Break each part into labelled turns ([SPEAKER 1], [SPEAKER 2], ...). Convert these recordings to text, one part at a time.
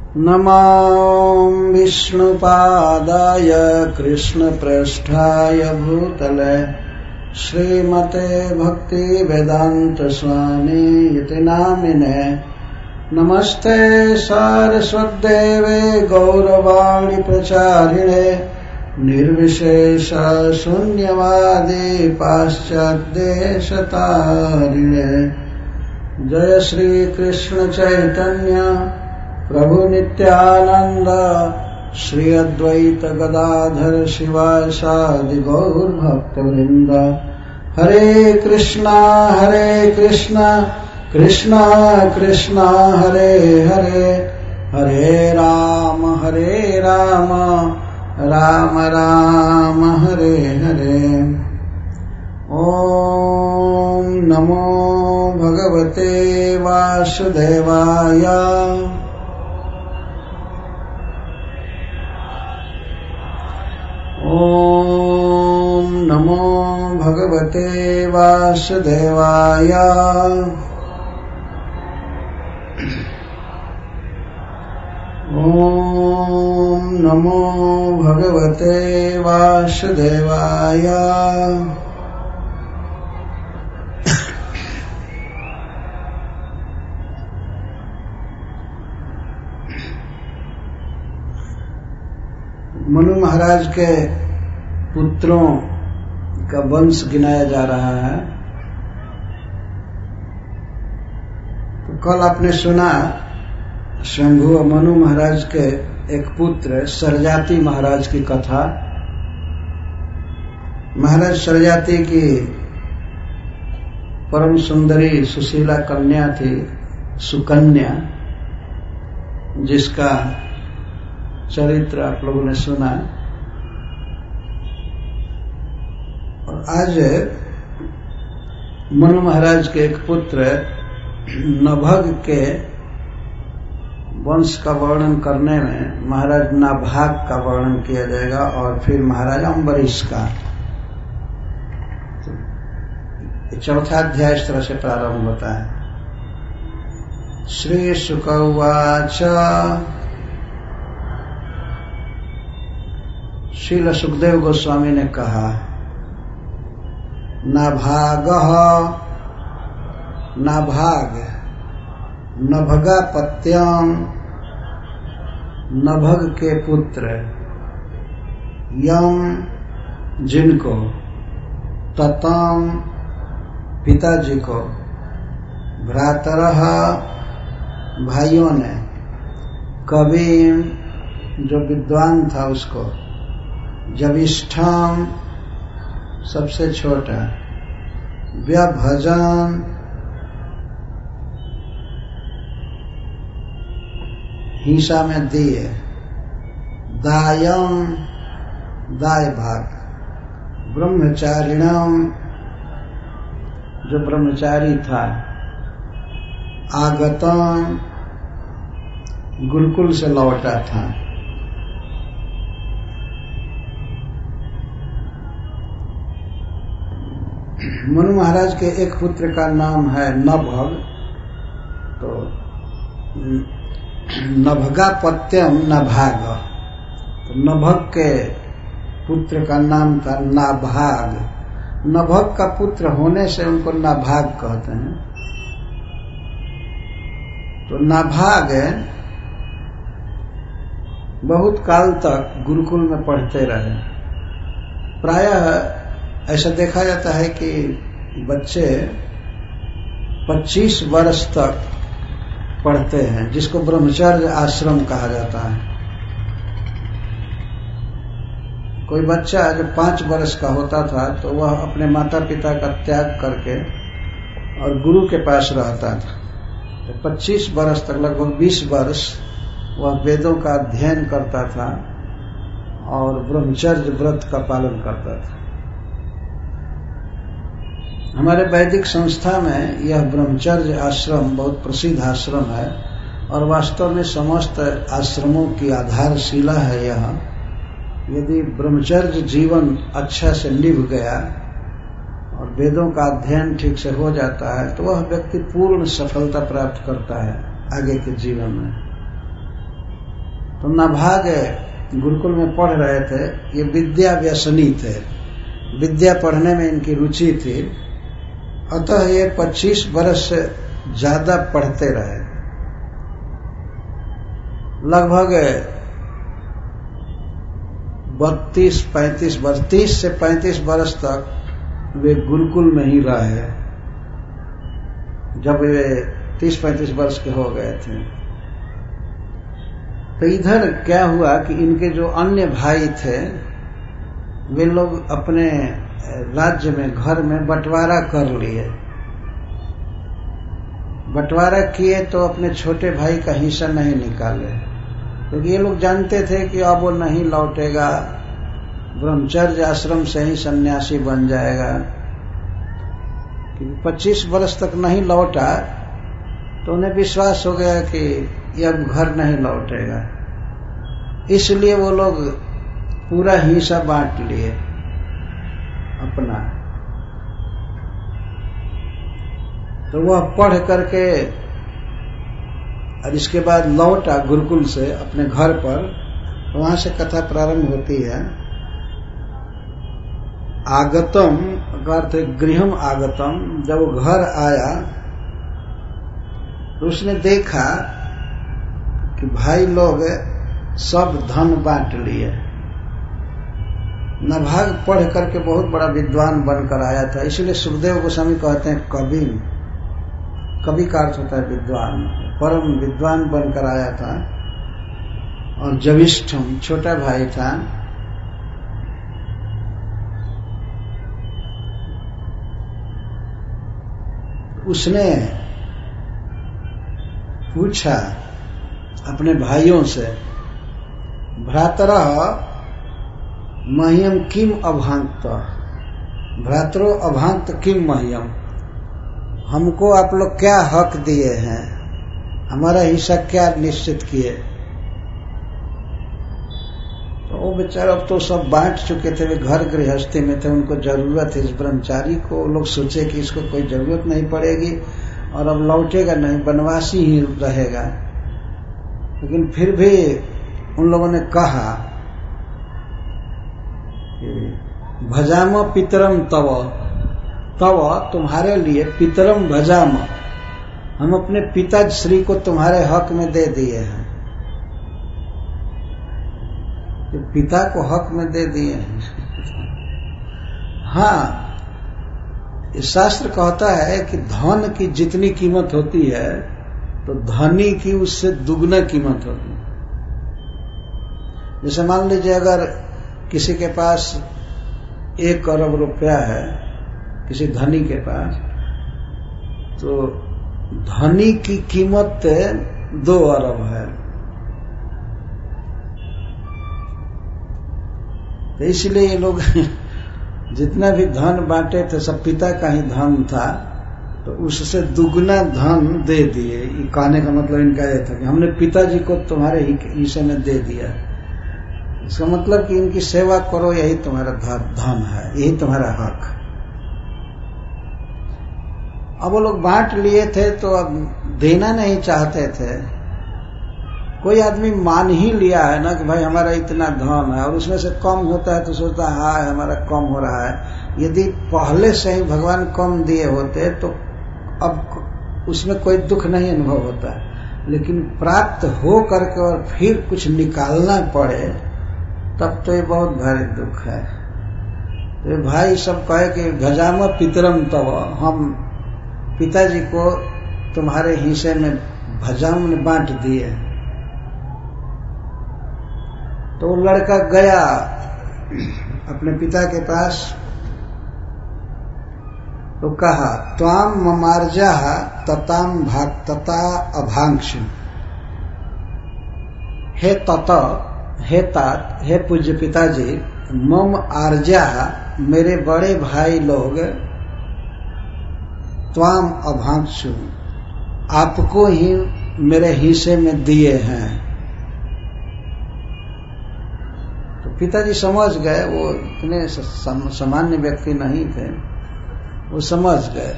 [SPEAKER 1] नमो विष्णुपादाय कृष्णप्रेष्ठाय भूतले श्रीमते भक्तिवेदांत स्वामी इति नामिने। नमस्ते सारस्वतदेवे गौरवाणी प्रचारिणे निर्विशेष शून्यवादी पाश्चात्यदेशतारिणे। जय श्री कृष्ण चैतन्य प्रभु नित्यानंद श्री अद्वैत गदाधर शिवासादि गौर भक्तवृंद। हरे कृष्णा कृष्णा कृष्णा हरे हरे, हरे राम राम राम हरे हरे। ओम नमो भगवते वासुदेवाय। ओम नमो भगवते वासुदेवाय। ओम नमो भगवते वासुदेवाय। मनु महाराज के पुत्रों का वंश गिनाया जा रहा है। तो कल आपने सुना शंभु और मनु महाराज के एक पुत्र सरजाति महाराज की कथा। महाराज सरजाति की परम सुंदरी सुशीला कन्या थी, सुकन्या, जिसका चरित्र आप लोगों ने सुना। और आज मनु महाराज के एक पुत्र नभग के वंश का वर्णन करने में महाराज नाभाग का वर्णन किया जाएगा और फिर महाराज अम्बरीश का। तो चौथा अध्याय इस तरह से प्रारंभ होता है। श्री शुक उवाच। श्रील सुखदेव गोस्वामी ने कहा, नाभागः, नाभाग, नभगापत्यम, नभग के पुत्र, यम जिनको, ततम पिताजी को, भ्रातरः भाइयों ने, कविम जो विद्वान था उसको, जविष्ठम सबसे छोटा, व्यभजन हिंसा में दिए, दायम दाय भाग, ब्रह्मचारिणम जो ब्रह्मचारी था, आगतम गुरुकुल से लौटा था। मनु महाराज के एक पुत्र का नाम है नभग। तो नभगापत्यम नभाग, तो नभग के पुत्र का नाम था नाभाग। नभग का पुत्र होने से उनको नाभाग कहते हैं। तो नाभाग बहुत काल तक गुरुकुल में पढ़ते रहे। प्रायः ऐसा देखा जाता है कि बच्चे 25 वर्ष तक पढ़ते हैं, जिसको ब्रह्मचर्य आश्रम कहा जाता है। कोई बच्चा जब 5 वर्ष का होता था तो वह अपने माता पिता का त्याग करके और गुरु के पास रहता था। तो 25 वर्ष तक, लगभग 20 वर्ष वह वेदों का अध्ययन करता था और ब्रह्मचर्य व्रत का पालन करता था। हमारे वैदिक संस्था में यह ब्रह्मचर्य आश्रम बहुत प्रसिद्ध आश्रम है और वास्तव में समस्त आश्रमों की आधारशिला है यह। यदि ब्रह्मचर्य जीवन अच्छा से निभ गया और वेदों का अध्ययन ठीक से हो जाता है तो वह व्यक्ति पूर्ण सफलता प्राप्त करता है आगे के जीवन में। तो नभाग गुरुकुल में पढ़ रहे थे। ये विद्या व्यसनी थे, विद्या पढ़ने में इनकी रुचि थी, अतः ये 25 वर्ष से ज्यादा पढ़ते रहे। लगभग 32-35 वर्ष, 30 से 35 वर्ष तक वे गुरुकुल में ही रहे। जब वे 30-35 वर्ष के हो गए थे तो इधर क्या हुआ कि इनके जो अन्य भाई थे वे लोग अपने राज्य में, घर में बंटवारा कर लिए। बंटवारा किए तो अपने छोटे भाई का हिस्सा नहीं निकाले, क्योंकि ये लोग जानते थे कि अब वो नहीं लौटेगा, ब्रह्मचर्य आश्रम से ही सन्यासी बन जाएगा। 25 वर्ष तक नहीं लौटा तो उन्हें विश्वास हो गया कि ये अब घर नहीं लौटेगा, इसलिए वो लोग पूरा हिस्सा बांट लिए अपना। तो वह पढ़ करके और इसके बाद लौटा गुरुकुल से अपने घर पर। तो वहां से कथा प्रारंभ होती है। आगतम अर्थ गृहम आगतम, जब वो घर आया तो उसने देखा कि भाई लोग सब धन बांट लिए। नभाग पढ़ करके बहुत बड़ा विद्वान बनकर आया था, इसलिए सुखदेव गोस्वामी कहते हैं कवि। कवि का अर्थ होता है विद्वान, परम विद्वान बनकर आया था। और ज्येष्ठम छोटा भाई था। उसने पूछा अपने भाइयों से, भ्रातरः मह्यम किम अभांक्त, भ्रातरो अभांक्त किम मह्यम, हमको आप लोग क्या हक दिए हैं, हमारा हिस्सा क्या निश्चित किए। तो वो बेचारा अब तो सब बांट चुके थे, वे घर गृहस्थी में थे, उनको जरूरत है इस ब्रह्मचारी को। लोग सोचे कि इसको कोई जरूरत नहीं पड़ेगी और अब लौटेगा नहीं, वनवासी ही रहेगा। लेकिन फिर भी उन लोगों ने कहा भजाम पितरम तव, तव तुम्हारे लिए, पितरम भजाम, हम अपने पिता श्री को तुम्हारे हक में दे दिए हैं। तो पिता को हक में दे दिए हैं। हाँ, शास्त्र कहता है कि धन की जितनी कीमत होती है तो धनी की उससे दुगना कीमत होती है। जैसे मान लीजिए अगर किसी के पास 1 अरब रुपया है, किसी धनी के पास, तो धनी की कीमत 2 अरब है। तो इसलिए ये लोग जितना भी धन बांटे थे सब पिता का ही धन था, तो उससे दुगना धन दे दिए। ये कहने का मतलब इनका यह था कि हमने पिताजी को तुम्हारे हिस्से में दे दिया। इसका मतलब कि इनकी सेवा करो, यही तुम्हारा धन है, यही तुम्हारा हक। अब वो लोग बांट लिए थे तो अब देना नहीं चाहते थे। कोई आदमी मान ही लिया है ना कि भाई हमारा इतना धन है, और उसमें से कम होता है तो सोचता है हाँ हमारा कम हो रहा है। यदि पहले से ही भगवान कम दिए होते तो अब उसमें कोई दुख नहीं अनुभव होता है, लेकिन प्राप्त हो करके और फिर कुछ निकालना पड़े तब तो ये बहुत भारी दुख है। तो ये भाई सब कहे कि भजाम पितरम तव, हम पिताजी को तुम्हारे हिस्से में भजाम ने बांट दिए। तो वो लड़का गया अपने पिता के पास, तो कहा त्वाम ममार्जा तताम भाक्तता अभांक्षु, हे तत, हे तात, हे पूज्य पिताजी, मम आर्जा, मेरे बड़े भाई लोग, त्वाम अभांक्षु, आपको ही मेरे हिस्से में दिए हैं। तो पिताजी समझ गए, वो इतने सामान्य व्यक्ति नहीं थे, वो समझ गए,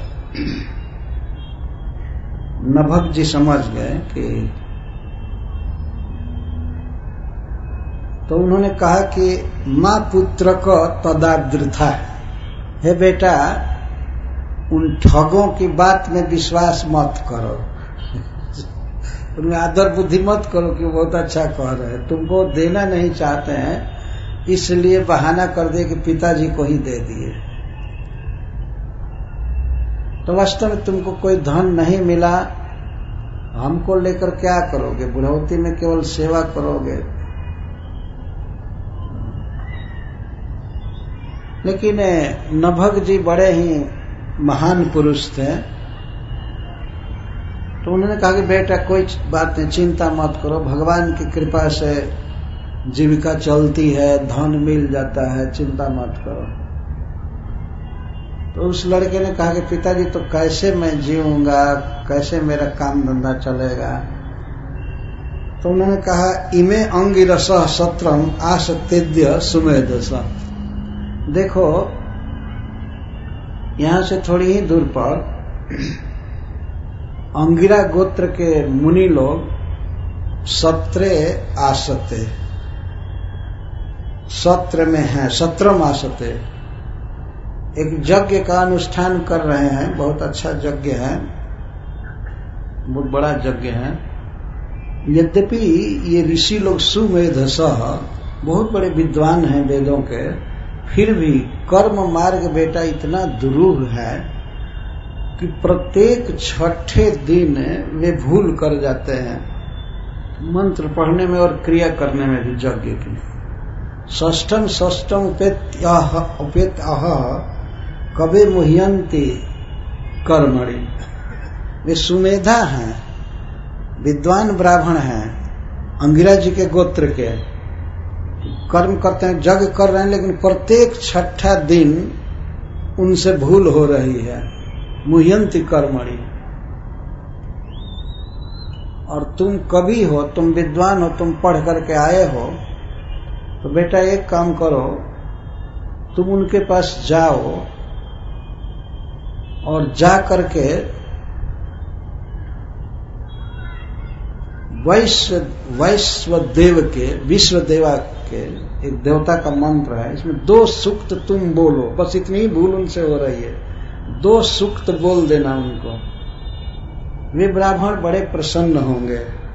[SPEAKER 1] नभग जी समझ गए कि तो उन्होंने कहा कि माँ पुत्र को तदाद्रथा, हे बेटा उन ठगों की बात में विश्वास मत करो, उनमें आदर बुद्धि मत करो कि वो बहुत अच्छा कह रहे हैं, तुमको देना नहीं चाहते हैं इसलिए बहाना कर दे कि पिताजी को ही दे दिए। तो वास्तव में तुमको कोई धन नहीं मिला, हमको लेकर क्या करोगे, बुढ़ौती में केवल सेवा करोगे। लेकिन नभग जी बड़े ही महान पुरुष थे, तो उन्होंने कहा कि बेटा कोई बात नहीं, चिंता मत करो, भगवान की कृपा से जीविका चलती है, धन मिल जाता है, चिंता मत करो। तो उस लड़के ने कहा कि पिताजी तो कैसे मैं जीऊंगा, कैसे मेरा काम धंधा चलेगा। तो उन्होंने कहा इमे अंगिरस सत्रम आसतेद्य सुमेधस। देखो यहां से थोड़ी ही दूर पर अंगिरा गोत्र के मुनि लोग सत्रे आसते, सत्र में हैं, सत्रम आसते, एक यज्ञ का अनुष्ठान कर रहे हैं। बहुत अच्छा यज्ञ है, बहुत बड़ा यज्ञ है। यद्यपि ये ऋषि लोग सुमेधसः बहुत बड़े विद्वान हैं वेदों के, फिर भी कर्म मार्ग बेटा इतना दुरूह है कि प्रत्येक छठे दिन वे भूल कर जाते हैं मंत्र पढ़ने में और क्रिया करने में भी यज्ञ की। षष्ठम षष्ठम उपेत्याह कबे मुह्यंती कर्मणि। वे सुमेधा हैं, विद्वान ब्राह्मण हैं, अंगिरा जी के गोत्र के, कर्म करते हैं, यज्ञ कर रहे हैं, लेकिन प्रत्येक छठा दिन उनसे भूल हो रही है। मुह्यंती कर्मणि। और तुम कवि हो, तुम विद्वान हो, तुम पढ़ करके आए हो, तो बेटा एक काम करो, तुम उनके पास जाओ और जा करके वैश्वदेव के, विश्वदेवा के एक देवता का मंत्र है, इसमें 2 सूक्त तुम बोलो, बस इतनी ही भूल उनसे हो रही है, 2 सूक्त बोल देना उनको, वे ब्राह्मण बड़े प्रसन्न होंगे।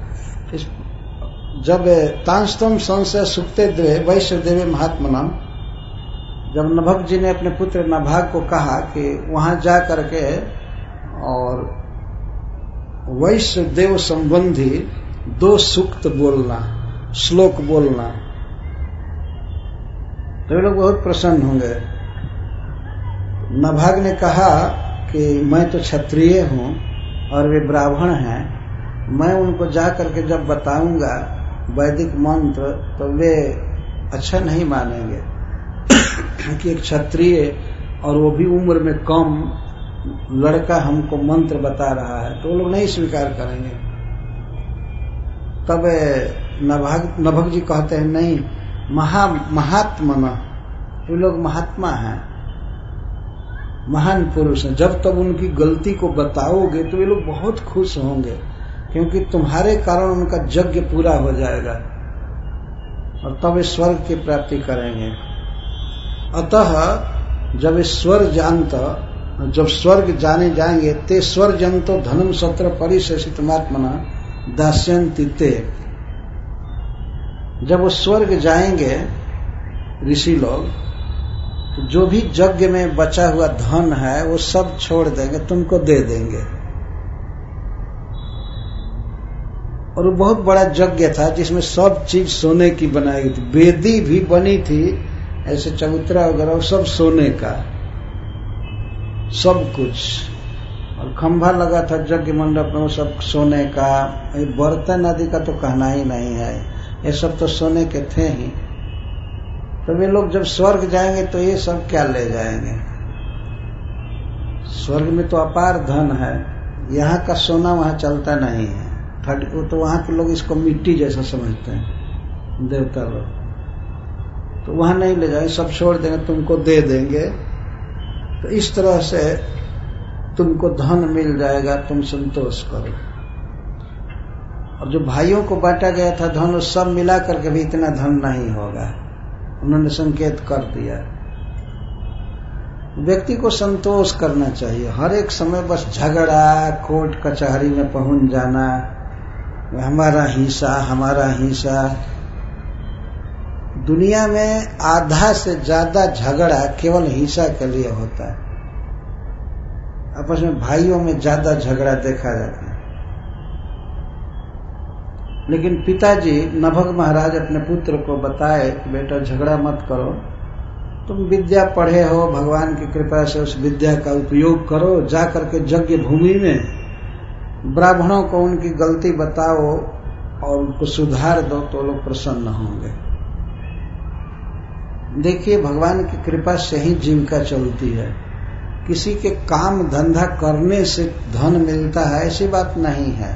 [SPEAKER 1] जब तांस्तम संशय सुक्ते द्वे वैश्वदेवे महात्मनम, जब नभग जी ने अपने पुत्र नभाग को कहा कि वहां जा करके और वैश्वदेव संबंधी 2 सूक्त बोलना, श्लोक बोलना, तो ये लोग बहुत प्रसन्न होंगे। नभाग ने कहा कि मैं तो क्षत्रिय हूं और वे ब्राह्मण हैं, मैं उनको जा करके जब बताऊंगा वैदिक मंत्र तो वे अच्छा नहीं मानेंगे कि एक क्षत्रिय और वो भी उम्र में कम लड़का हमको मंत्र बता रहा है, तो वो लोग नहीं स्वीकार करेंगे। तब नभग जी कहते हैं नहीं, महात्मा, ये लोग महात्मा हैं, महान पुरुष हैं, जब तब उनकी गलती को बताओगे तो ये लोग बहुत खुश होंगे, क्योंकि तुम्हारे कारण उनका यज्ञ पूरा हो जाएगा और तब वे स्वर्ग की प्राप्ति करेंगे। अतः जब जब स्वर्ग जाने जाएंगे, ते स्वर्जंतो धनम सत्र परिशेषितमात्मना दास्यन्ति ते, जब वो स्वर्ग जाएंगे ऋषि लोग, तो जो भी यज्ञ में बचा हुआ धन है वो सब छोड़ देंगे, तुमको दे देंगे। और वो बहुत बड़ा यज्ञ था जिसमें सब चीज सोने की बनाई गई थी, वेदी भी बनी थी, ऐसे चबूतरा वगैरह सब सोने का, सब कुछ, और खंभा लगा था यज्ञ मंडप में, वो सब सोने का। बर्तन आदि का तो कहना ही नहीं है, ये सब तो सोने के थे ही। तो वे लोग जब स्वर्ग जाएंगे तो ये सब क्या ले जाएंगे? स्वर्ग में तो अपार धन है, यहाँ का सोना वहां चलता नहीं है, तो वहां के लोग इसको मिट्टी जैसा समझते हैं, देवता लोग, तो वहां नहीं ले जाएंगे, सब छोड़ देंगे, तुमको दे देंगे। तो इस तरह से तुमको धन मिल जाएगा, तुम संतोष करो। और जो भाइयों को बांटा गया था धन, वो सब मिला करके भी इतना धन नहीं होगा। उन्होंने संकेत कर दिया। व्यक्ति को संतोष करना चाहिए। हर एक समय बस झगड़ा, कोर्ट कचहरी में पहुंच जाना, हमारा हिस्सा। दुनिया में आधा से ज्यादा झगड़ा केवल हिस्सा के लिए होता है। आपस में भाइयों में ज्यादा झगड़ा देखा जाता है। लेकिन पिताजी नभग महाराज अपने पुत्र को बताए कि बेटा झगड़ा मत करो, तुम विद्या पढ़े हो, भगवान की कृपा से उस विद्या का उपयोग करो, जा करके यज्ञ भूमि में ब्राह्मणों को उनकी गलती बताओ और उनको सुधार दो, तो लोग प्रसन्न होंगे। देखिए, भगवान की कृपा से ही जीविका चलती है। किसी के काम धंधा करने से धन मिलता है, ऐसी बात नहीं है।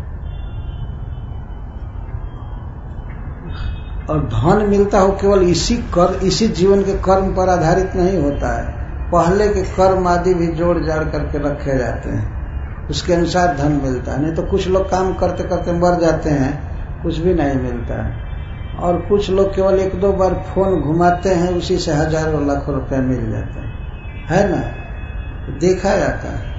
[SPEAKER 1] और धन मिलता हो केवल इसी जीवन के कर्म पर आधारित नहीं होता है। पहले के कर्म आदि भी जोड़ जाड़ करके रखे जाते हैं, उसके अनुसार धन मिलता है। नहीं तो कुछ लोग काम करते करते मर जाते हैं, कुछ भी नहीं मिलता है। और कुछ लोग केवल 1-2 बार फोन घुमाते हैं, उसी से हजारों लाखों रुपए मिल जाते हैं, है ना? देखा जाता है।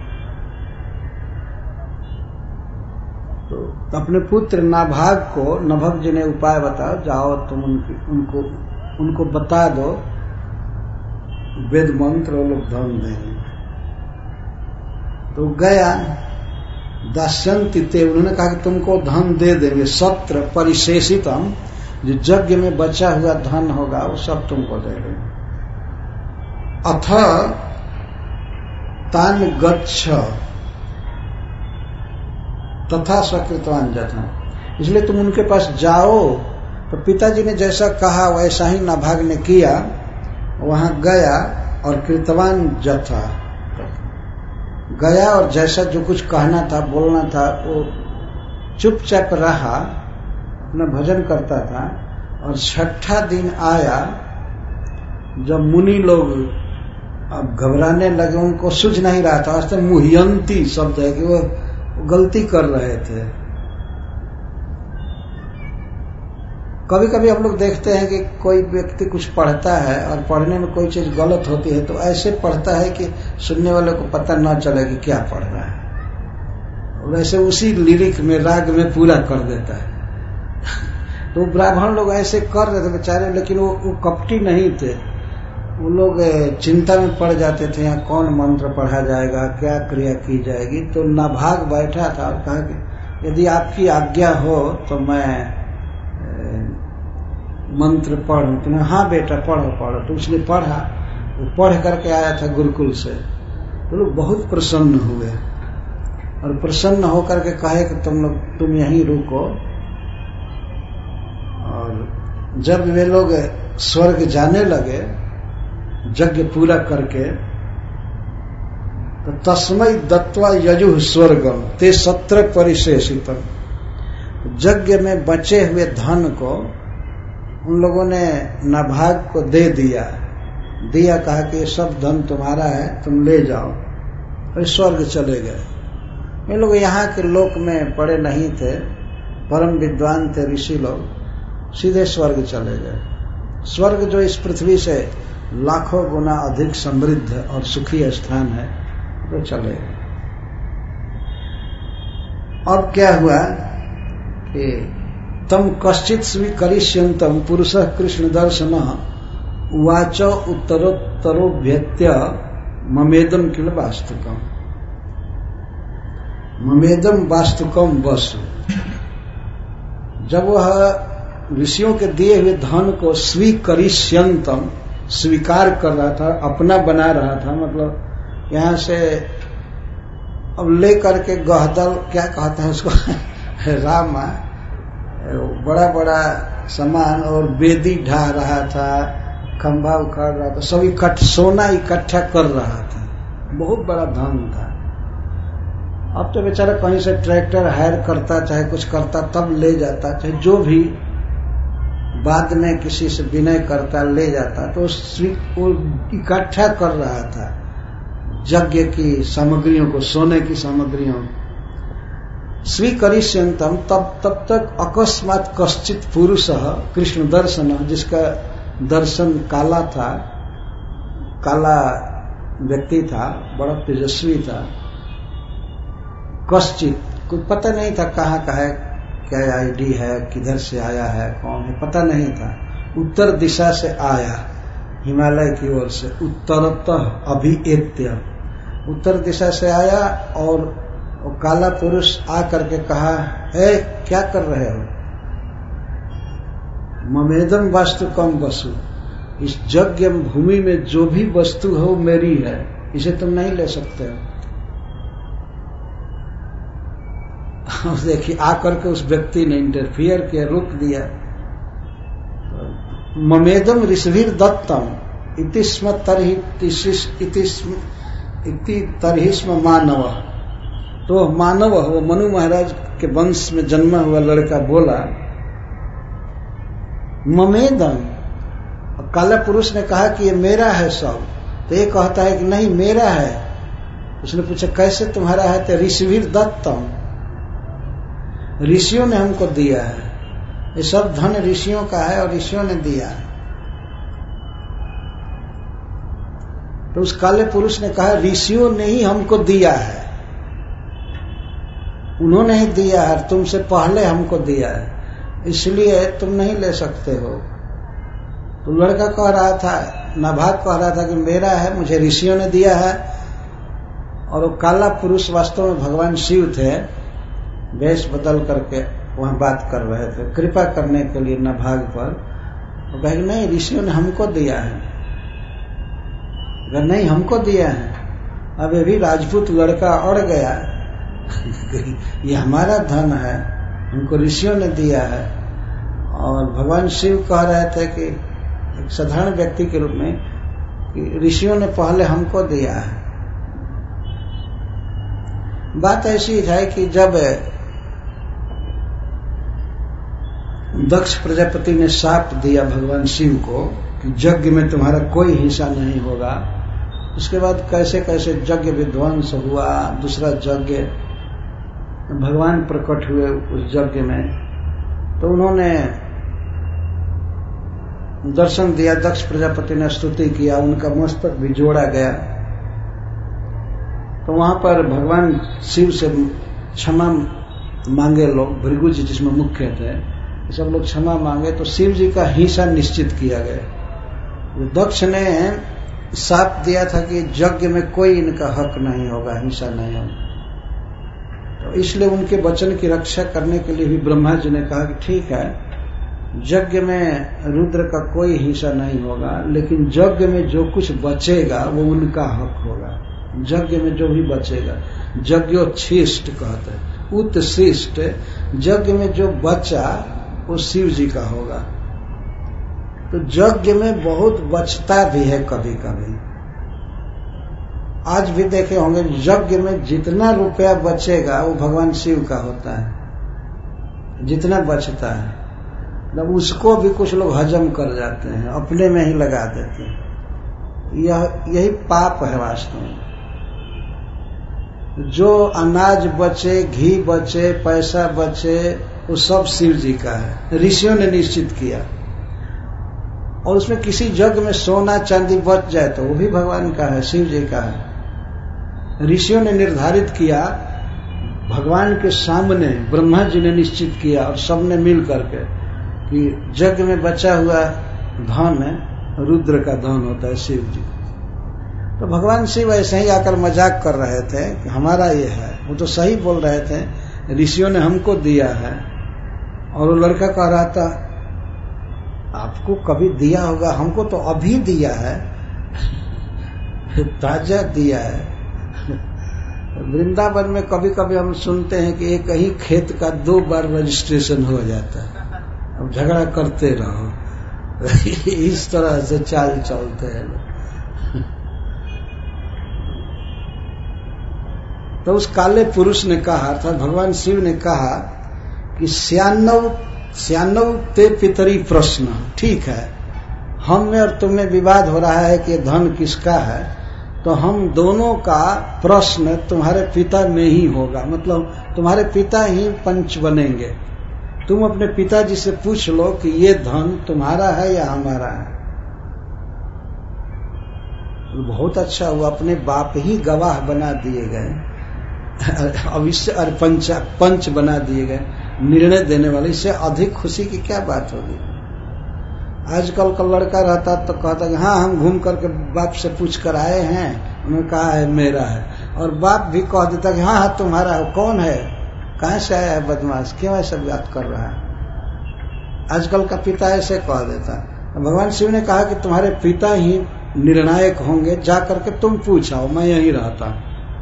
[SPEAKER 1] तो अपने पुत्र नाभाग को नभग जी ने उपाय बताओ, जाओ तुम उनको बता दो वेद मंत्र, वो लोग धन देंगे। तो गया दास्यंति ते, उन्होंने कहा कि तुमको धन दे देंगे, सत्र परिशेषितम, जो यज्ञ में बचा हुआ धन होगा वो सब तुमको दे देंगे। अथ तान गच्छ तथा स्वकृतवान जथा, इसलिए तुम उनके पास जाओ। तो पिताजी ने जैसा कहा वैसा ही नाभाग ने किया, वहां गया और कृतवान जथा गया, और जैसा जो कुछ कहना था, बोलना था, वो चुपचाप रहा, अपना भजन करता था। और 6ठा दिन आया जब मुनि लोग अब घबराने लगे, उनको सूझ नहीं रहा था। वास्तव में मुह्यंती शब्द है कि वो गलती कर रहे थे। कभी कभी हम लोग देखते हैं कि कोई व्यक्ति कुछ पढ़ता है और पढ़ने में कोई चीज गलत होती है, तो ऐसे पढ़ता है कि सुनने वाले को पता न चले कि क्या पढ़ रहा है, और वैसे उसी लिरिक में, राग में पूरा कर देता है। तो ब्राह्मण लोग ऐसे कर रहे थे बेचारे, लेकिन वो कपटी नहीं थे। वो लोग चिंता में पड़ जाते थे, यहाँ कौन मंत्र पढ़ा जाएगा, क्या क्रिया की जाएगी। तो नाभाग बैठा था और कहा कि यदि आपकी आज्ञा हो तो मैं मंत्र पढ़ूं। तो हाँ बेटा पढ़ो। तो उसने पढ़ा, वो पढ़ करके आया था गुरुकुल से। तो लोग बहुत प्रसन्न हुए और प्रसन्न होकर के कहे कि तुम यहीं रुको। और जब वे लोग स्वर्ग जाने लगे यज्ञ पूरा करके, तो तस्मै दत्वा यजुः स्वर्गम ते सत्र परिशेषितम, यज्ञ में बचे हुए धन को उन लोगों ने नाभाग को दे दिया। कहा कि ये सब धन तुम्हारा है, तुम ले जाओ, और स्वर्ग चले गए। ये लोग यहाँ के लोक में पड़े नहीं थे, परम विद्वान थे ऋषि लोग, सीधे स्वर्ग चले गए। स्वर्ग जो इस पृथ्वी से लाखों गुना अधिक समृद्ध और सुखी स्थान है, तो चले गए। अब क्या हुआ कि तम कश्चित स्वीकरिष्यन्तम पुरुषः कृष्ण दर्शन उवाच उत्तरोत्तरोभ्यत्य ममेदम किल वास्तुकम, ममेदम वास्तुकम वसु। जब वह ऋषियों के दिए हुए धन को स्वीकरिष्यन्तम, स्वीकार कर रहा था, अपना बना रहा था, मतलब यहां से अब ले करके गहदल, क्या कहते हैं उसको रामा, बड़ा बड़ा सामान और बेदी ढा रहा था, खंभा उखाड़ रहा था, सब सोना इकट्ठा कर रहा था, बहुत बड़ा धन था। अब तो बेचारा कहीं से ट्रैक्टर हायर करता, चाहे कुछ करता, तब ले जाता, चाहे जो भी बाद में किसी से विनय करता ले जाता, तो वो इकट्ठा कर रहा था यज्ञ की सामग्रियों को, सोने की सामग्रियों। स्वीकरिष्यन्तम, तब तक अकस्मात कश्चित पुरुष कृष्ण दर्शन, जिसका दर्शन काला था, काला व्यक्ति था, बड़ा तेजस्वी था, कश्चित, कुछ पता नहीं था कहाँ का है, क्या आईडी है, किधर से आया है, कौन है, पता नहीं था। उत्तर दिशा से आया, हिमालय की ओर से, उत्तरतः अभिएत्य, उत्तर दिशा से आया और काला पुरुष आ करके कहा, क्या कर रहे हो? ममेदम वास्तु कम वसु, इस यज्ञ भूमि में जो भी वस्तु हो मेरी है, इसे तुम नहीं ले सकते हो। देखिए आकर के उस व्यक्ति ने इंटरफियर किया, रोक दिया। ममेदम ऋषभिर दत्तम इतिस्म तरहिस्म मानव, तो मानव, वो मनु महाराज के वंश में जन्मा हुआ लड़का बोला ममेदम। काला पुरुष ने कहा कि ये मेरा है सब, तो ये कहता है कि नहीं मेरा है। उसने पूछा कैसे तुम्हारा है? तो ऋषभिर दत्तम, ऋषियों ने हमको दिया है, ये सब धन ऋषियों का है और ऋषियों ने दिया है। तो उस काले पुरुष ने कहा ऋषियों ने ही हमको दिया है, उन्होंने ही दिया है, तुमसे पहले हमको दिया है, इसलिए तुम नहीं ले सकते हो। तो लड़का कह रहा था, नाभाग कह रहा था कि मेरा है, मुझे ऋषियों ने दिया है। और वो काला पुरुष वास्तव में भगवान शिव थे, वेश बदल करके वहां बात कर रहे थे कृपा करने के लिए नाभाग पर। वो कहे नहीं ऋषियों ने हमको दिया है। अगर नहीं हमको दिया है, अब ये भी राजपूत लड़का अड़ गया ये हमारा धन है, हमको ऋषियों ने दिया है। और भगवान शिव कह रहे थे कि एक साधारण व्यक्ति के रूप में कि ऋषियों ने पहले हमको दिया है। बात ऐसी है कि जब दक्ष प्रजापति ने शाप दिया भगवान शिव को कि यज्ञ में तुम्हारा कोई हिस्सा नहीं होगा, उसके बाद कैसे कैसे यज्ञ विध्वंस हुआ। दूसरा यज्ञ, भगवान प्रकट हुए उस यज्ञ में, तो उन्होंने दर्शन दिया, दक्ष प्रजापति ने स्तुति किया, उनका मस्तक भी जोड़ा गया। तो वहां पर भगवान शिव से क्षमा मांगे लोग, भृगु जी जिसमें मुख्य थे, सब लोग क्षमा मांगे, तो शिव जी का हिस्सा निश्चित किया गया। दक्ष ने शाप दिया था कि यज्ञ में कोई इनका हक नहीं होगा, हिस्सा नहीं होगा। तो इसलिए उनके वचन की रक्षा करने के लिए भी ब्रह्मा जी ने कहा कि ठीक है, यज्ञ में रुद्र का कोई हिस्सा नहीं होगा, लेकिन यज्ञ में जो कुछ बचेगा वो उनका हक होगा। यज्ञ में जो भी बचेगा, यज्ञोच्छिष्ट कहते हैं, उत्शिष्ट, यज्ञ में जो बचा वो शिव जी का होगा। तो यज्ञ में बहुत बचता भी है कभी कभी। आज भी देखे होंगे, यज्ञ में जितना रुपया बचेगा वो भगवान शिव का होता है, जितना बचता है, मतलब उसको भी कुछ लोग हजम कर जाते हैं, अपने में ही लगा देते हैं। यही पाप है वास्तव में। जो अनाज बचे, घी बचे, पैसा बचे, वो सब शिव जी का है, ऋषियों ने निश्चित किया। और उसमें किसी यज्ञ में सोना चांदी बच जाए तो वो भी भगवान का है, शिव जी का है। ऋषियों ने निर्धारित किया, भगवान के सामने ब्रह्मा जी ने निश्चित किया और सबने मिल करके कि यज्ञ में बचा हुआ धन रुद्र का धन होता है, शिव जी। तो भगवान शिव ऐसे ही आकर मजाक कर रहे थे कि हमारा ये है, वो तो सही बोल रहे थे, ऋषियों ने हमको दिया है। और वो लड़का कह रहा था आपको कभी दिया होगा, हमको तो अभी दिया है, ताजा दिया है। वृंदावन में कभी कभी हम सुनते हैं कि एक ही खेत का 2 बार रजिस्ट्रेशन हो जाता है, अब झगड़ा करते रहो इस तरह से चाल चलते हैं। तो उस काले पुरुष ने कहा, अर्थात भगवान शिव ने कहा कि श्यानव ते पितरी प्रश्न, ठीक है, हम में और तुम में विवाद हो रहा है कि धन किसका है, तो हम दोनों का प्रश्न तुम्हारे पिता में ही होगा। मतलब तुम्हारे पिता ही पंच बनेंगे। तुम अपने पिताजी से पूछ लो कि ये धन तुम्हारा है या हमारा है। बहुत अच्छा हुआ, अपने बाप ही गवाह बना दिए गए, अब इससे पंच बना दिए गए, निर्णय देने वाले। इससे अधिक खुशी की क्या बात होगी। आजकल का लड़का रहता तो कहता कि हाँ हम घूम करके बाप से पूछ कर आए हैं, उन्होंने कहा है मेरा है, और बाप भी कह देता कि हाँ हाँ तुम्हारा है। कौन है, कहां से आया है बदमाश, क्यों ऐसा बात कर रहा है। आजकल का पिता ऐसे कह देता। भगवान शिव ने कहा कि तुम्हारे पिता ही निर्णायक होंगे, जा करके तुम पूछाओ, मैं यहीं रहता हूं।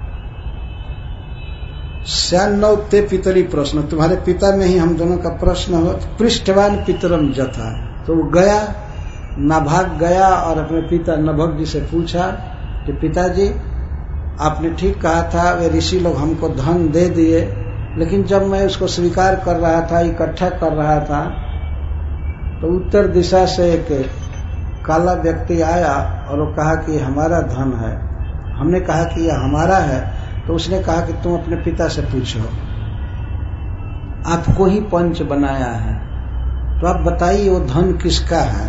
[SPEAKER 1] श्यान्नौ ते पितरी प्रश्न, तुम्हारे पिता में ही हम दोनों का प्रश्न हो। पृष्ठवान पितरम जथा, तो वो गया, नाभाग गया और अपने पिता नभग जी से पूछा कि पिताजी आपने ठीक कहा था, वे ऋषि लोग हमको धन दे दिए, लेकिन जब मैं उसको स्वीकार कर रहा था, इकट्ठा कर रहा था, तो उत्तर दिशा से एक काला व्यक्ति आया और वो कहा कि हमारा धन है। हमने कहा कि यह हमारा है, तो उसने कहा कि तुम अपने पिता से पूछो, आपको ही पंच बनाया है, तो आप बताइए वो धन किसका है।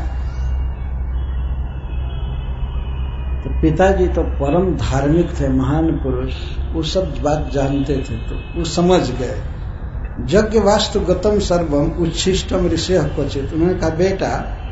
[SPEAKER 1] तो पिताजी तो परम धार्मिक थे, महान पुरुष, वो सब बात जानते थे, तो वो समझ गए। यज्ञ वास्तु गतम सर्वम उच्छिष्टम ऋषयः क्वचित्, उन्होंने कहा बेटा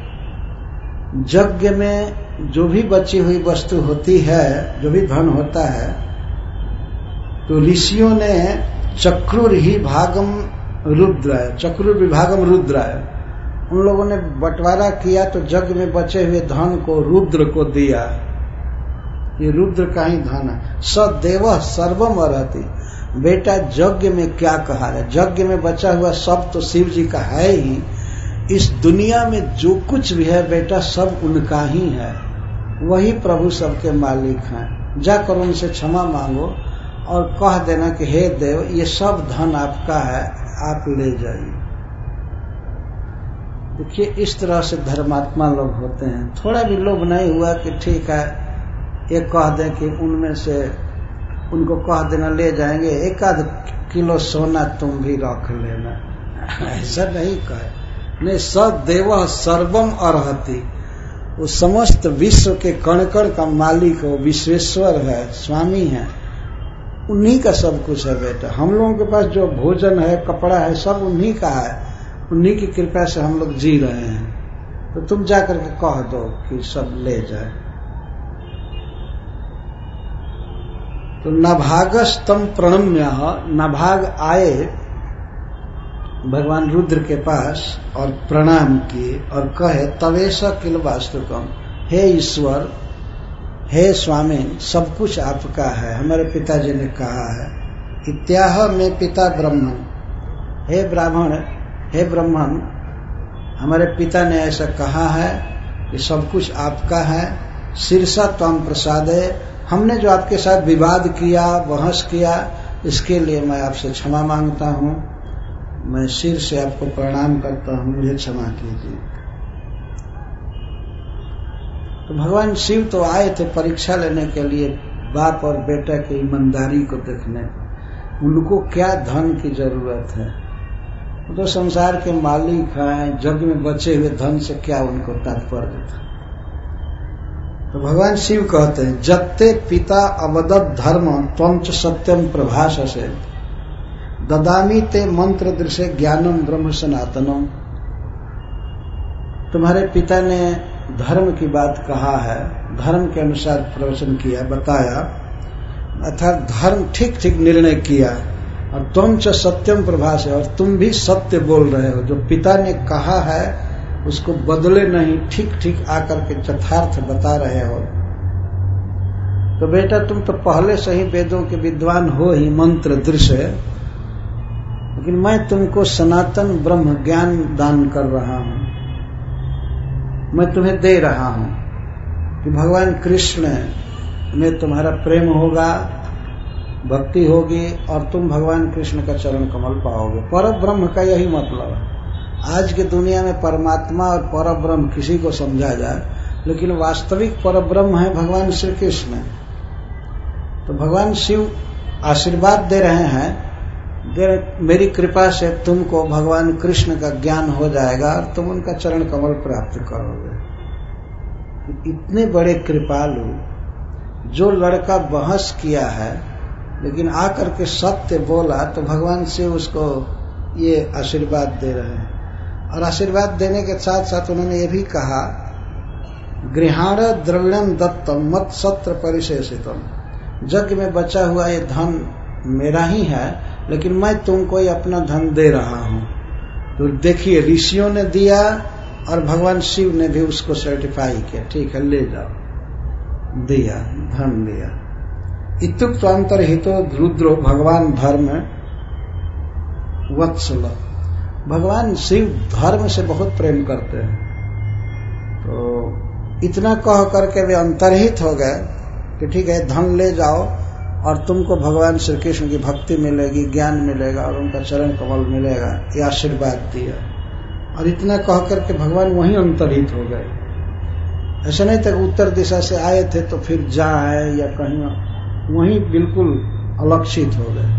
[SPEAKER 1] यज्ञ में जो भी बची हुई वस्तु होती है, जो भी धन होता है, तो ऋषियों ने चक्रुर ही भागम रुद्राय, चक्रुर विभागम रुद्राय, उन लोगों ने बंटवारा किया तो यज्ञ में बचे हुए धन को रुद्र को दिया। ये रुद्र का ही धन है। सदेव सर्वम अर्हति, बेटा यज्ञ में क्या कहा है, यज्ञ में बचा हुआ सब तो शिव जी का है ही। इस दुनिया में जो कुछ भी है बेटा सब उनका ही है, वही प्रभु सबके मालिक हैं। जाकर उनसे क्षमा मांगो और कह देना कि हे देव ये सब धन आपका है, आप ले जाइए। देखिए इस तरह से धर्मात्मा लोग होते हैं। थोड़ा भी लोभ नहीं हुआ कि ठीक है ये कह दें कि उनमें से उनको कह देना ले जाएंगे, 1 किलो सोना तुम भी रख लेना, ऐसा नहीं कहे। नहीं, सदेव सर्वम अर्हति, वो समस्त विश्व के कण कण का मालिक हो, विश्वेश्वर है, स्वामी है, उन्हीं का सब कुछ है बेटा। हम लोगों के पास जो भोजन है, कपड़ा है, सब उन्हीं का है, उन्हीं की कृपा से हम लोग जी रहे हैं। तो तुम जाकर के कह दो कि सब ले जाए। तो नभागस्तम प्रणम्य, नभाग आए भगवान रुद्र के पास और प्रणाम किए और कहे तवेश किल वास्तुकम, हे ईश्वर, हे स्वामी, सब कुछ आपका है, हमारे पिताजी ने कहा है। इत्याह में पिता ब्रह्मण, हे ब्राह्मण, हे ब्रह्मण, हमारे पिता ने ऐसा कहा है कि सब कुछ आपका है। शीर्षा त्वं प्रसादे, हमने जो आपके साथ विवाद किया, बहस किया, इसके लिए मैं आपसे क्षमा मांगता हूं। मैं सिर से आपको प्रणाम करता हूं, मुझे क्षमा कीजिए। तो भगवान शिव तो आए थे परीक्षा लेने के लिए, बाप और बेटा की ईमानदारी को देखने। उनको क्या धन की जरूरत है, वो तो संसार के मालिक हैं, जग में बचे हुए धन से क्या उनको तात्पर्य था। तो भगवान शिव कहते हैं जत्ते पिता अवदत् धर्म त्वं च सत्यम प्रभाषसे ददामी ते मंत्र दृश्य ज्ञानम ब्रह्म सनातनम। तुम्हारे पिता ने धर्म की बात कहा है, धर्म के अनुसार प्रवचन किया, बताया, अर्थात धर्म ठीक ठीक निर्णय किया। और तुम च सत्यम प्रभाष है, और तुम भी सत्य बोल रहे हो। जो पिता ने कहा है उसको बदले नहीं, ठीक ठीक आकर के यथार्थ बता रहे हो। तो बेटा तुम तो पहले से ही वेदों के विद्वान हो ही, मंत्र दृश्य, लेकिन मैं तुमको सनातन ब्रह्म ज्ञान दान कर रहा हूं। मैं तुम्हें दे रहा हूं कि भगवान कृष्ण में तुम्हारा प्रेम होगा, भक्ति होगी और तुम भगवान कृष्ण का चरण कमल पाओगे। पर ब्रह्म का यही मतलब है। आज के दुनिया में परमात्मा और पर ब्रह्म किसी को समझा जाए, लेकिन वास्तविक पर ब्रह्म है भगवान श्री कृष्ण। तो भगवान शिव आशीर्वाद दे रहे हैं मेरी कृपा से तुमको भगवान कृष्ण का ज्ञान हो जाएगा और तुम उनका चरण कमल प्राप्त करोगे। इतने बड़े कृपालु, जो लड़का बहस किया है लेकिन आकर के सत्य बोला, तो भगवान शिव उसको ये आशीर्वाद दे रहे हैं। और आशीर्वाद देने के साथ साथ उन्होंने ये भी कहा, गृहाण द्रविणम दत्तम मत सत्र परिशेषितम, यज्ञ में बचा हुआ ये धन मेरा ही है, लेकिन मैं तुमको ये अपना धन दे रहा हूं। तो देखिए, ऋषियों ने दिया और भगवान शिव ने भी उसको सर्टिफाई किया, ठीक है ले जाओ, दिया, धन दिया। इत्युक्तांतरहितो रुद्रो भगवान धर्म वत्सल, भगवान शिव धर्म से बहुत प्रेम करते हैं। तो इतना कह करके वे अंतर्हित हो गए कि ठीक है धन ले जाओ और तुमको भगवान श्री कृष्ण की भक्ति मिलेगी, ज्ञान मिलेगा और उनका चरण कमल मिलेगा, ये आशीर्वाद दिया। और इतना कह करके भगवान वहीं अंतर्हित हो गए। ऐसा नहीं था उत्तर दिशा से आए थे तो फिर जा आए या कहीं, वहीं बिल्कुल अलक्षित हो गए।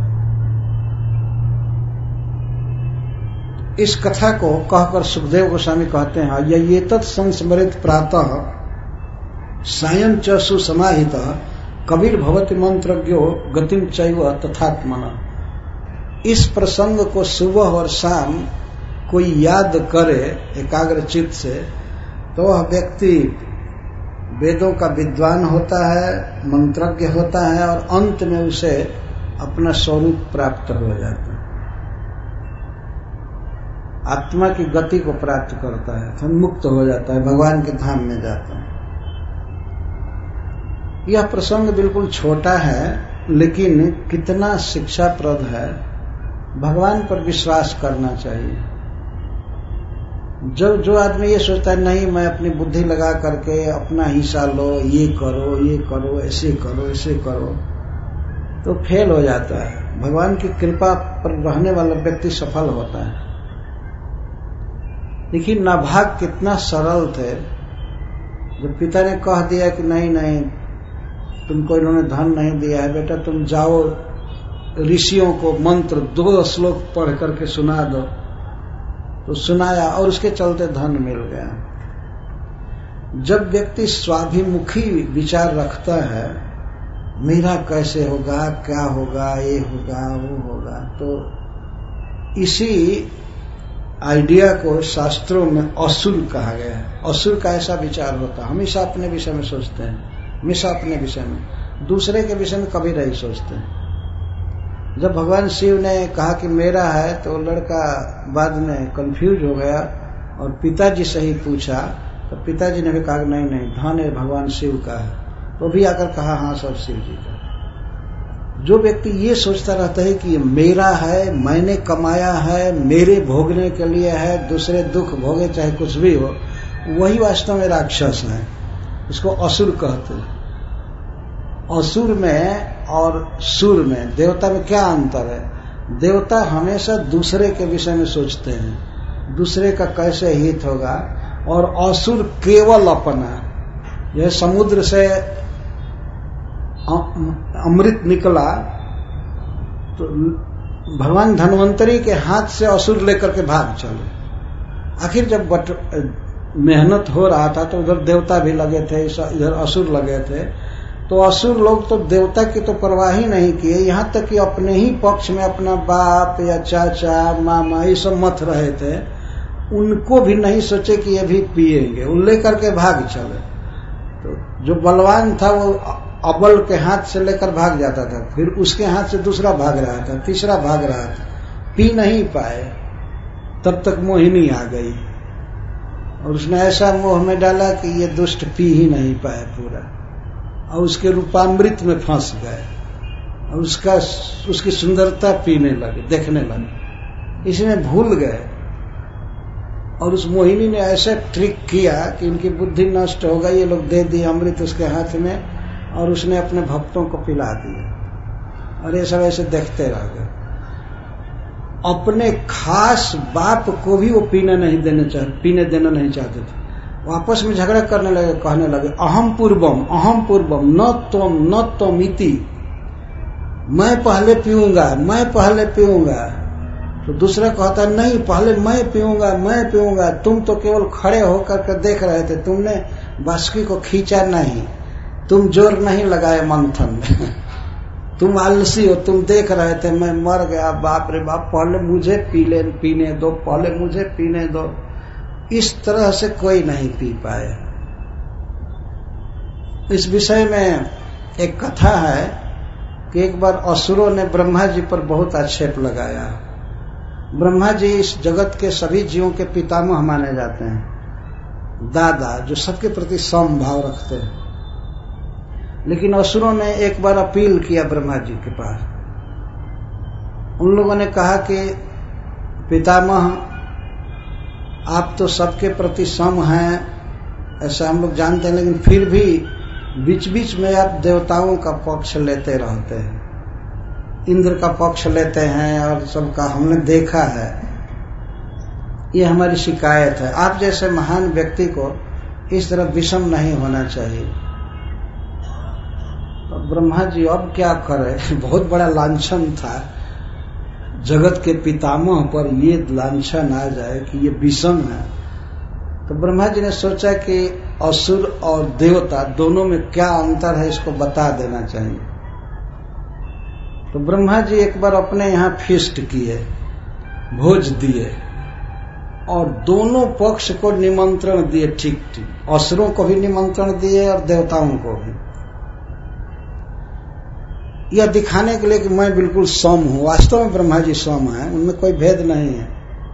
[SPEAKER 1] इस कथा को कहकर सुखदेव गोस्वामी कहते हैं, ये तत्संस्मृत प्रातः सायं च सुसमाहित कबीर भवति मंत्रज्ञो गतिम चैव तथात्मना। इस प्रसंग को सुबह और शाम कोई याद करे एकाग्र चित्त से, तो वह व्यक्ति वेदों का विद्वान होता है, मंत्रज्ञ होता है और अंत में उसे अपना स्वरूप प्राप्त हो जाता है, आत्मा की गति को प्राप्त करता है, तो मुक्त हो जाता है, भगवान के धाम में जाता है। यह प्रसंग बिल्कुल छोटा है लेकिन कितना शिक्षाप्रद है। भगवान पर विश्वास करना चाहिए। जो आदमी ये सोचता है नहीं मैं अपनी बुद्धि लगा करके अपना हिस्सा लो, ये करो, ऐसे करो, तो फेल हो जाता है। भगवान की कृपा पर रहने वाला व्यक्ति सफल होता है। देखिए नाभाग कितना सरल थे। जब पिता ने कह दिया कि नहीं तुमको इन्होंने धन नहीं दिया है, बेटा तुम जाओ ऋषियों को मंत्र 2 श्लोक पढ़ करके सुना दो, तो सुनाया और उसके चलते धन मिल गया। जब व्यक्ति स्वाभिमुखी विचार रखता है, मेरा कैसे होगा, क्या होगा, ये होगा, वो होगा, तो इसी आइडिया को शास्त्रों में असुर कहा गया है। असुर का ऐसा विचार होता है, हमेशा अपने विषय में सोचते हैं, हमेशा अपने विषय में, दूसरे के विषय में कभी नहीं सोचते हैं। जब भगवान शिव ने कहा कि मेरा है, तो लड़का बाद में कंफ्यूज हो गया और पिताजी से ही पूछा, तो पिताजी ने भी कहा नहीं धन है भगवान शिव का है, तो भी आकर कहा हाँ सब शिव जी का। जो व्यक्ति ये सोचता रहता है कि ये मेरा है, मैंने कमाया है, मेरे भोगने के लिए है, दूसरे दुख भोगे चाहे कुछ भी हो, वही वास्तव में राक्षस है। इसको असुर कहते हैं। असुर में और सुर में, देवता में क्या अंतर है? देवता हमेशा दूसरे के विषय में सोचते हैं, दूसरे का कैसे हित होगा, और असुर केवल अपना। यह समुद्र से अमृत निकला तो भगवान धन्वंतरी के हाथ से असुर लेकर के भाग चले। आखिर जब मेहनत हो रहा था तो उधर देवता भी लगे थे, इधर असुर लगे थे, तो असुर लोग तो देवता की तो परवाह ही नहीं किए, यहाँ तक कि अपने ही पक्ष में अपना बाप या चाचा मामा ये सब मत रहे थे, उनको भी नहीं सोचे कि ये भी पिएंगे, उन लेकर के भाग चले। तो जो बलवान था वो अबल के हाथ से लेकर भाग जाता था, फिर उसके हाथ से दूसरा भाग रहा था, तीसरा भाग रहा था, पी नहीं पाए, तब तक मोहिनी आ गई और उसने ऐसा मोह में डाला कि ये दुष्ट पी ही नहीं पाए पूरा, और उसके रूपामृत में फंस गए और उसकी सुंदरता पीने लगे, देखने लगे, इसमें भूल गए। और उस मोहिनी ने ऐसे ट्रिक किया कि इनकी बुद्धि नष्ट हो गई, ये लोग दे दिए अमृत उसके हाथ में और उसने अपने भक्तों को पिला दिया और ये सब ऐसे देखते रह गए। अपने खास बाप को भी वो पीने देना नहीं चाहते थे। वो आपस में झगड़ा करने लगे, कहने लगे अहम पूर्वम न त्वम इति, मैं पहले पीऊंगा। तो दूसरा कहता है नहीं, पहले मैं पीऊंगा। तुम तो केवल खड़े होकर के देख रहे थे, तुमने बांसुरी को खींचा नहीं, तुम जोर नहीं लगाए मंथन में। तुम आलसी हो, तुम देख रहे थे मैं मर गया, बाप रे बाप, पहले मुझे पीने दो, पहले मुझे पीने दो। इस तरह से कोई नहीं पी पाए। इस विषय में एक कथा है कि एक बार असुरों ने ब्रह्मा जी पर बहुत आक्षेप लगाया। ब्रह्मा जी इस जगत के सभी जीवों के पितामह माने जाते हैं, दादा, जो सबके प्रति सम भाव रखते हैं। लेकिन असुरों ने एक बार अपील किया ब्रह्मा जी के पास। उन लोगों ने कहा कि पितामह, आप तो सबके प्रति सम हैं, ऐसा हम लोग जानते हैं, लेकिन फिर भी बीच बीच में आप देवताओं का पक्ष लेते रहते हैं, इंद्र का पक्ष लेते हैं और सबका हमने देखा है। ये हमारी शिकायत है। आप जैसे महान व्यक्ति को इस तरह विषम नहीं होना चाहिए। तो ब्रह्मा जी अब क्या करें, बहुत बड़ा लांछन था, जगत के पितामह पर ये लांछन आ जाए कि ये विषम है। तो ब्रह्मा जी ने सोचा कि असुर और देवता दोनों में क्या अंतर है, इसको बता देना चाहिए। तो ब्रह्मा जी एक बार अपने यहाँ फीस्ट किए, भोज दिए और दोनों पक्ष को निमंत्रण दिए, ठीक ठीक, असुरों को भी निमंत्रण दिए और देवताओं को भी, यह दिखाने के लिए कि मैं बिल्कुल सम हूं। वास्तव में ब्रह्मा जी सम है, उनमें कोई भेद नहीं है।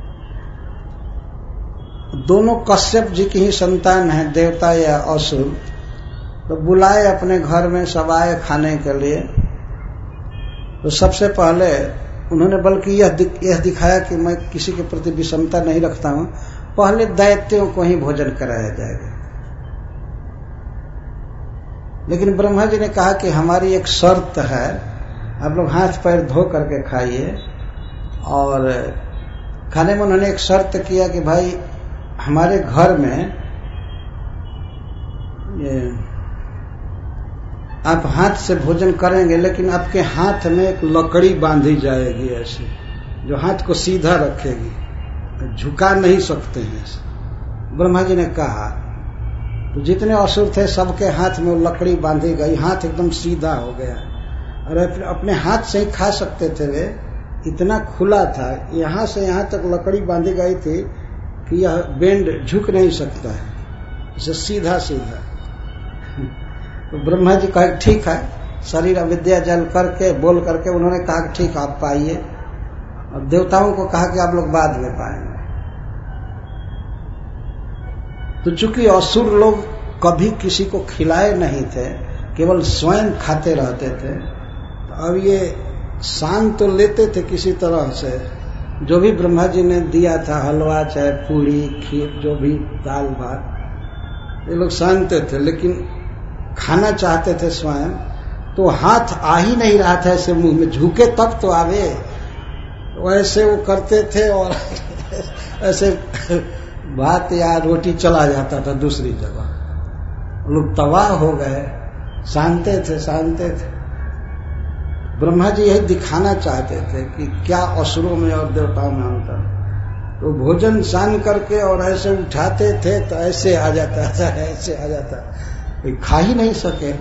[SPEAKER 1] दोनों कश्यप जी की ही संतान है, देवता या असुर। तो बुलाए अपने घर में, सब आए खाने के लिए। तो सबसे पहले उन्होंने बल्कि यह दिखाया कि मैं किसी के प्रति विषमता नहीं रखता हूं, पहले दैत्यों को ही भोजन कराया जाएगा। लेकिन ब्रह्मा जी ने कहा कि हमारी एक शर्त है, आप लोग हाथ पैर धो करके खाइए। और खाने में उन्होंने एक शर्त किया कि भाई हमारे घर में आप हाथ से भोजन करेंगे, लेकिन आपके हाथ में एक लकड़ी बांधी जाएगी ऐसी, जो हाथ को सीधा रखेगी, झुका नहीं सकते हैं। ब्रह्मा जी ने कहा। तो जितने असुर थे सबके हाथ में वो लकड़ी बांधी गई, हाथ एकदम सीधा हो गया और अपने हाथ से ही खा सकते थे वे, इतना खुला था। यहां से यहां तक लकड़ी बांधी गई थी कि यह बेंड झुक नहीं सकता है, इसे सीधा सीधा। तो ब्रह्मा जी कहा ठीक है, शरीर अविद्या जल करके बोल करके उन्होंने कहा ठीक आप पाइए, और देवताओं को कहा कि आप लोग बाद में पाएंगे। तो चूंकि असुर लोग कभी किसी को खिलाए नहीं थे, केवल स्वयं खाते रहते थे, तो अब ये शान तो लेते थे किसी तरह से, जो भी ब्रह्मा जी ने दिया था, हलवा चाहे पूरी खीर, जो भी दाल भात, ये लोग शानते थे, लेकिन खाना चाहते थे स्वयं। तो हाथ आ ही नहीं रहा था ऐसे मुंह में, झुके तब तो आवे, वैसे वो करते थे और ऐसे भात या रोटी चला जाता था दूसरी जगह। लोग तबाह हो गए, शानते थे। ब्रह्मा जी यही दिखाना चाहते थे कि क्या असुरों में और देवताओं में अंतर। तो भोजन शान करके और ऐसे उठाते थे तो ऐसे आ जाता था, ऐसे आ जाता, कोई खा ही नहीं सके।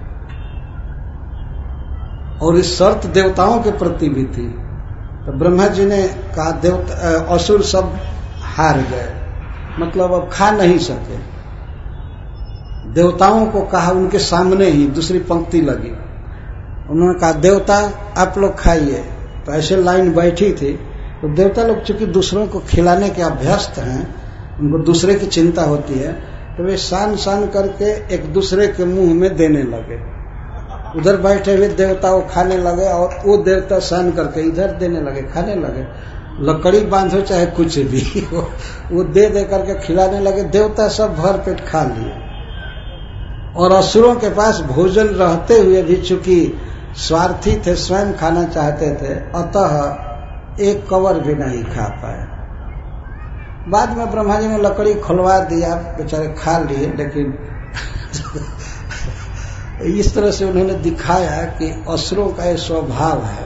[SPEAKER 1] और इस शर्त देवताओं के प्रति भी थी। तो ब्रह्मा जी ने कहा देवता असुर सब हार गए, मतलब अब खा नहीं सके। देवताओं को कहा, उनके सामने ही दूसरी पंक्ति लगी, उन्होंने कहा देवता आप लोग खाइए। तो ऐसे लाइन बैठी थी। तो देवता लोग चूंकि दूसरों को खिलाने के अभ्यस्त हैं, उनको दूसरे की चिंता होती है, तो वे शान करके एक दूसरे के मुंह में देने लगे। उधर बैठे हुए देवता वो खाने लगे और वो देवता शान करके इधर देने लगे, खाने लगे। लकड़ी बांधो चाहे कुछ भी वो दे करके खिलाने लगे। देवता सब भर पेट खा लिए। और असुरों के पास भोजन रहते हुए भी चूंकि स्वार्थी थे, स्वयं खाना चाहते थे, अतः एक कवर भी नहीं खा पाए। बाद में ब्रह्मा जी ने लकड़ी खुलवा दिया, बेचारे खा लिए, लेकिन इस तरह से उन्होंने दिखाया कि असुरों का यह स्वभाव है,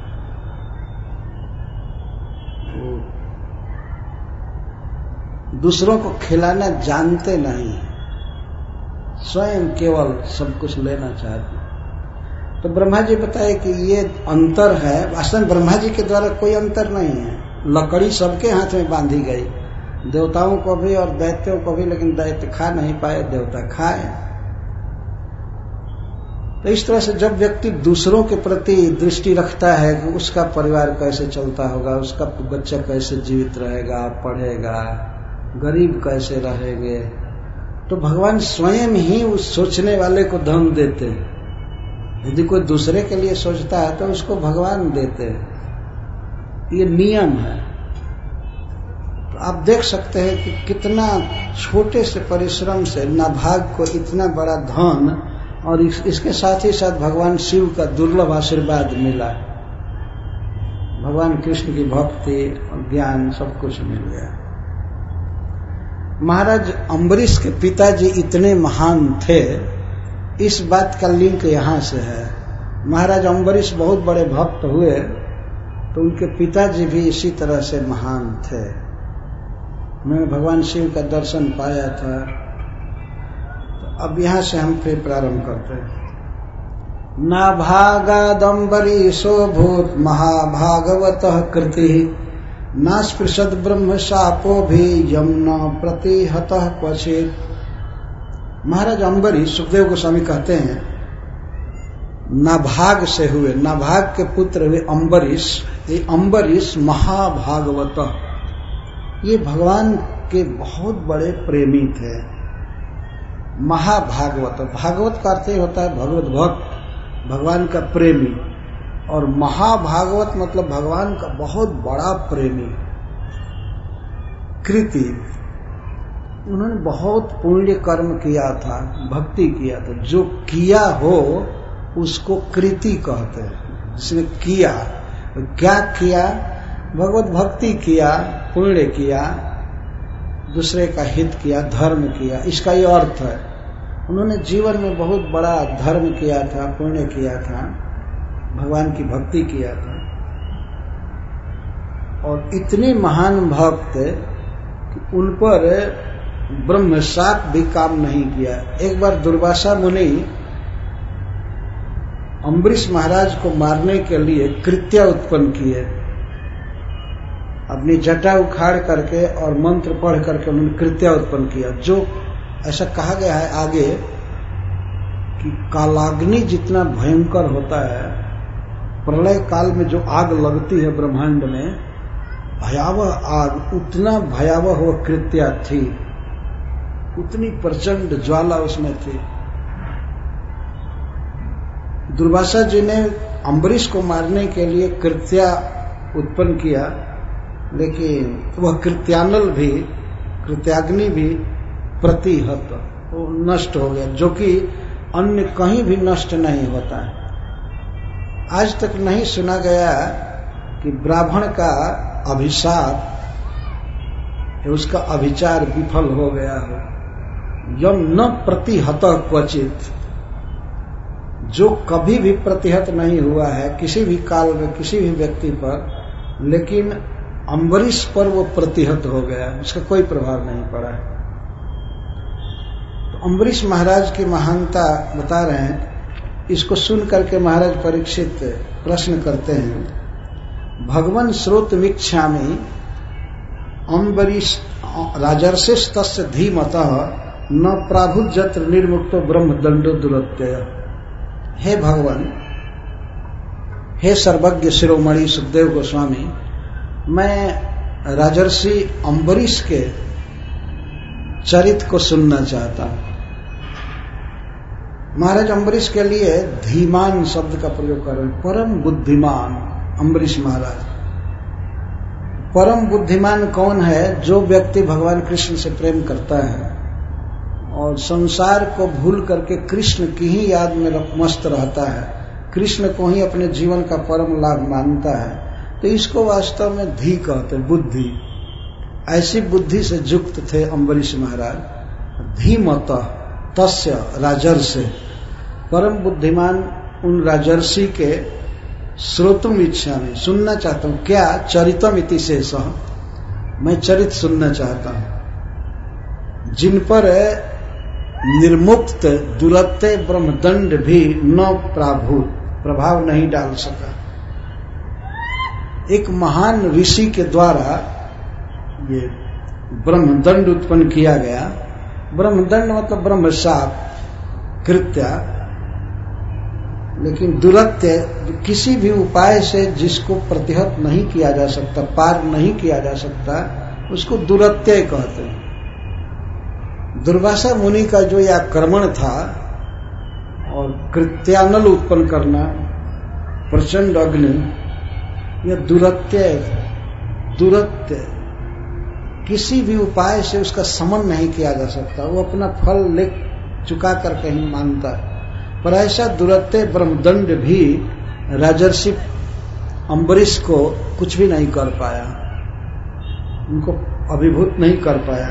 [SPEAKER 1] दूसरों को खिलाना जानते नहीं, स्वयं केवल सब कुछ लेना चाहते। तो ब्रह्मा जी बताए कि ये अंतर है। वास्तव में ब्रह्मा जी के द्वारा कोई अंतर नहीं है। लकड़ी सबके हाथ में बांधी गई, देवताओं को भी और दैत्यों को भी, लेकिन दैत्य खा नहीं पाए, देवता खाए। तो इस तरह से जब व्यक्ति दूसरों के प्रति दृष्टि रखता है कि उसका परिवार कैसे चलता होगा, उसका बच्चा कैसे जीवित रहेगा, पढ़ेगा, गरीब कैसे रहेंगे, तो भगवान स्वयं ही उस सोचने वाले को धन देते हैं। यदि कोई दूसरे के लिए सोचता है तो उसको भगवान देते हैं। ये नियम है। तो आप देख सकते हैं कि कितना छोटे से परिश्रम से नाभाग को इतना बड़ा धन और इसके साथ ही साथ भगवान शिव का दुर्लभ आशीर्वाद मिला। भगवान कृष्ण की भक्ति और ज्ञान सब कुछ मिल गया। महाराज अम्बरीश के पिताजी इतने महान थे, इस बात का लिंक यहां से है। महाराज अम्बरीश बहुत बड़े भक्त हुए तो उनके पिताजी भी इसी तरह से महान थे। उन्होंने भगवान शिव का दर्शन पाया था। तो अब यहां से हम फिर प्रारंभ करते हैं। नाभागादम्बरीशो भूत महाभागवतः कृति नास्पृशद ब्रह्म शापो भी यमुना प्रतिहतः क्वचित्। महाराज अम्बरीश, सुखदेव गोस्वामी कहते हैं, नाभाग से हुए, नाभाग के पुत्र हुए अम्बरीश। ये अम्बरीश महाभागवत, ये भगवान के बहुत बड़े प्रेमी थे। महाभागवत, भागवत का अर्थ होता है भगवत भक्त, भगवान का प्रेमी। और महाभागवत मतलब भगवान का बहुत बड़ा प्रेमी। कृति, उन्होंने बहुत पुण्य कर्म किया था, भक्ति किया था। जो किया हो उसको कृति कहते हैं। जिसने किया, क्या किया? भगवत भक्ति किया, पुण्य किया, दूसरे का हित किया, धर्म किया, इसका ये अर्थ है। उन्होंने जीवन में बहुत बड़ा धर्म किया था, पुण्य किया था, भगवान की भक्ति किया था। और इतने महान भक्त कि उन पर ब्रह्म शाप भी काम नहीं किया। एक बार दुर्वासा मुनि अम्बरीश महाराज को मारने के लिए कृत्या उत्पन्न किए। अपनी जटा उखाड़ करके और मंत्र पढ़ करके उन्होंने कृत्या उत्पन्न किया। जो ऐसा कहा गया है आगे कि कालाग्नि जितना भयंकर होता है, प्रलय काल में जो आग लगती है ब्रह्मांड में, भयावह आग, उतना भयावह वो कृत्या थी, उतनी प्रचंड ज्वाला उसमें थी। दुर्वासा जी ने अम्बरीश को मारने के लिए कृत्या उत्पन्न किया, लेकिन वह कृत्यानल भी, कृत्याग्नि भी प्रतिहत, वो नष्ट हो गया, जो कि अन्य कहीं भी नष्ट नहीं होता है। आज तक नहीं सुना गया कि ब्राह्मण का अभिशाप, उसका अभिचार विफल हो गया हो। यम न प्रतिहत क्वचित, जो कभी भी प्रतिहत नहीं हुआ है किसी भी काल में किसी भी व्यक्ति पर, लेकिन अम्बरीश पर वो प्रतिहत हो गया, उसका कोई प्रभाव नहीं पड़ा है। तो अम्बरीश महाराज की महानता बता रहे हैं। इसको सुन करके महाराज परीक्षित प्रश्न करते हैं, भगवन् श्रोतमीच्छामि अम्बरीश राजर्षिष तस्य धीमतः न प्राभुजत्र निर्मुक्तो ब्रह्म दंडो दुरत्यय। हे भगवान, हे सर्वज्ञ शिरोमणि सुखदेव गोस्वामी, मैं राजर्षि अम्बरीश के चरित्र को सुनना चाहता हूं। महाराज अम्बरीश के लिए धीमान शब्द का प्रयोग कर रहे हैं। परम बुद्धिमान अम्बरीश महाराज। परम बुद्धिमान कौन है? जो व्यक्ति भगवान कृष्ण से प्रेम करता है और संसार को भूल करके कृष्ण की ही याद में मस्त रहता है, कृष्ण को ही अपने जीवन का परम लाभ मानता है, तो इसको वास्तव में धी कहते हैं, बुद्धि। ऐसी बुद्धि से युक्त थे अम्बरीश महाराज। धीमत तस्य राजर्षि, परम बुद्धिमान उन राजर्षि के श्रोतुम इच्छा में सुनना चाहता हूं। क्या चरितम इति शेषः, मैं चरित सुनना चाहता हूं जिन पर निर्मुक्त दुरत्य ब्रह्मदंड भी न प्रभाव नहीं डाल सका। एक महान ऋषि के द्वारा ये ब्रह्मदंड उत्पन्न किया गया। ब्रह्मदंड मतलब ब्रह्मशाप कृत्या, लेकिन दुरत्य किसी भी उपाय से जिसको प्रतिहत नहीं किया जा सकता, पार नहीं किया जा सकता, उसको दुरत्य कहते हैं। दुर्वासा मुनि का जो यह आक्रमण था और कृत्यानल उत्पन्न करना, प्रचंड अग्नि, यह दुरत्य किसी भी उपाय से उसका समन नहीं किया जा सकता। वो अपना फल ले चुका कर कहीं मानता है। पर ऐसा दुरत्य ब्रह्मदंड भी राजर्षि अम्बरीश को कुछ भी नहीं कर पाया, उनको अभिभूत नहीं कर पाया।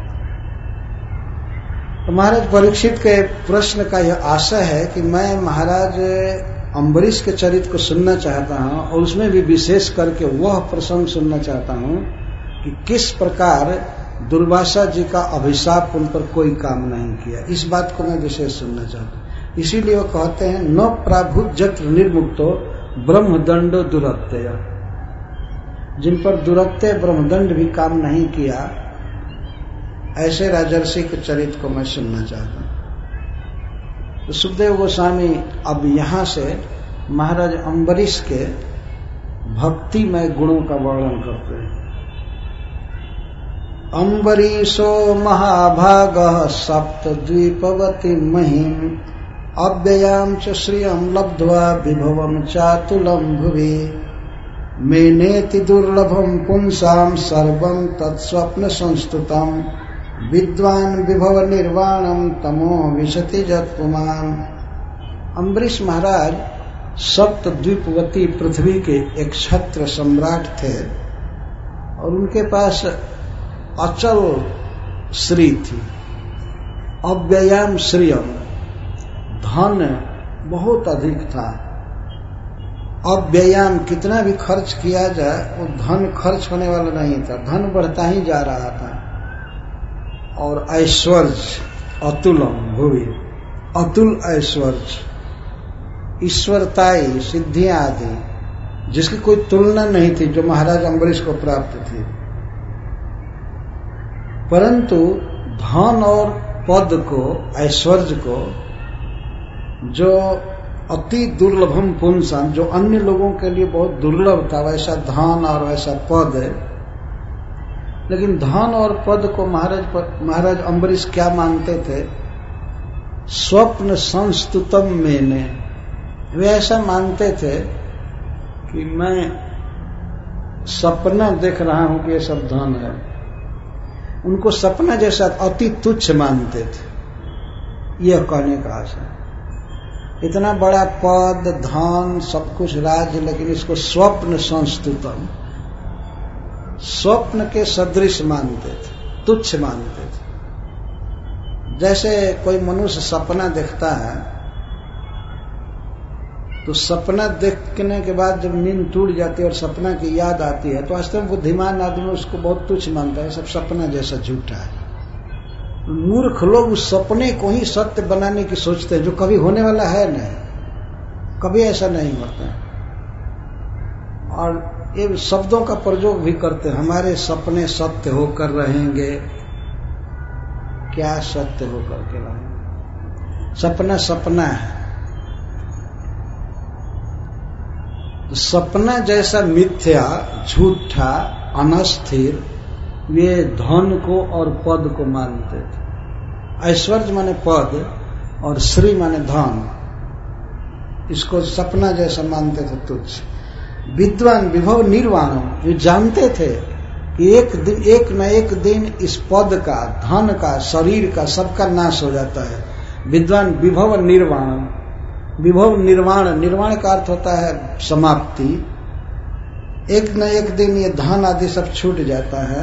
[SPEAKER 1] तो महाराज परीक्षित के प्रश्न का यह आशय है कि मैं महाराज अम्बरीश के चरित्र को सुनना चाहता हूं और उसमें भी विशेष करके वह प्रसंग सुनना चाहता हूं कि किस प्रकार दुर्वासा जी का अभिशाप उन पर कोई काम नहीं किया। इस बात को मैं विशेष सुनना चाहता हूं। इसीलिए वो कहते हैं न प्राभुत जत्र निर्मुक्तो ब्रह्मदंड दुरत्य, जिन पर दुरत्य ब्रह्मदंड भी काम नहीं किया, ऐसे राजर्षि के चरित्र को मैं सुनना चाहता हूं। तो सुखदेव गोस्वामी अब यहां से महाराज अम्बरीश के भक्तिमय गुणों का वर्णन करते हैं। अम्बरीशो महाभागः सप्तद्वीपवती महिम अव्ययां च श्रियं लब्ध्वा विभवं चातुलं भुवि मेनेति दुर्लभं पुंसां सर्वं तत्स्वप्न संस्तुतम् विद्वान विभव निर्वाणम तमो विशति जत्पुमान। अम्बरीश महाराज सप्तद्वीपवती पृथ्वी के एक क्षत्र सम्राट थे और उनके पास अचल श्री थी। अव्ययाम श्रियम, धन बहुत अधिक था। अव्ययाम, कितना भी खर्च किया जाए वो धन खर्च होने वाला नहीं था, धन बढ़ता ही जा रहा था। और ऐश्वर्य अतुलम भुवि, अतुल ऐश्वर्य, ईश्वरताई सिद्धियां आदि जिसकी कोई तुलना नहीं थी, जो महाराज अम्बरीश को प्राप्त थी। परंतु धन और पद को, ऐश्वर्य को, जो अति दुर्लभम पुंसम, जो अन्य लोगों के लिए बहुत दुर्लभ था, वैसा धन और वैसा पद। लेकिन धन और पद को महाराज अम्बरीश क्या मानते थे? स्वप्न संस्तुतम मैंने, वे ऐसा मानते थे कि मैं सपना देख रहा हूं कि ये सब धन है। उनको सपना जैसा अति तुच्छ मानते थे। यह कहने का आशय, इतना बड़ा पद, धन, सब कुछ राज्य, लेकिन इसको स्वप्न संस्तुतम, स्वप्न के सदृश मानते थे, तुच्छ मानते थे। जैसे कोई मनुष्य सपना देखता है तो सपना देखने के बाद जब नींद टूट जाती है और सपना की याद आती है तो वास्तव में बुद्धिमान आदमी उसको बहुत तुच्छ मानता है, सब सपना जैसा झूठा है। मूर्ख लोग उस सपने को ही सत्य बनाने की सोचते हैं जो कभी होने वाला है नहीं, कभी ऐसा नहीं होता। और ये शब्दों का प्रयोग भी करते हैं, हमारे सपने सत्य होकर रहेंगे। क्या सत्य होकर के रहेंगे? सपना सपना है। सपना जैसा मिथ्या, झूठा, अनस्थिर वे धन को और पद को मानते थे। ऐश्वर्य माने पद और श्री माने धन, इसको सपना जैसा मानते थे, तुच्छ। विद्वान विभव निर्वाणम, ये जानते थे कि एक न एक दिन इस पद का, धन का, शरीर का, सबका नाश हो जाता है। विद्वान विभव निर्वाणम, विभव निर्वाण, निर्वाण का अर्थ होता है समाप्ति। एक न एक दिन ये धन आदि सब छूट जाता है,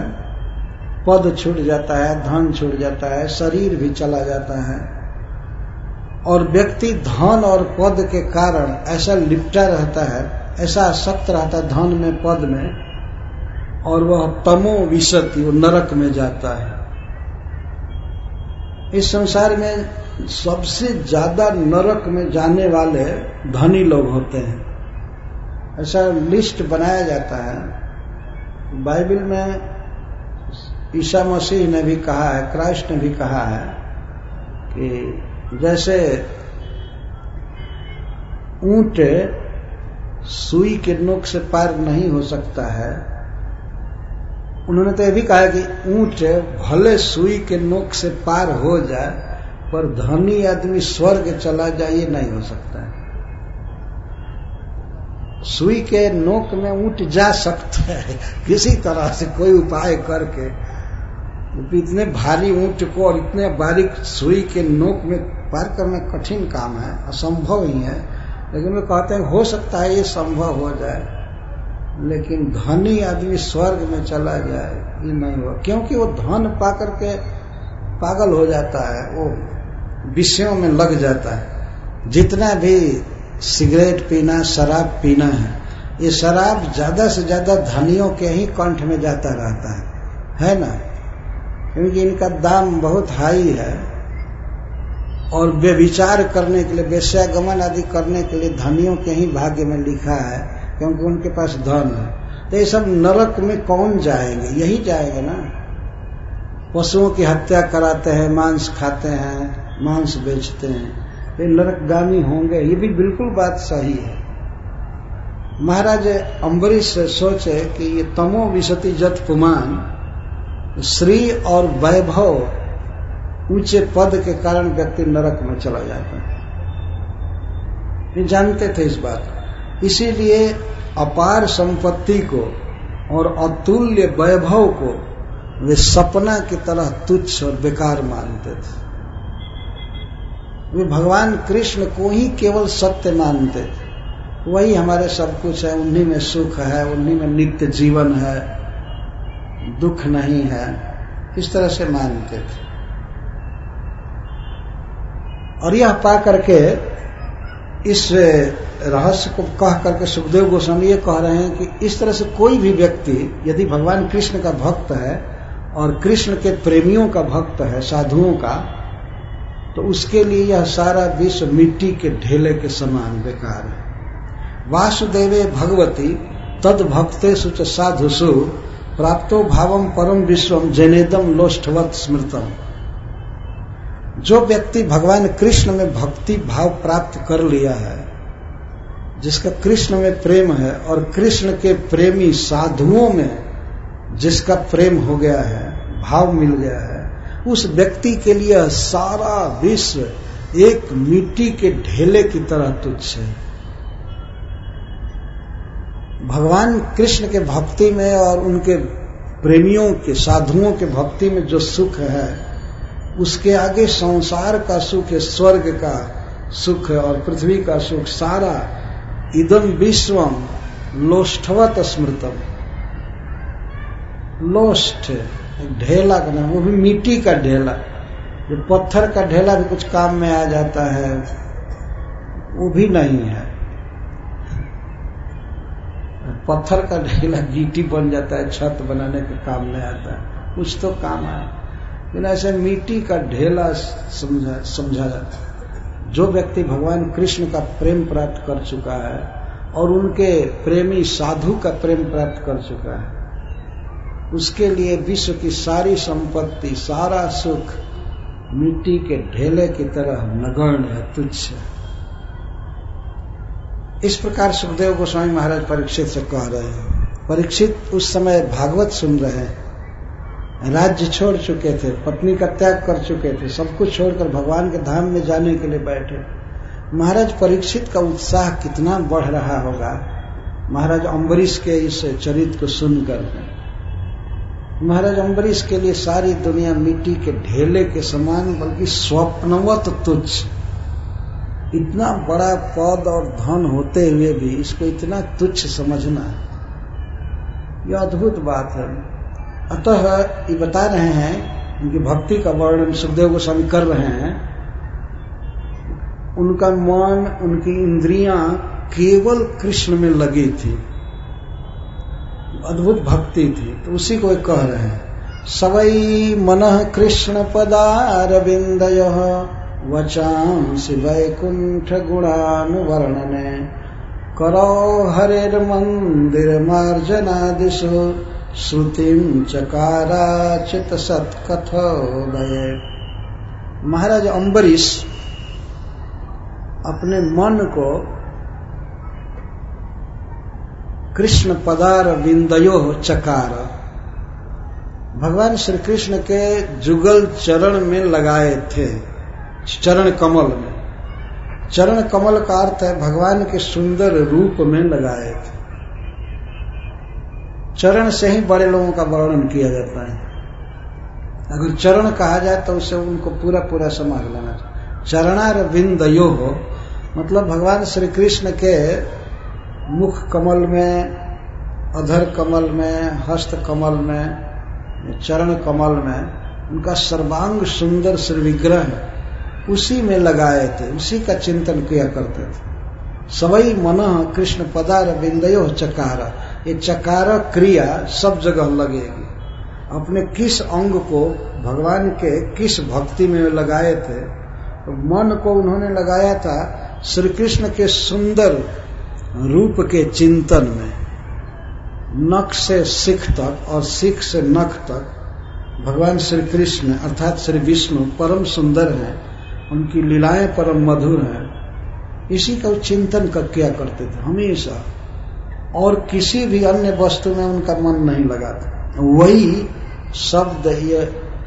[SPEAKER 1] पद छूट जाता है, धन छूट जाता है, शरीर भी चला जाता है। और व्यक्ति धन और पद के कारण ऐसा लिपटा रहता है, ऐसा आसक्त रहता है धन में, पद में, और वह तमो विशति, वो नरक में जाता है। इस संसार में सबसे ज्यादा नरक में जाने वाले धनी लोग होते हैं, ऐसा लिस्ट बनाया जाता है। बाइबल में ईसा मसीह ने भी कहा है, क्राइस्ट ने भी कहा है कि जैसे ऊंट सुई के नोक से पार नहीं हो सकता है, उन्होंने तो यह भी कहा कि ऊंट भले सुई के नोक से पार हो जाए पर धनी आदमी स्वर्ग चला जाए ये नहीं हो सकता है। सुई के नोक में ऊंट जा सकता है किसी तरह से, कोई उपाय करके। इतने भारी ऊंट को और इतने बारीक सुई के नोक में पार करना कठिन काम है, असंभव ही है। लेकिन वे कहते हैं हो सकता है ये संभव हो जाए, लेकिन धनी आदमी स्वर्ग में चला जाए ये नहीं हुआ, क्योंकि वो धन पा करके पागल हो जाता है, वो विषयों में लग जाता है। जितना भी सिगरेट पीना, शराब पीना है शराब ज्यादा से ज्यादा धनियों के ही कंठ में जाता रहता है ना, क्योंकि इनका दाम बहुत हाई है। और व्यभिचार करने के लिए, वेश्यागमन आदि करने के लिए धनियों के ही भाग्य में लिखा है, क्योंकि उनके पास धन है। तो ये सब नरक में कौन जाएंगे? यही जाएंगे ना। पशुओं की हत्या कराते हैं, मांस खाते हैं, मांस बेचते हैं, ये नरकगामी होंगे। ये भी बिल्कुल बात सही है। महाराज अम्बरीश सोचे कि ये तमो विशति जत पुमान, श्री और वैभव, ऊंचे पद के कारण व्यक्ति नरक में चला जाता है। ये जानते थे इस बात, इसीलिए अपार संपत्ति को और अतुल्य वैभव को वे सपना की तरह तुच्छ और बेकार मानते थे। वे भगवान कृष्ण को ही केवल सत्य मानते थे, वही हमारे सब कुछ है, उन्हीं में सुख है, उन्हीं में नित्य जीवन है, दुख नहीं है, इस तरह से मानते थे। और यह पा करके इस रहस्य को कह करके सुखदेव गोस्वामी ये कह रहे हैं कि इस तरह से कोई भी व्यक्ति यदि भगवान कृष्ण का भक्त है और कृष्ण के प्रेमियों का भक्त है, साधुओं का, तो उसके लिए यह सारा विश्व मिट्टी के ढेले के समान बेकार है। वासुदेवे भगवती तद भक्तेषु च साधुषु प्राप्तो भावम परम विश्वम जनेदम लोष्ठवत स्मृतम। जो व्यक्ति भगवान कृष्ण में भक्ति भाव प्राप्त कर लिया है, जिसका कृष्ण में प्रेम है, और कृष्ण के प्रेमी साधुओं में जिसका प्रेम हो गया है, भाव मिल गया है, उस व्यक्ति के लिए सारा विश्व एक मिट्टी के ढेले की तरह तुच्छ है। भगवान कृष्ण के भक्ति में और उनके प्रेमियों के, साधुओं के भक्ति में जो सुख है, उसके आगे संसार का सुख है, स्वर्ग का सुख है और पृथ्वी का सुख, सारा इदम विश्वम लोष्ठवत स्मृतम। लोष्ठ ढेला का नाम, वो भी मिट्टी का ढेला। जो पत्थर का ढेला भी कुछ काम में आ जाता है, वो भी नहीं है। पत्थर का ढेला गीटी बन जाता है, छत बनाने के काम में आता है, कुछ तो काम आए, लेकिन ऐसे मिट्टी का ढेला समझा जाता है। जो व्यक्ति भगवान कृष्ण का प्रेम प्राप्त कर चुका है और उनके प्रेमी साधु का प्रेम प्राप्त कर चुका है, उसके लिए विश्व की सारी संपत्ति, सारा सुख मिट्टी के ढेले की तरह नगण्य है, तुच्छ है। इस प्रकार सुखदेव गोस्वामी महाराज परीक्षित से कह रहे हैं। परीक्षित उस समय भागवत सुन रहे हैं, राज्य छोड़ चुके थे, पत्नी का त्याग कर चुके थे, सब कुछ छोड़कर भगवान के धाम में जाने के लिए बैठे। महाराज परीक्षित का उत्साह कितना बढ़ रहा होगा महाराज अम्बरीश के इस चरित्र को सुनकर। महाराज अम्बरीश के लिए सारी दुनिया मिट्टी के ढेले के समान, बल्कि स्वप्नवत तुच्छ। इतना बड़ा पद और धन होते हुए भी इसको इतना तुच्छ समझना, यह अद्भुत बात है। अतः ये बता रहे हैं, उनकी भक्ति का वर्णन सुखदेव गोस्वामी कर रहे हैं उनका मन, उनकी इंद्रियां केवल कृष्ण में लगी थी, अद्भुत भक्ति थी। तो उसी को कह रहे हैं, सवै मनः कृष्ण पदारविन्दयोः वचांसि वैकुंठ गुणानुवर्णने करो हरेर्मन्दिर मार्जनादिषु श्रुतिं चकाराचित सत्कथोदये। महाराज अम्बरीश अपने मन को कृष्ण पदार विंदयो चकार, भगवान श्री कृष्ण के जुगल चरण में लगाए थे, चरण कमल में। चरण कमल का अर्थ है भगवान के सुंदर रूप में लगाए थे। चरण से ही बड़े लोगों का वर्णन किया जाता है। अगर चरण कहा जाए तो उसे उनको पूरा पूरा समझ लेना चाहिए। चरणार विंदयो हो मतलब भगवान श्री कृष्ण के मुख कमल में, अधर कमल में, हस्त कमल में, चरण कमल में उनका सर्वांग सुंदर श्री विग्रह है, उसी में लगाए थे, उसी का चिंतन किया करते थे। सवई मनः कृष्ण पदार विंदयो चकार, ये चकार क्रिया सब जगह लगेगी। अपने किस अंग को भगवान के किस भक्ति में लगाए थे, तो मन को उन्होंने लगाया था श्री कृष्ण के सुंदर रूप के चिंतन में। नख से सिख तक और सिख से नख तक भगवान श्री कृष्ण अर्थात श्री विष्णु परम सुंदर हैं, उनकी लीलाएं परम मधुर हैं। इसी का चिंतन किया करते थे हमेशा, और किसी भी अन्य वस्तु में उनका मन नहीं लगा था। वही शब्द ये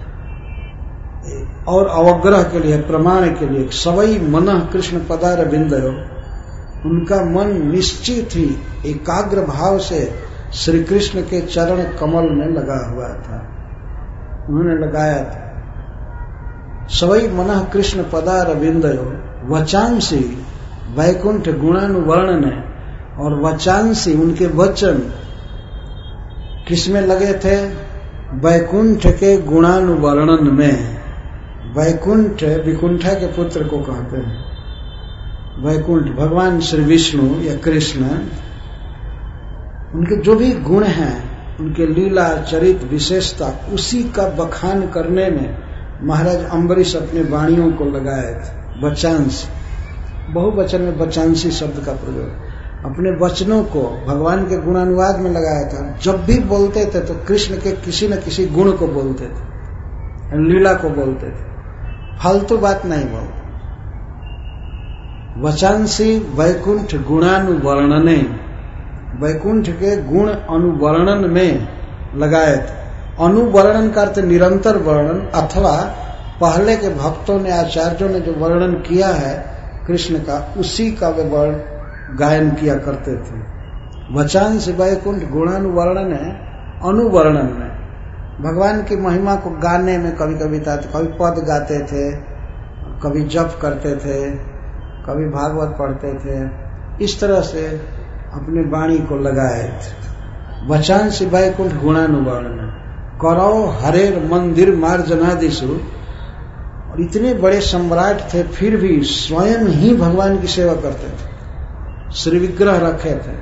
[SPEAKER 1] और अवग्रह के लिए, प्रमाण के लिए, सवई मनः कृष्ण पदार विंदयो, उनका मन निश्चित ही एकाग्र भाव से श्री कृष्ण के चरण कमल में लगा हुआ था, उन्होंने लगाया था। सवई मनः कृष्ण पदार विंदयो वचांसी वैकुंठ गुणानुवर्णने, और वचांसी उनके वचन किसमें लगे थे? वैकुंठ के गुणानुवर्णन में। वैकुंठ विकुंठा के पुत्र को कहते हैं। वैकुंठ भगवान श्री विष्णु या कृष्ण, उनके जो भी गुण हैं, उनके लीला चरित्र विशेषता, उसी का बखान करने में महाराज अम्बरीश अपने वाणियों को लगाए थे। वचांस, बहुवचन में वचांसी शब्द का प्रयोग, अपने वचनों को भगवान के गुणानुवाद में लगाया था। जब भी बोलते थे तो कृष्ण के किसी न किसी गुण को बोलते थे, लीला को बोलते थे, फालतू बात नहीं बोलते। वचांसी वैकुंठ गुणानुवर्णने, वैकुंठ के गुण अनुवर्णन में लगाए थे। अनुवर्णन का अर्थ निरंतर वर्णन, अथवा पहले के भक्तों ने, आचार्यों ने जो वर्णन किया है कृष्ण का, उसी का वे गायन किया करते थे। वचांस वैकुंठ गुणानुवर्णन है, अनुवर्णन में भगवान की महिमा को गाने में कभी कभी पद गाते थे, कभी जप करते थे, कभी भागवत पढ़ते थे। इस तरह से अपने वाणी को लगाए थे। वचांस वैकुंठ गुणानुवर्णन करो हरेर मंदिर मार्जनादिषु, और इतने बड़े सम्राट थे फिर भी स्वयं ही भगवान की सेवा करते थे, श्री विग्रह रखे थे,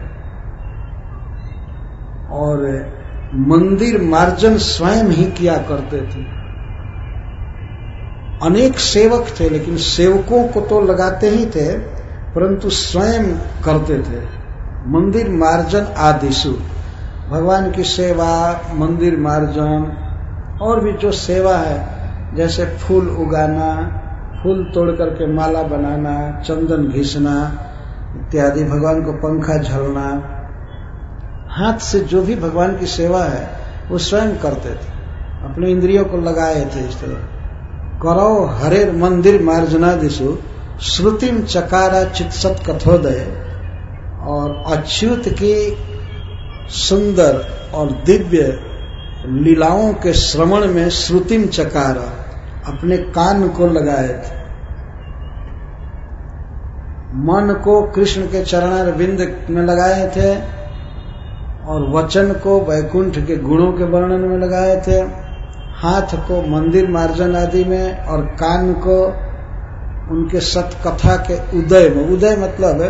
[SPEAKER 1] और मंदिर मार्जन स्वयं ही किया करते थे। अनेक सेवक थे, लेकिन सेवकों को तो लगाते ही थे, परंतु स्वयं करते थे। मंदिर मार्जन आदिशु, भगवान की सेवा, मंदिर मार्जन, और भी जो सेवा है, जैसे फूल उगाना, फूल तोड़ करके माला बनाना, चंदन घिसना इत्यादि, भगवान को पंखा झलना, हाथ से जो भी भगवान की सेवा है वो स्वयं करते थे, अपने इंद्रियों को लगाए थे। इस तरह करो हरेर मंदिर मार्जनादिषु श्रुतिम चकारा चित्सत कथोदय, और अच्युत की सुंदर और दिव्य लीलाओं के श्रवण में श्रुतिम चकारा, अपने कान को लगाए थे। मन को कृष्ण के चरणारविंद में लगाए थे, और वचन को वैकुंठ के गुणों के वर्णन में लगाए थे, हाथ को मंदिर मार्जन आदि में, और कान को उनके सतकथा के उदय में, उदय मतलब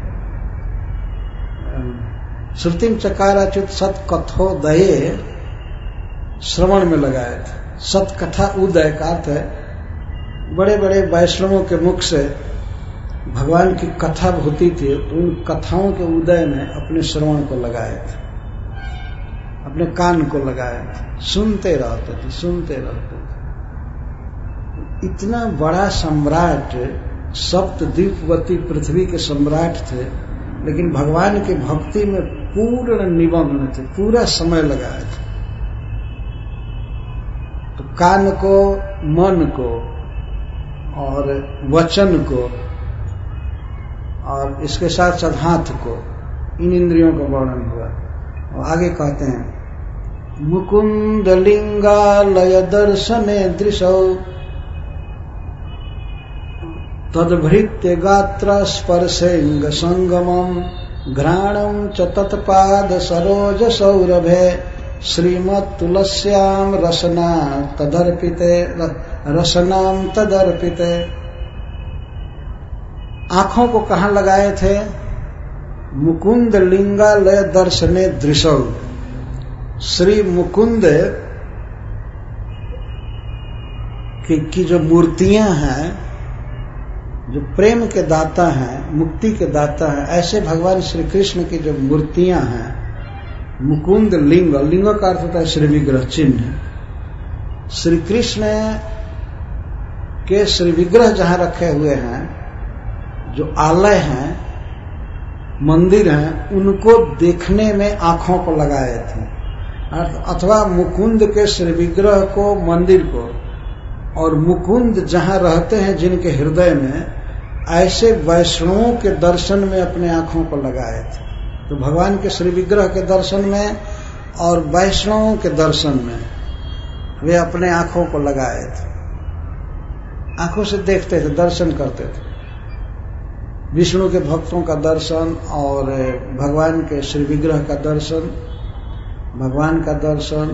[SPEAKER 1] श्रुतिम चकाराच्युत सतकथोदये श्रवण में लगाए थे। सतकथा उदय का अर्थ है बड़े बड़े वैष्णवों के मुख से भगवान की कथा होती थी, तो उन कथाओं के उदय में अपने श्रवण को लगाए थे, अपने कान को लगाए थे, सुनते रहते थे, सुनते रहते थे। इतना बड़ा सम्राट, सप्तद्वीपवती पृथ्वी के सम्राट थे, लेकिन भगवान की भक्ति में पूर्ण निमग्न थे, पूरा समय लगाए थे। तो कान को, मन को और वचन को और इसके साथ साथ हाथ को, इन इंद्रियों का वर्णन हुआ। और आगे कहते हैं मुकुंद लिंगालय दर्शने दृशौ तद्भृत्य गात्र स्पर्शेंग संगमम घ्राणम च तत्पाद सरोज सौरभे श्रीमत्तुलस्याम रसनाम तदर्पिते। आंखों को कहां लगाए थे? मुकुंद लिंगालय दर्शने दृशौ। श्री मुकुंद की जो मूर्तियां हैं, जो प्रेम के दाता हैं, मुक्ति के दाता हैं, ऐसे भगवान श्री कृष्ण की जो मूर्तियां हैं, मुकुंद लिंग, लिंग का अर्थ होता है श्री विग्रह, चिन्ह। श्री कृष्ण के श्री विग्रह जहां रखे हुए हैं, जो आलय हैं, मंदिर हैं, उनको देखने में आंखों को लगाए थे। अथवा मुकुंद के श्री विग्रह को, मंदिर को, और मुकुंद जहां रहते हैं जिनके हृदय में, ऐसे वैष्णवों के दर्शन में अपने आंखों को लगाए थे। तो भगवान के श्री विग्रह के दर्शन में और वैष्णवों के दर्शन में वे अपने आंखों को लगाए थे। आंखों से देखते थे, दर्शन करते थे। विष्णु के भक्तों का दर्शन और भगवान के श्री विग्रह का दर्शन, भगवान का दर्शन।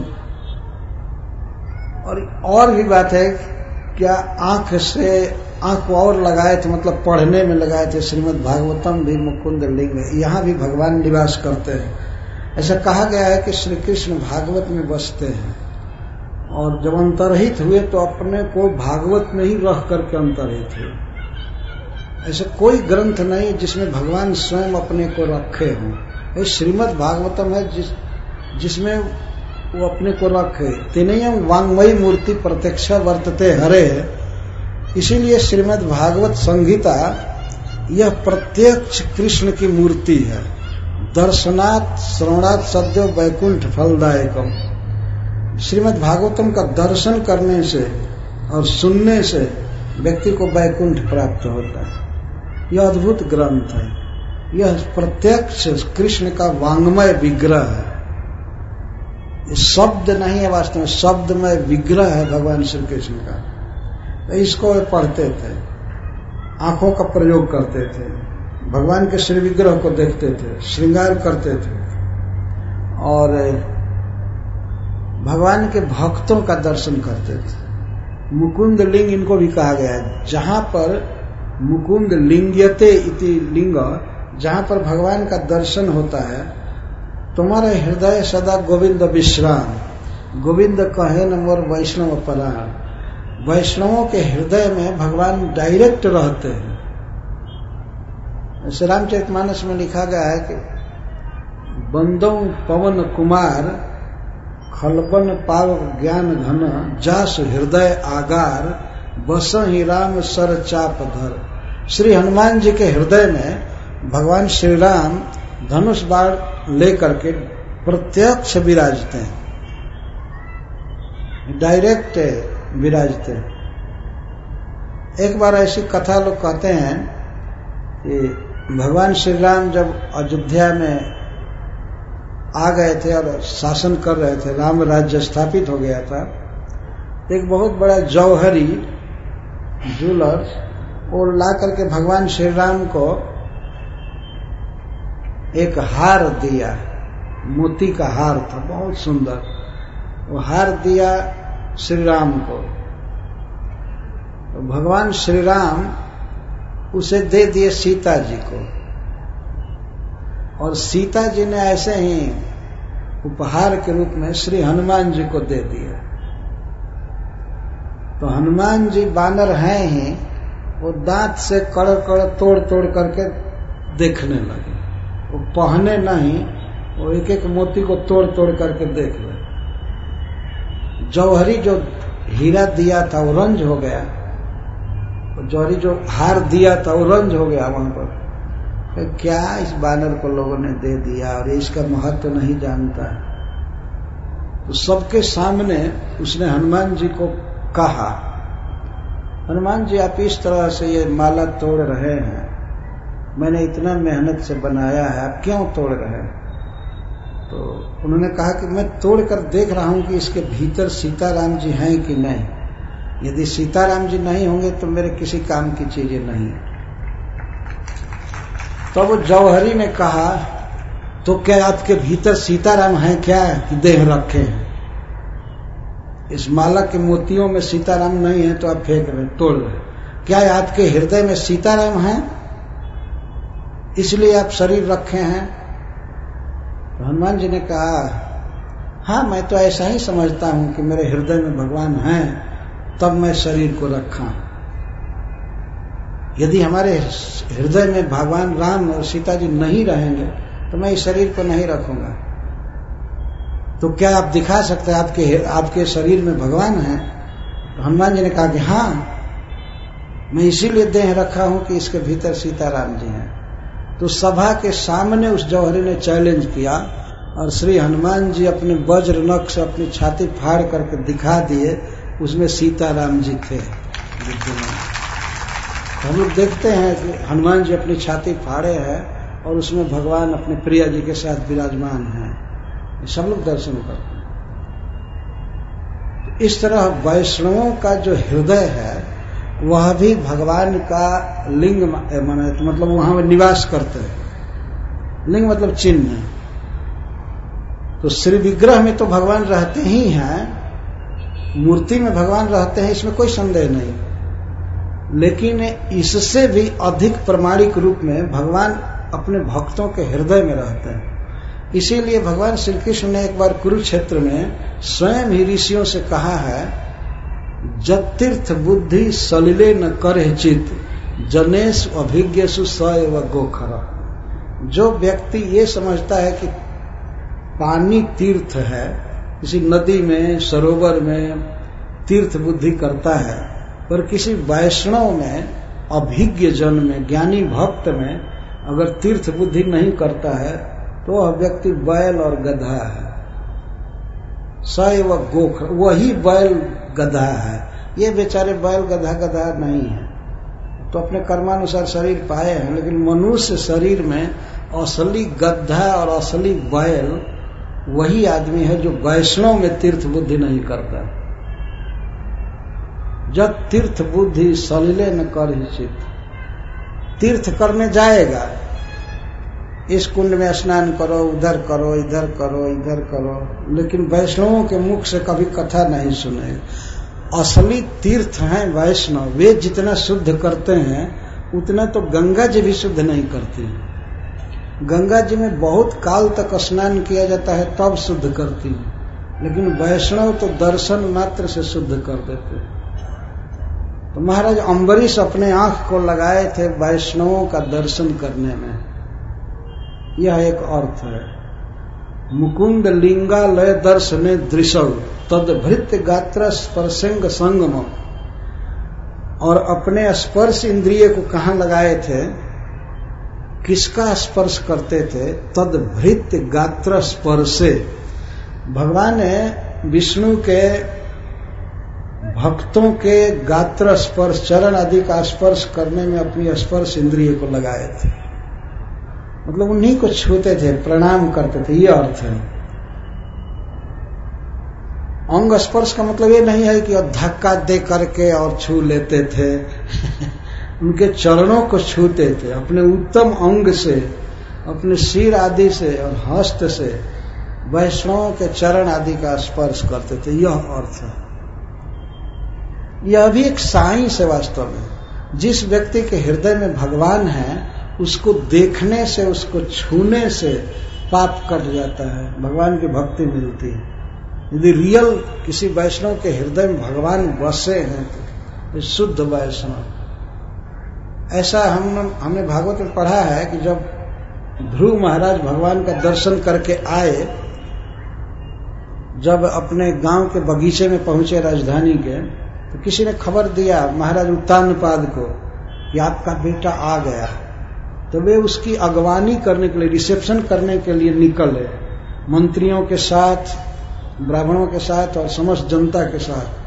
[SPEAKER 1] और भी बात है, क्या आंख और लगाए थे, मतलब पढ़ने में लगाए थे। श्रीमद् भागवतम भी मुकुंद लिंग है, यहाँ भी भगवान निवास करते हैं। ऐसा कहा गया है कि श्री कृष्ण भागवत में बसते हैं, और जब अंतर्हित हुए तो अपने को भागवत में ही रह करके अंतर्हित हुए। ऐसा कोई ग्रंथ नहीं जिसमें भगवान स्वयं अपने को रखे हों। ये श्रीमद् भागवतम है जिसमें वो अपने को रखे। तेनयं वांग्मयी मूर्ति प्रत्यक्षा वर्तते हरे। इसीलिए श्रीमद् भागवत संहिता यह प्रत्यक्ष कृष्ण की मूर्ति है। दर्शनात् श्रवणात् सद्यो वैकुंठ फलदायकम। श्रीमद् भागवतम का दर्शन करने से और सुनने से व्यक्ति को वैकुंठ प्राप्त होता है। यह अद्भुत ग्रंथ है। यह प्रत्यक्ष कृष्ण का वांग्मय विग्रह है। शब्द नहीं है, वास्तव में शब्दमय विग्रह है भगवान श्री कृष्ण का। तो इसको वे पढ़ते थे, आंखों का प्रयोग करते थे, भगवान के श्री विग्रह को देखते थे, श्रृंगार करते थे, और भगवान के भक्तों का दर्शन करते थे। मुकुंद लिंग इनको भी कहा गया है। जहां पर मुकुंद लिंग्यते इति लिंग, जहां पर भगवान का दर्शन होता है, तुम्हारे हृदय सदा गोविंद विश्राम। गोविंद कहे न मोर वैष्णव पराण। वैष्णवों के हृदय में भगवान डायरेक्ट रहते हैं। श्री रामचरितमानस में लिखा गया है कि बंदों पवन कुमार खलबन पाव ज्ञान घन जास हृदय आगार बसहि राम सर चाप धर। श्री हनुमान जी के हृदय में भगवान श्री राम धनुष बाण लेकर के प्रत्यक्ष विराजते हैं, डायरेक्ट विराजते हैं। एक बार ऐसी कथा लोग कहते हैं कि भगवान श्री राम जब अयोध्या में आ गए थे और शासन कर रहे थे, राम राज्य स्थापित हो गया था, एक बहुत बड़ा जौहरी ज्वेलर और ला करके भगवान श्री राम को एक हार दिया। मोती का हार था, बहुत सुंदर। वो हार दिया श्री राम को। तो भगवान श्री राम उसे दे दिए सीता जी को, और सीता जी ने ऐसे ही उपहार के रूप में श्री हनुमान जी को दे दिया। तो हनुमान जी बानर हैं ही, वो दांत से कड़ कड़ तोड़ तोड़ करके देखने लगे। वो पहने नहीं, वो एक एक मोती को तोड़ तोड़ करके देख रहे। जौहरी जो हीरा दिया था वो रंज हो गया, जौहरी जो हार दिया था वो रंज हो गया वहां पर। क्या इस बानर को लोगों ने दे दिया और इसका महत्व तो नहीं जानता। तो सबके सामने उसने हनुमान जी को कहा, हनुमान जी आप इस तरह से ये माला तोड़ रहे हैं, मैंने इतना मेहनत से बनाया है, आप क्यों तोड़ रहे हैं? तो उन्होंने कहा कि मैं तोड़ कर देख रहा हूं कि इसके भीतर सीताराम जी हैं कि नहीं। यदि सीताराम जी नहीं होंगे तो मेरे किसी काम की चीजें नहीं। तो वो जौहरी ने कहा, तो क्या आपके भीतर सीताराम हैं क्या कि देह रखे हैं? इस माला के मोतियों में सीताराम नहीं है तो आप फेंक रहे, तोड़ रहे। क्या आपके हृदय में सीताराम हैं इसलिए आप शरीर रखे हैं? तो हनुमान जी ने कहा, हाँ मैं तो ऐसा ही समझता हूं कि मेरे हृदय में भगवान हैं, तब मैं शरीर को रखा। यदि हमारे हृदय में भगवान राम और सीता जी नहीं रहेंगे तो मैं इस शरीर को नहीं रखूंगा। तो क्या आप दिखा सकते हैं आपके शरीर में भगवान हैं? तो हनुमान जी ने कहा कि हाँ, मैं इसीलिए देह रखा हूं कि इसके भीतर सीताराम जी हैं। तो सभा के सामने उस जौहरी ने चैलेंज किया और श्री हनुमान जी अपने वज्र नख से अपनी छाती फाड़ करके दिखा दिए, उसमें सीताराम जी थे। हम लोग देखते हैं कि हनुमान जी अपनी छाती फाड़े हैं और उसमें भगवान अपने प्रिया जी के साथ विराजमान हैं, सब लोग दर्शन करते हैं। इस तरह वैष्णवों का जो हृदय है वह भी भगवान का लिंग माना, मतलब वहां निवास करते हैं। लिंग मतलब चिन्ह। तो श्री विग्रह में तो भगवान रहते ही हैं, मूर्ति में भगवान रहते हैं, इसमें कोई संदेह नहीं। लेकिन इससे भी अधिक प्रमाणिक रूप में भगवान अपने भक्तों के हृदय में रहते हैं। इसीलिए भगवान श्री कृष्ण ने एक बार कुरुक्षेत्र में स्वयं ही ऋषियों से कहा है, जब तीर्थ बुद्धि सलिले न करे चित, जनेश अभिज्ञसु स एव गोखर। जो व्यक्ति ये समझता है कि पानी तीर्थ है, किसी नदी में सरोवर में तीर्थ बुद्धि करता है, पर किसी वैष्णव में, अभिज्ञ जन में, ज्ञानी भक्त में अगर तीर्थ बुद्धि नहीं करता है तो वह व्यक्ति बैल और गधा है। सैव गोखर, वही बैल गधा है। ये बेचारे बैल गधा गधा नहीं है, तो अपने कर्मानुसार शरीर पाए हैं, लेकिन मनुष्य शरीर में असली गधा और असली बैल वही आदमी है जो वैष्णव में तीर्थ बुद्धि नहीं करता। जब तीर्थ बुद्धि सलिले न कर चित, तीर्थ करने जाएगा, इस कुंड में स्नान करो, उधर करो, इधर करो, इधर करो, लेकिन वैष्णवों के मुख से कभी कथा नहीं सुने। असली तीर्थ हैं वैष्णव, वे जितना शुद्ध करते हैं उतना तो गंगा जी भी शुद्ध नहीं करती। गंगा जी में बहुत काल तक स्नान किया जाता है तब शुद्ध करती है, लेकिन वैष्णव तो दर्शन मात्र से शुद्ध कर देते। तो महाराज अम्बरीश अपने आंख को लगाए थे वैष्णवों का दर्शन करने में, यह एक अर्थ है। मुकुंद लिंगालय दर्शने दृशौ तद भृत्य गात्र स्पर्शंग संगम। और अपने स्पर्श इंद्रिय को कहां लगाए थे, किसका स्पर्श करते थे? तद भृत्य गात्र स्पर्शे। भगवान ने विष्णु के भक्तों के गात्र स्पर्श, चरण आदि का स्पर्श करने में अपनी स्पर्श इंद्रिय को लगाए थे, मतलब उन्हीं को छूते थे, प्रणाम करते थे, ये अर्थ है। अंग स्पर्श का मतलब ये नहीं है कि धक्का दे करके और छू लेते थे उनके चरणों को छूते थे, अपने उत्तम अंग से, अपने सिर आदि से और हस्त से वैष्णवों के चरण आदि का स्पर्श करते थे, यह अर्थ है। यह भी एक साइंस है वास्तव में। जिस व्यक्ति के हृदय में भगवान है उसको देखने से, उसको छूने से पाप कट जाता है, भगवान की भक्ति मिलती है। यदि रियल किसी वैष्णव के हृदय में भगवान बसे हैं तो शुद्ध वैष्णव। ऐसा हमने भागवत में पढ़ा है कि जब ध्रुव महाराज भगवान का दर्शन करके आए, जब अपने गांव के बगीचे में पहुंचे राजधानी के, तो किसी ने खबर दिया महाराज उत्तानपाद को कि आपका बेटा आ गया। तो वे उसकी अगवानी करने के लिए, रिसेप्शन करने के लिए निकले, मंत्रियों के साथ, ब्राह्मणों के साथ और समस्त जनता के साथ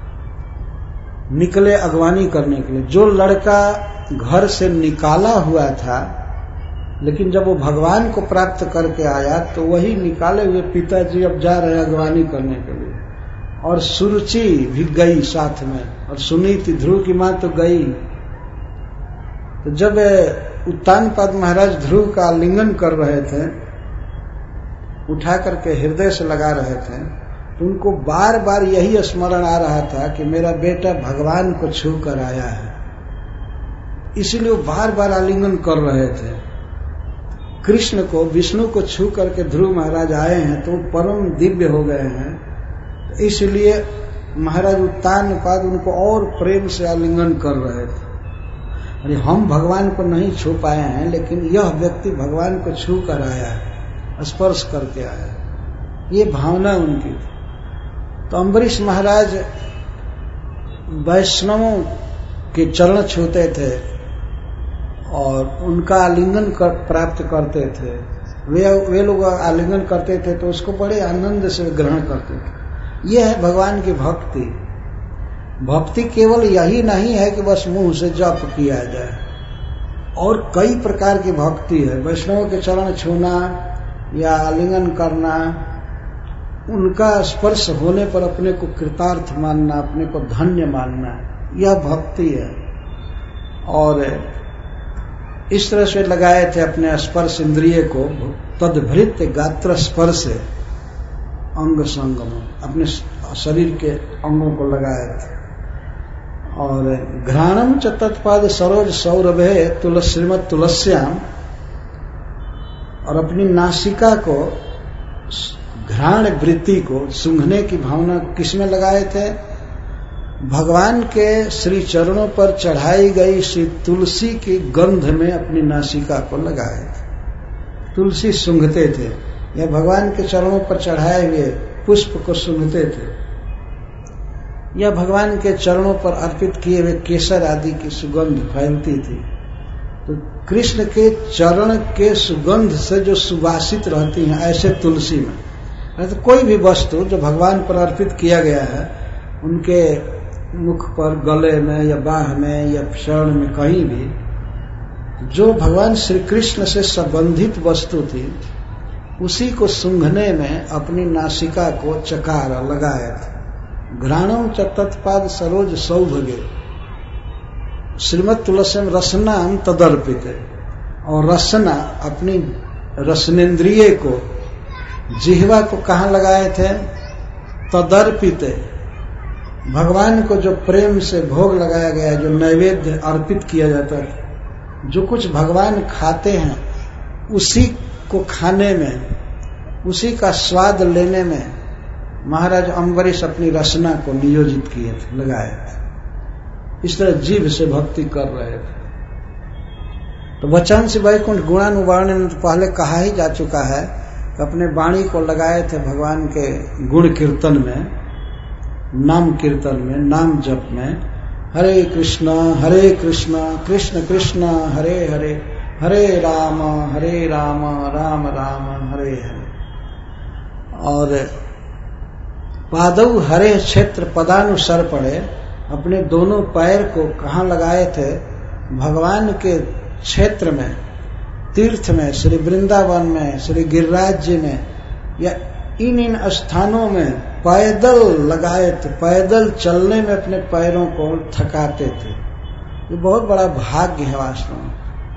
[SPEAKER 1] निकले अगवानी करने के लिए। जो लड़का घर से निकाला हुआ था, लेकिन जब वो भगवान को प्राप्त करके आया तो वही निकाले हुए पिताजी अब जा रहे अगवानी करने के लिए। और सुरुचि भी गई साथ में, और सुनीति, ध्रुव की मां तो गई। तो जब उत्तानपाद महाराज ध्रुव का आलिंगन कर रहे थे, उठा करके हृदय से लगा रहे थे, तो उनको बार बार यही स्मरण आ रहा था कि मेरा बेटा भगवान को छू कर आया है। इसलिए वो बार बार आलिंगन कर रहे थे। कृष्ण को, विष्णु को छू करके ध्रुव महाराज आए हैं तो परम दिव्य हो गए हैं। तो इसलिए महाराज उत्तानपाद उनको और प्रेम से आलिंगन कर रहे थे। अरे हम भगवान को नहीं छू पाए हैं, लेकिन यह व्यक्ति भगवान को छू कर आया है, स्पर्श करके आया, ये भावना उनकी थी। तो अम्बरीश महाराज वैष्णवों के चरण छूते थे और उनका आलिंगन प्राप्त करते थे। वे लोग आलिंगन करते थे तो उसको बड़े आनंद से ग्रहण करते थे। यह है भगवान की भक्ति। भक्ति केवल यही नहीं है कि बस मुंह से जप किया जाए, और कई प्रकार की भक्ति है। वैष्णव के चरण छूना या आलिंगन करना, उनका स्पर्श होने पर अपने को कृतार्थ मानना, अपने को धन्य मानना, यह भक्ति है। और इस तरह से लगाए थे अपने स्पर्श इंद्रिय को, तद्भृत गात्र स्पर्श अंग संगम, अपने शरीर के अंगों को लगाए थे। और घ्राणम च तत्पाद सरोज सौरभे श्रीमद तुलस्याम, और अपनी नासिका को, घ्राण वृत्ति को, सूंघने की भावना किसमें लगाए थे? भगवान के श्री चरणों पर चढ़ाई गई श्री तुलसी की गंध में अपनी नासिका को लगाए थे। तुलसी सूंघते थे, या भगवान के चरणों पर चढ़ाए हुए पुष्प को सूंघते थे, या भगवान के चरणों पर अर्पित किए हुए केसर आदि की सुगंध फैलती थी। तो कृष्ण के चरण के सुगंध से जो सुवासित रहती हैं, ऐसे तुलसी में, तो कोई भी वस्तु जो भगवान पर अर्पित किया गया है, उनके मुख पर, गले में या बाह में या शरण में, कहीं भी जो भगवान श्री कृष्ण से संबंधित वस्तु थी, उसी को सूंघने में अपनी नासिका को चकार लगाए थे। घ्राणम च तत्पाद सरोज सौभगे श्रीमद तुलसी में रसनाम तदर्पित, और रसना, अपनी रसनेन्द्रिय को, जिह्वा को कहाँ लगाए थे? तदर्पित, भगवान को जो प्रेम से भोग लगाया गया, जो नैवेद्य अर्पित किया जाता है, जो कुछ भगवान खाते हैं, उसी को खाने में, उसी का स्वाद लेने में महाराज अम्बरीश अपनी रसना को नियोजित किए थे, लगाए थे। इस तरह जीव से भक्ति कर रहे थे। तो वचनसी वैकुंठ गुणानुवर्णन में तो पहले कहा ही जा चुका है कि अपने वाणी को लगाए थे भगवान के गुण कीर्तन में, नाम कीर्तन में, नाम जप में। हरे कृष्ण कृष्ण कृष्ण हरे हरे, हरे राम राम राम हरे हरे। और पादौ हरे क्षेत्र पदानुसार पड़े, अपने दोनों पैर को कहाँ लगाए थे? भगवान के क्षेत्र में, तीर्थ में, श्री वृंदावन में, श्री गिरिराज जी में, या इन स्थानों में पैदल लगाए थे। पैदल चलने में अपने पैरों को थकाते थे। ये बहुत बड़ा भाग्य है वास्तव में।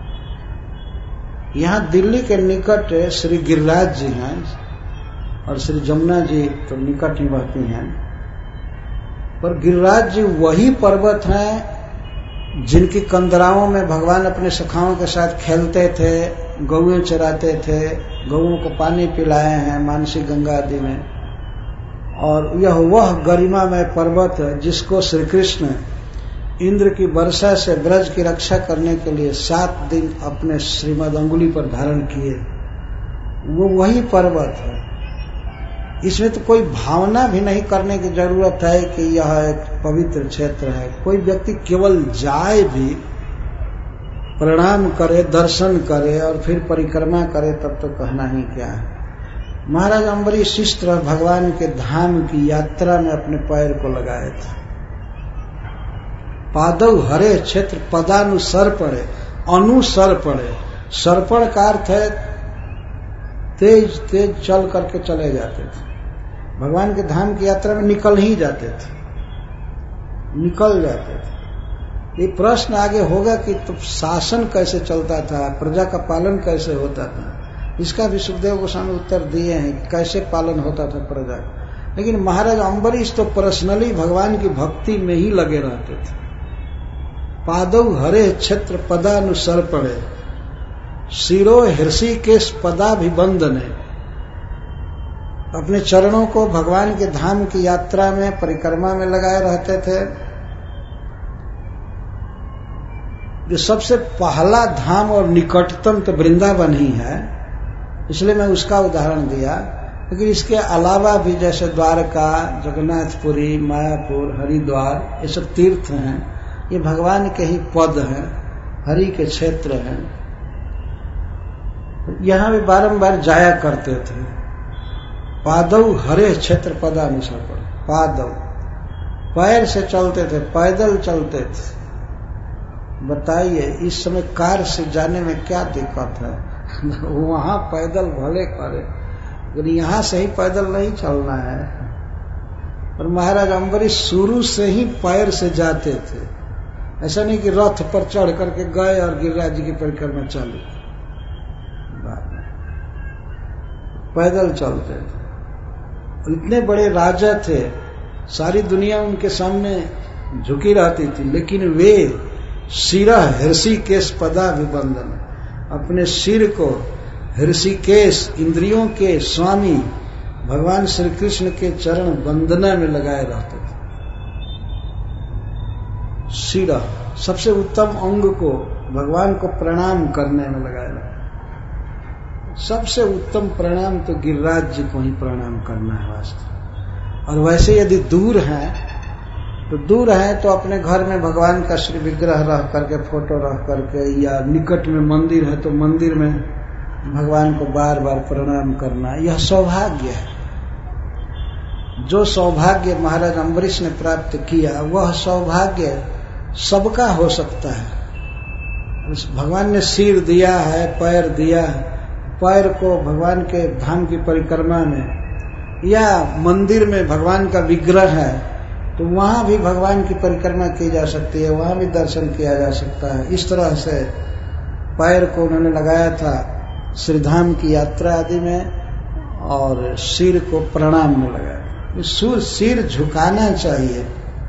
[SPEAKER 1] यहाँ दिल्ली के निकट श्री गिरिराज जी हैं और श्री जमुना जी तो निकट ही रहती हैं, पर गिरिराज जी वही पर्वत हैं जिनकी कंदराओं में भगवान अपने सखाओं के साथ खेलते थे, गौएं चराते थे, गौओं को पानी पिलाए हैं मानसी गंगा आदि में। और यह वह गरिमामय पर्वत है जिसको श्री कृष्ण इंद्र की वर्षा से ब्रज की रक्षा करने के लिए 7 दिन अपने श्रीमद अंगुली पर धारण किए, वो वही पर्वत है। इसमें तो कोई भावना भी नहीं करने की जरूरत है कि यह एक पवित्र क्षेत्र है। कोई व्यक्ति केवल जाए भी, प्रणाम करे, दर्शन करे और फिर परिक्रमा करे, तब तो कहना ही क्या है। महाराज अम्बरीश इस तरह भगवान के धाम की यात्रा में अपने पैर को लगाए थे। पादव हरे क्षेत्र पदानुसर पड़े, अनुसर पड़े। सर्पण का अर्थ है तेज तेज चल करके चले जाते थे। भगवान के धाम की यात्रा में निकल ही जाते थे, निकल जाते थे। ये प्रश्न आगे होगा कि तो शासन कैसे चलता था, प्रजा का पालन कैसे होता था। इसका भी सुखदेव गोस्वामी उत्तर दिए हैं, कैसे पालन होता था प्रजा का। लेकिन महाराज अम्बरीश तो पर्सनली भगवान की भक्ति में ही लगे रहते थे। पादव हरे क्षेत्र पदानुसर पड़े, शिरो हृषि केश पदाभिबंधने। अपने चरणों को भगवान के धाम की यात्रा में, परिक्रमा में लगाए रहते थे। जो सबसे पहला धाम और निकटतम तो वृंदावन ही है, इसलिए मैं उसका उदाहरण दिया। लेकिन इसके अलावा भी जैसे द्वारका, जगन्नाथपुरी, मायापुर, हरिद्वार, ये सब तीर्थ हैं। ये भगवान के ही पद हैं, हरि के क्षेत्र हैं। यहां भी बारंबार जाया करते थे। पादव हरे क्षेत्र पदानुसार पड़े। पादव पैर से चलते थे, पैदल चलते थे। बताइए इस समय कार से जाने में क्या दिक्कत है। वहां पैदल भले करे, लेकिन यहां से ही पैदल नहीं चलना है। और महाराज अम्बरीश शुरू से ही पैर से जाते थे। ऐसा नहीं कि रथ पर चढ़ करके गए और गिरिराज जी की परिक्रमा चालू, पैदल चलते थे। इतने बड़े राजा थे, सारी दुनिया उनके सामने झुकी रहती थी, लेकिन वे शिरा हृषिकेश पदाभिबंधन, अपने सिर को हृषिकेश इंद्रियों के स्वामी भगवान श्री कृष्ण के चरण वंदना में लगाए रहते थे। शिरा सबसे उत्तम अंग को भगवान को प्रणाम करने में लगाए रहते। सबसे उत्तम प्रणाम तो गिरिराज जी को ही प्रणाम करना है वास्तव। और वैसे यदि दूर हैं तो अपने घर में भगवान का श्री विग्रह रह करके, फोटो रख करके, या निकट में मंदिर है तो मंदिर में भगवान को बार बार प्रणाम करना, यह सौभाग्य है। जो सौभाग्य महाराज अम्बरीश ने प्राप्त किया, वह सौभाग्य सबका हो सकता है। भगवान ने सिर दिया है, पैर दिया है। पैर को भगवान के धाम की परिक्रमा में या मंदिर में भगवान का विग्रह है तो वहां भी भगवान की परिक्रमा की जा सकती है, वहां भी दर्शन किया जा सकता है। इस तरह से पैर को उन्होंने लगाया था श्रीधाम की यात्रा आदि में, और सिर को प्रणाम में लगाया। सिर झुकाना चाहिए।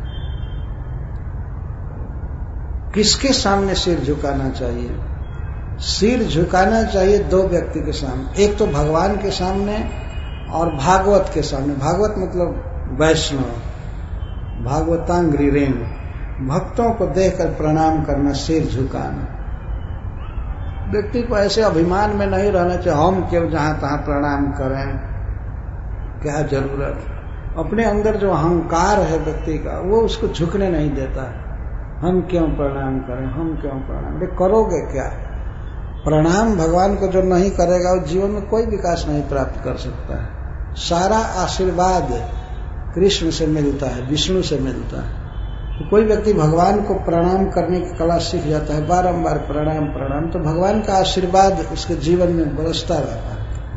[SPEAKER 1] किसके सामने सिर झुकाना चाहिए? सिर झुकाना चाहिए 2 व्यक्ति के सामने, एक तो भगवान के सामने और भागवत के सामने। भागवत मतलब वैष्णव, भागवतांग्री रेम, भक्तों को देखकर प्रणाम करना, सिर झुकाना। व्यक्ति को ऐसे अभिमान में नहीं रहना चाहिए हम क्यों जहां तहां प्रणाम करें, क्या जरूरत। अपने अंदर जो अहंकार है व्यक्ति का, वो उसको झुकने नहीं देता है। हम क्यों प्रणाम करें, हम क्यों प्रणाम। करोगे क्या? प्रणाम भगवान को जो नहीं करेगा वो जीवन में कोई विकास नहीं प्राप्त कर सकता है। सारा आशीर्वाद कृष्ण से मिलता है, विष्णु से मिलता है। तो कोई व्यक्ति भगवान को प्रणाम करने की कला सीख जाता है, बारंबार प्रणाम प्रणाम, तो भगवान का आशीर्वाद उसके जीवन में बरसता रहता है।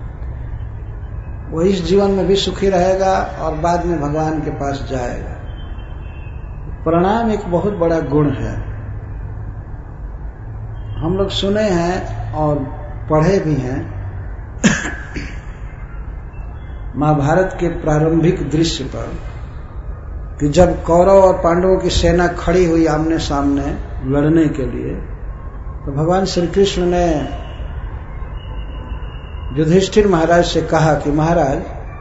[SPEAKER 1] वो इस जीवन में भी सुखी रहेगा और बाद में भगवान के पास जाएगा। प्रणाम एक बहुत बड़ा गुण है। हम लोग सुने हैं और पढ़े भी हैं। महाभारत के प्रारंभिक दृश्य पर कि जब कौरव और पांडवों की सेना खड़ी हुई आमने सामने लड़ने के लिए, तो भगवान श्री कृष्ण ने युधिष्ठिर महाराज से कहा कि महाराज,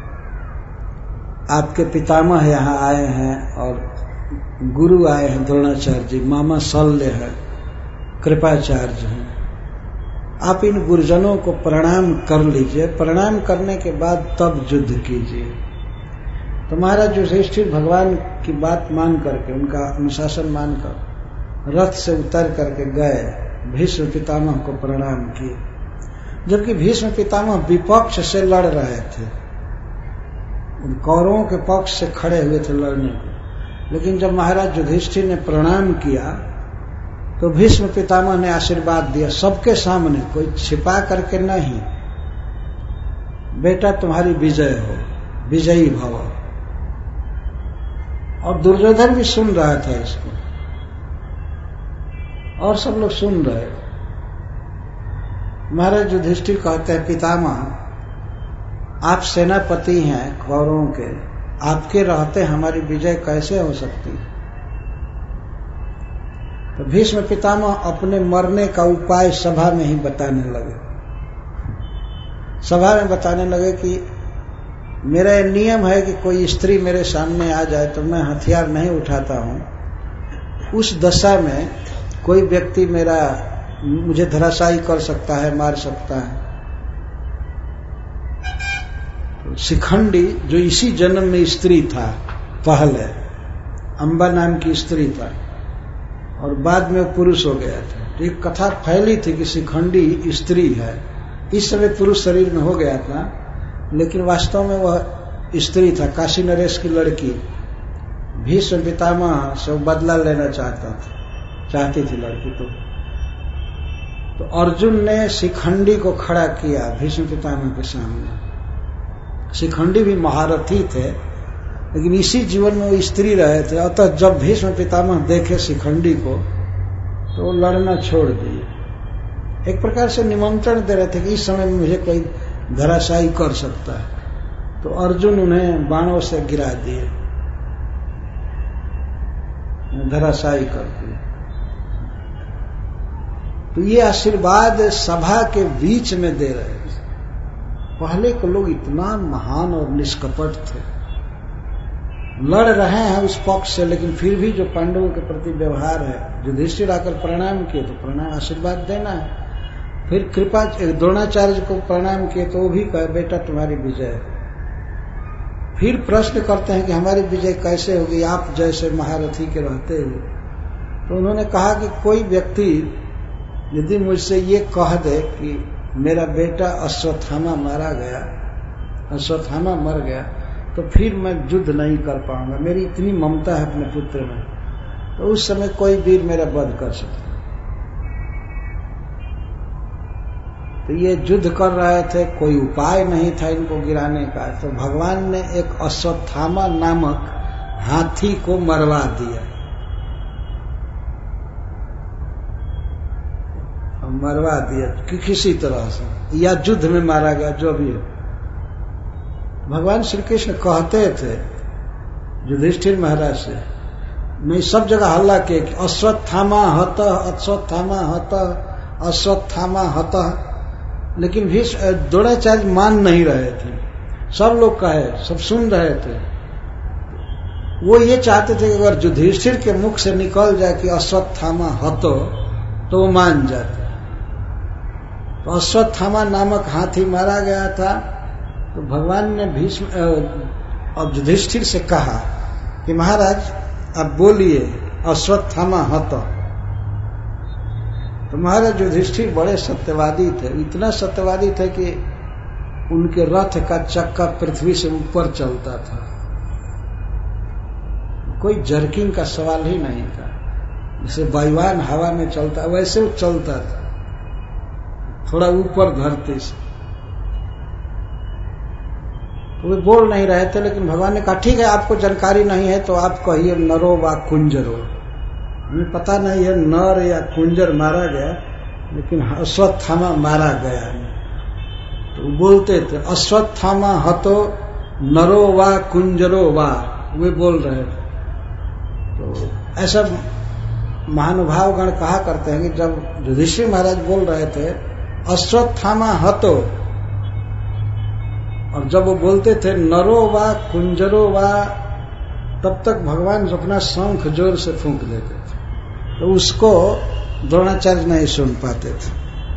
[SPEAKER 1] आपके पितामह यहाँ आए हैं और गुरु आए हैं द्रोणाचार्य जी, मामा शल्य है, कृपाचार्य हैं, आप इन गुरुजनों को प्रणाम कर लीजिए, प्रणाम करने के बाद तब युद्ध कीजिए। तो महाराज युधिष्ठिर भगवान की बात मान करके, उनका अनुशासन मानकर रथ से उतर करके गए, भीष्म पितामह को प्रणाम किए। जबकि भीष्म पितामह विपक्ष से लड़ रहे थे, कौरवों के पक्ष से खड़े हुए थे लड़ने को, लेकिन जब महाराज युधिष्ठिर ने प्रणाम किया तो भीष्म पितामह ने आशीर्वाद दिया सबके सामने, कोई छिपा करके नहीं, बेटा तुम्हारी विजय हो, विजयी भव। और दुर्योधन भी सुन रहा था इसको, और सब लोग सुन रहे। महाराज युधिष्ठिर कहते हैं, पितामह आप सेनापति हैं कौरवों के, आपके रहते हमारी विजय कैसे हो सकती है? तो भीष्म पितामह अपने मरने का उपाय सभा में ही बताने लगे। सभा में बताने लगे कि मेरा ये नियम है कि कोई स्त्री मेरे सामने आ जाए तो मैं हथियार नहीं उठाता हूं। उस दशा में कोई व्यक्ति मुझे धराशायी कर सकता है, मार सकता है। तो शिखंडी जो इसी जन्म में स्त्री था, पहले अंबा नाम की स्त्री था और बाद में वो पुरुष हो गया था। तो एक कथा फैली थी कि शिखंडी स्त्री है, इस समय पुरुष शरीर में हो गया था, लेकिन वास्तव में वह स्त्री था, काशी नरेश की लड़की। भीष्म पितामह से वो बदला लेना चाहती थी लड़की। तो अर्जुन ने शिखंडी को खड़ा किया भीष्म पितामह के सामने। शिखंडी भी महारथी थे, लेकिन इसी जीवन में वो स्त्री रहे थे। अतः जब भीष्म पितामह देखे शिखंडी को तो वो लड़ना छोड़ दिए। एक प्रकार से निमंत्रण दे रहे थे कि इस समय में मुझे कोई धराशायी कर सकता है। तो अर्जुन उन्हें बाणों से गिरा दिए, धराशायी कर दिए। तो ये आशीर्वाद सभा के बीच में दे रहे थे। पहले के लोग इतना महान और निष्कपट थे, लड़ रहे हैं उस पक्ष से, लेकिन फिर भी जो पांडवों के प्रति व्यवहार है, युधिष्ठिर आकर प्रणाम किए तो प्रणाम, आशीर्वाद देना है। फिर कृपा द्रोणाचार्य को प्रणाम किए तो वो भी कहे बेटा तुम्हारी विजय। फिर प्रश्न करते हैं कि हमारी विजय कैसे होगी आप जैसे महारथी के रहते हुए? तो उन्होंने कहा कि कोई व्यक्ति यदि मुझसे ये कह दे कि मेरा बेटा अश्वत्थामा मारा गया, अश्वत्थामा मर गया, तो फिर मैं युद्ध नहीं कर पाऊंगा, मेरी इतनी ममता है अपने पुत्र में, तो उस समय कोई वीर मेरा वध कर सकता। तो ये युद्ध कर रहे थे, कोई उपाय नहीं था इनको गिराने का। तो भगवान ने एक अश्वत्थामा नामक हाथी को मरवा दिया, कि किसी तरह से, या युद्ध में मारा गया, जो भी हो। भगवान श्री कृष्ण कहते थे युधिष्ठिर महाराज से, मैं सब जगह हल्ला किए कि अश्वत्थामा हत, अश्वत्थामा हत, अश्वत्थामा हत, लेकिन भी द्रोणाचार्य मान नहीं रहे थे। सब लोग कहे, सब सुन रहे थे। वो ये चाहते थे कि अगर युधिष्ठिर के मुख से निकल जाए कि अश्वत्थामा हतो तो वो मान जाते। तो अश्वत्थामा नामक हाथी मारा गया था। तो भगवान ने भीष्म और युधिष्ठिर से कहा कि महाराज आप बोलिए अश्वत्थामा हत। तो महाराज युधिष्ठिर बड़े सत्यवादी थे, इतना सत्यवादी थे कि उनके रथ का चक्का पृथ्वी से ऊपर चलता था, कोई जर्किंग का सवाल ही नहीं था। जैसे वायुयान हवा में चलता वैसे वो चलता था, थोड़ा ऊपर धरती से। तो वे बोल नहीं रहे थे, लेकिन भगवान ने कहा ठीक है आपको जानकारी नहीं है तो आप कहिए नरो वा कुंजरो। हमें पता नहीं है नर या कुंजर मारा गया, लेकिन अश्वत्थामा मारा गया। तो बोलते थे अश्वत्थामा हतो नरो वा कुंजरो वा, वे बोल रहे थे। तो ऐसा महानुभावगण कहा करते हैं कि जब युधिष्ठिर महाराज बोल रहे थे अश्वत्थामा हतो, और जब वो बोलते थे नरो वा कुंजरो वा, तब तक भगवान अपना शंख जोर से फूंक देते थे, तो उसको द्रोणाचार्य नहीं सुन पाते थे।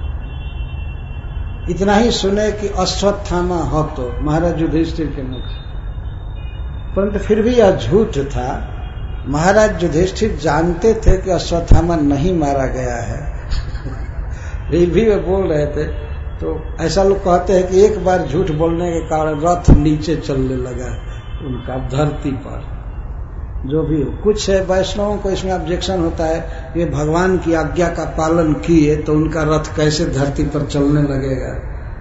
[SPEAKER 1] इतना ही सुने कि अश्वत्थामा हतो महाराज युधिष्ठिर के मुख से, परंतु फिर भी यह झूठ था। महाराज युधिष्ठिर जानते थे कि अश्वत्थामा नहीं मारा गया है फिर भी वे बोल रहे थे। तो ऐसा लोग कहते हैं कि एक बार झूठ बोलने के कारण रथ नीचे चलने लगा उनका धरती पर। जो भी हो, कुछ है वैष्णवों को इसमें ऑब्जेक्शन होता है, ये भगवान की आज्ञा का पालन किए तो उनका रथ कैसे धरती पर चलने लगेगा।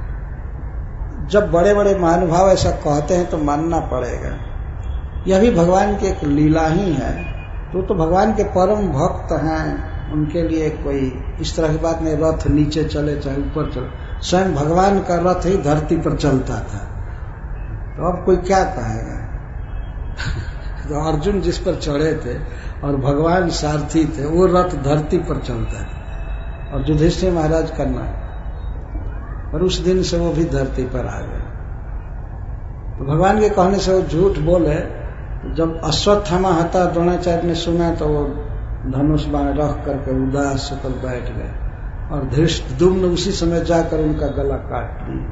[SPEAKER 1] जब बड़े बड़े महानुभाव ऐसा कहते हैं तो मानना पड़ेगा। यह भी भगवान की एक लीला ही है। तो भगवान के परम भक्त हैं, उनके लिए कोई इस तरह की बात नहीं रथ नीचे चले चाहे ऊपर चले, स्वयं भगवान का रथ ही धरती पर चलता था। तो अब कोई क्या कहेगा तो अर्जुन जिस पर चढ़े थे और भगवान सारथी थे, वो रथ धरती पर चलता था और युधिष्ठिर महाराज करना, और उस दिन से वो भी धरती पर आ गए। तो भगवान के कहने से वो झूठ बोले। जब अश्वत्थामा हता द्रोणाचार्य ने सुना तो वो धनुष बाण रख करके उदास होकर बैठ गए, और धृष्टद्युम्न उसी समय जाकर उनका गला काट दिया।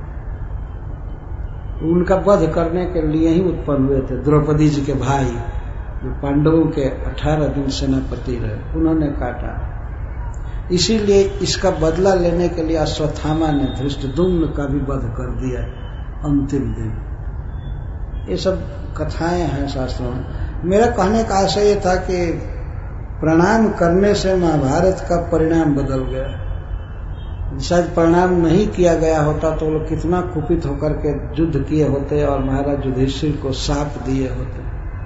[SPEAKER 1] उनका वध करने के लिए ही उत्पन्न हुए थे द्रौपदी जी के भाई, जो पांडवों के 18 दिन सेनापति रहे, उन्होंने काटा। इसीलिए इसका बदला लेने के लिए अश्वत्थामा ने धृष्टद्युम्न का भी वध कर दिया अंतिम दिन। ये सब कथाएं हैं शास्त्रों में। मेरा कहने का आशय ये था कि प्रणाम करने से महाभारत का परिणाम बदल गया। शायद प्रणाम नहीं किया गया होता तो लोग कितना कुपित होकर के युद्ध किए होते और महाराज युधिष्ठिर को शाप दिए होते।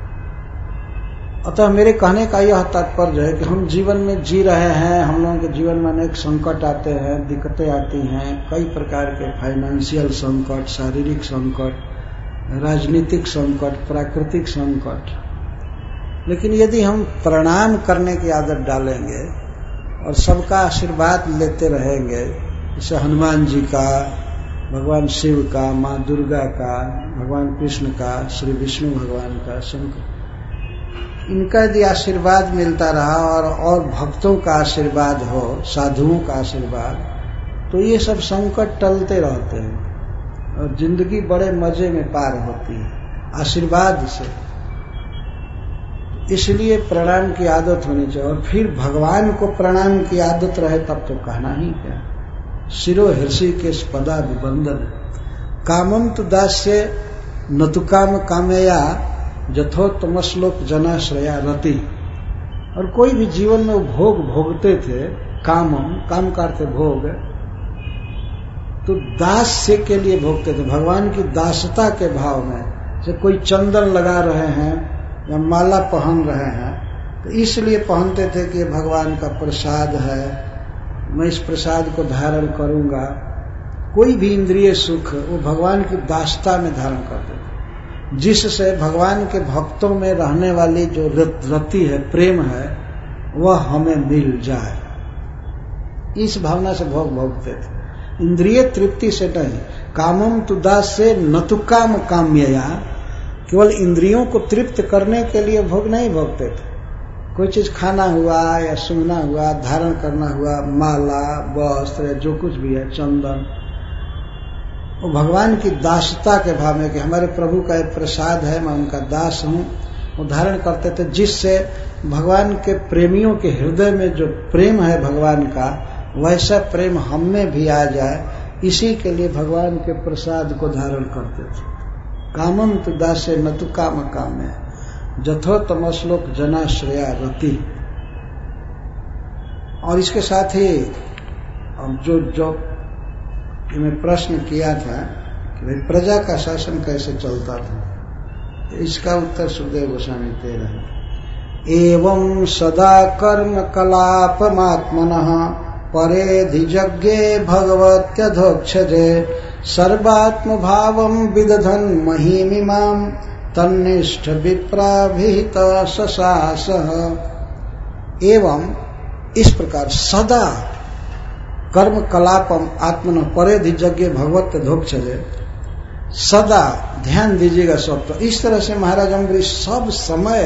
[SPEAKER 1] अतः मेरे कहने का यह तात्पर्य है कि हम जीवन में जी रहे हैं, हम लोगों के जीवन में अनेक संकट आते हैं, दिक्कतें आती हैं, कई प्रकार के फाइनेंशियल संकट, शारीरिक संकट, राजनीतिक संकट, प्राकृतिक संकट। लेकिन यदि हम प्रणाम करने की आदत डालेंगे और सबका आशीर्वाद लेते रहेंगे, जैसे हनुमान जी का, भगवान शिव का, माँ दुर्गा का, भगवान कृष्ण का, श्री विष्णु भगवान का, शंकर, इनका यदि आशीर्वाद मिलता रहा और भक्तों का आशीर्वाद हो, साधुओं का आशीर्वाद, तो ये सब संकट टलते रहते हैं और जिंदगी बड़े मजे में पार होती है आशीर्वाद से। इसलिए प्रणाम की आदत होनी चाहिए, और फिर भगवान को प्रणाम की आदत रहे तब तो कहना ही क्या। शिरो हृषिकेश पदा विबंदन कामम तु दास्य न तु काम कामया यथोत्तमश्लोक जनाश्रया रति। और कोई भी जीवन में भोग भोगते थे, कामम, काम का अर्थ भोग, तो दास्य के लिए भोगते थे, भगवान की दासता के भाव में। जैसे कोई चंदन लगा रहे हैं या माला पहन रहे हैं तो इसलिए पहनते थे कि भगवान का प्रसाद है, मैं इस प्रसाद को धारण करूंगा। कोई भी इंद्रिय सुख वो भगवान की दासता में धारण करते थे, जिससे भगवान के भक्तों में रहने वाली जो रति है, प्रेम है, वह हमें मिल जाए। इस भावना से भोग भोगते थे, इंद्रिय तृप्ति से नहीं। कामम तु दास्य न तु काम काम्यया, केवल इंद्रियों को तृप्त करने के लिए भोग नहीं भोगते थे। कोई चीज खाना हुआ या सूंघना हुआ, धारण करना हुआ, माला, वस्त्र, जो कुछ भी है, चंदन, वो भगवान की दासता के भाव में कि हमारे प्रभु का एक प्रसाद है, मैं उनका दास हूं, वो धारण करते थे, जिससे भगवान के प्रेमियों के हृदय में जो प्रेम है भगवान का, वैसा प्रेम हम में भी आ जाए, इसी के लिए भगवान के प्रसाद को धारण करते थे। कामम तु दासे न तु काम काम्य जथोत्तमश्लोक जनाश्रया रति। और इसके साथ ही जो मैं प्रश्न किया था कि भाई प्रजा का शासन कैसे चलता था, तो इसका उत्तर सुखदेव गोस्वामी दे रहे। एवं सदा कर्म कलापमात्मनः परेधिजज्ञे भगवत्यधोक्षजे सर्वात्म भावं विदधन् महीमिमां तन्निष्ठ विप्राभिहित ससास। एवं इस प्रकार सदा कर्म कलापम आत्मन परेधि यज्ञ भगवत धोक्षजे, सदा ध्यान दीजिएगा सब। तो इस तरह से महाराज अम्बरीश सब समय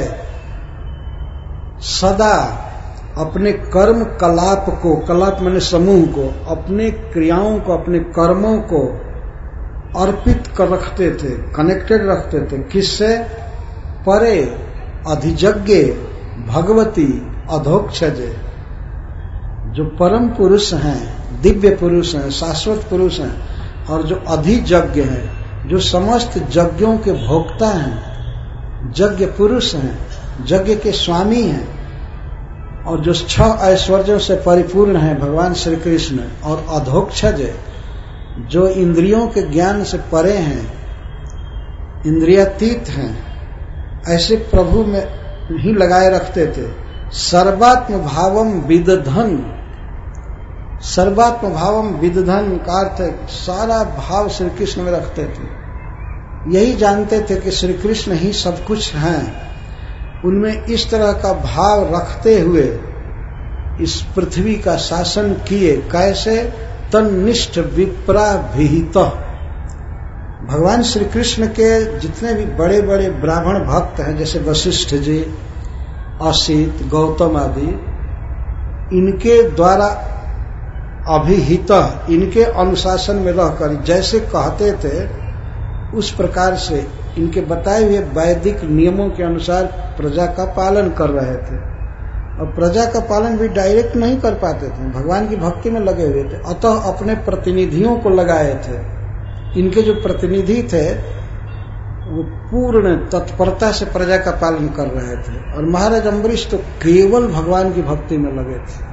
[SPEAKER 1] सदा अपने कर्म कलाप को, कलाप माने समूह को, अपने क्रियाओं को, अपने कर्मों को अर्पित कर रखते थे, कनेक्टेड रखते थे। किससे? परे अधिजज्ञ भगवती अधोक्षजे, जो परम पुरुष हैं, दिव्य पुरुष हैं, शाश्वत पुरुष हैं, और जो अधिजज्ञ हैं, जो समस्त यज्ञों के भोक्ता हैं, यज्ञ पुरुष हैं, यज्ञ के स्वामी हैं, और जो 6 ऐश्वर्यों से परिपूर्ण है भगवान श्री कृष्ण, और अधोक्षज जो इंद्रियों के ज्ञान से परे हैं, इंद्रियातीत हैं, ऐसे प्रभु में ही लगाए रखते थे। सर्वात्म भावम विदधन, सर्वात्म भावम विदधन का अर्थ है सारा भाव श्री कृष्ण में रखते थे। यही जानते थे कि श्री कृष्ण ही सब कुछ हैं। उनमें इस तरह का भाव रखते हुए इस पृथ्वी का शासन किए। कैसे? तन्निष्ठ विप्राभिहित। भगवान श्री कृष्ण के जितने भी बड़े बड़े ब्राह्मण भक्त हैं, जैसे वशिष्ठ जी, असित, गौतम आदि, इनके द्वारा अभिहित, इनके अनुशासन में रहकर जैसे कहते थे उस प्रकार से इनके बताए हुए वैदिक नियमों के अनुसार प्रजा का पालन कर रहे थे। और प्रजा का पालन भी डायरेक्ट नहीं कर पाते थे, भगवान की भक्ति में लगे हुए थे, अतः अपने प्रतिनिधियों को लगाए थे। इनके जो प्रतिनिधि थे वो पूर्ण तत्परता से प्रजा का पालन कर रहे थे। और महाराज अम्बरीश तो केवल भगवान की भक्ति में लगे थे,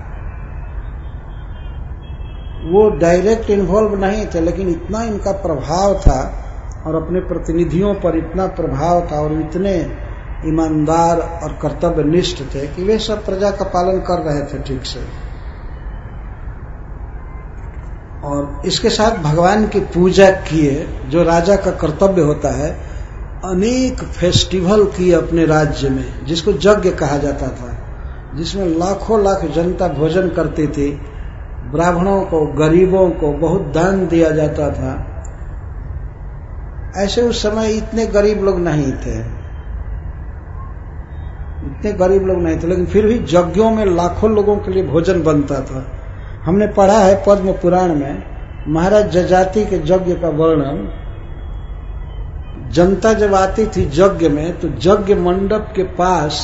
[SPEAKER 1] वो डायरेक्ट इन्वॉल्व नहीं थे, लेकिन इतना इनका प्रभाव था और अपने प्रतिनिधियों पर इतना प्रभाव था और इतने ईमानदार और कर्तव्यनिष्ठ थे कि वे सब प्रजा का पालन कर रहे थे ठीक से। और इसके साथ भगवान की पूजा किए, जो राजा का कर्तव्य होता है। अनेक फेस्टिवल किए अपने राज्य में, जिसको यज्ञ कहा जाता था, जिसमें लाखों लाख जनता भोजन करती थी। ब्राह्मणों को, गरीबों को बहुत दान दिया जाता था। ऐसे उस समय इतने गरीब लोग नहीं थे, इतने गरीब लोग नहीं थे, लेकिन फिर भी यज्ञों में लाखों लोगों के लिए भोजन बनता था। हमने पढ़ा है पद्म पुराण में महाराज जजाति के यज्ञ का वर्णन। जनता जब आती थी यज्ञ में तो यज्ञ मंडप के पास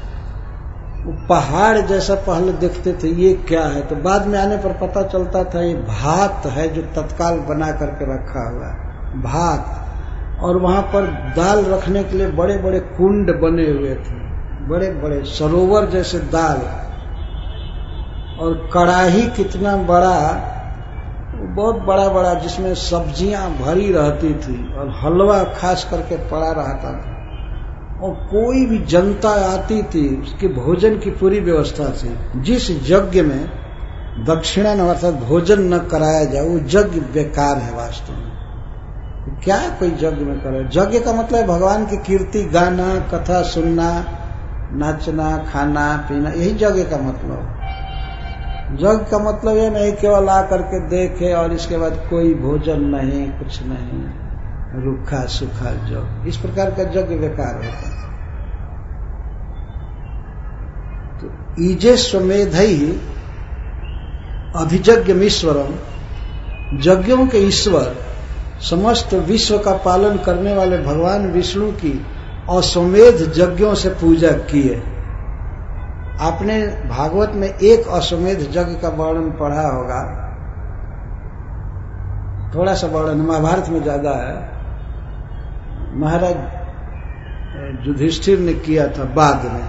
[SPEAKER 1] पहाड़ जैसा पहले देखते थे, ये क्या है? तो बाद में आने पर पता चलता था ये भात है जो तत्काल बना करके रखा हुआ है, भात। और वहां पर दाल रखने के लिए बड़े बड़े कुंड बने हुए थे, बड़े बड़े सरोवर जैसे दाल। और कड़ाही कितना बड़ा, बहुत बड़ा बड़ा, जिसमें सब्जियां भरी रहती थी और हलवा खास करके पड़ा रहता था। और कोई भी जनता आती थी उसके भोजन की पूरी व्यवस्था थी। जिस यज्ञ में दक्षिणा न अर्थात भोजन न कराया जाए वो यज्ञ बेकार है वास्तव में। क्या कोई यज्ञ में करे? यज्ञ का मतलब है भगवान की कीर्ति गाना, कथा सुनना, नाचना, खाना पीना, यही यज्ञ का मतलब। यज्ञ का मतलब ये नहीं केवल आ करके देखे और इसके बाद कोई भोजन नहीं, कुछ नहीं, रूखा सूखा यज्ञ। इस प्रकार का यज्ञ बेकार होता है। तो ईजे स्वमेधई अधियज्ञमीश्वरम, यज्ञों के ईश्वर, समस्त विश्व का पालन करने वाले भगवान विष्णु की अश्वमेध यज्ञों से पूजा किए। आपने भागवत में एक अश्वमेध यज्ञ का वर्णन पढ़ा होगा, थोड़ा सा वर्णन, महाभारत में ज्यादा है। महाराज युधिष्ठिर ने किया था बाद में,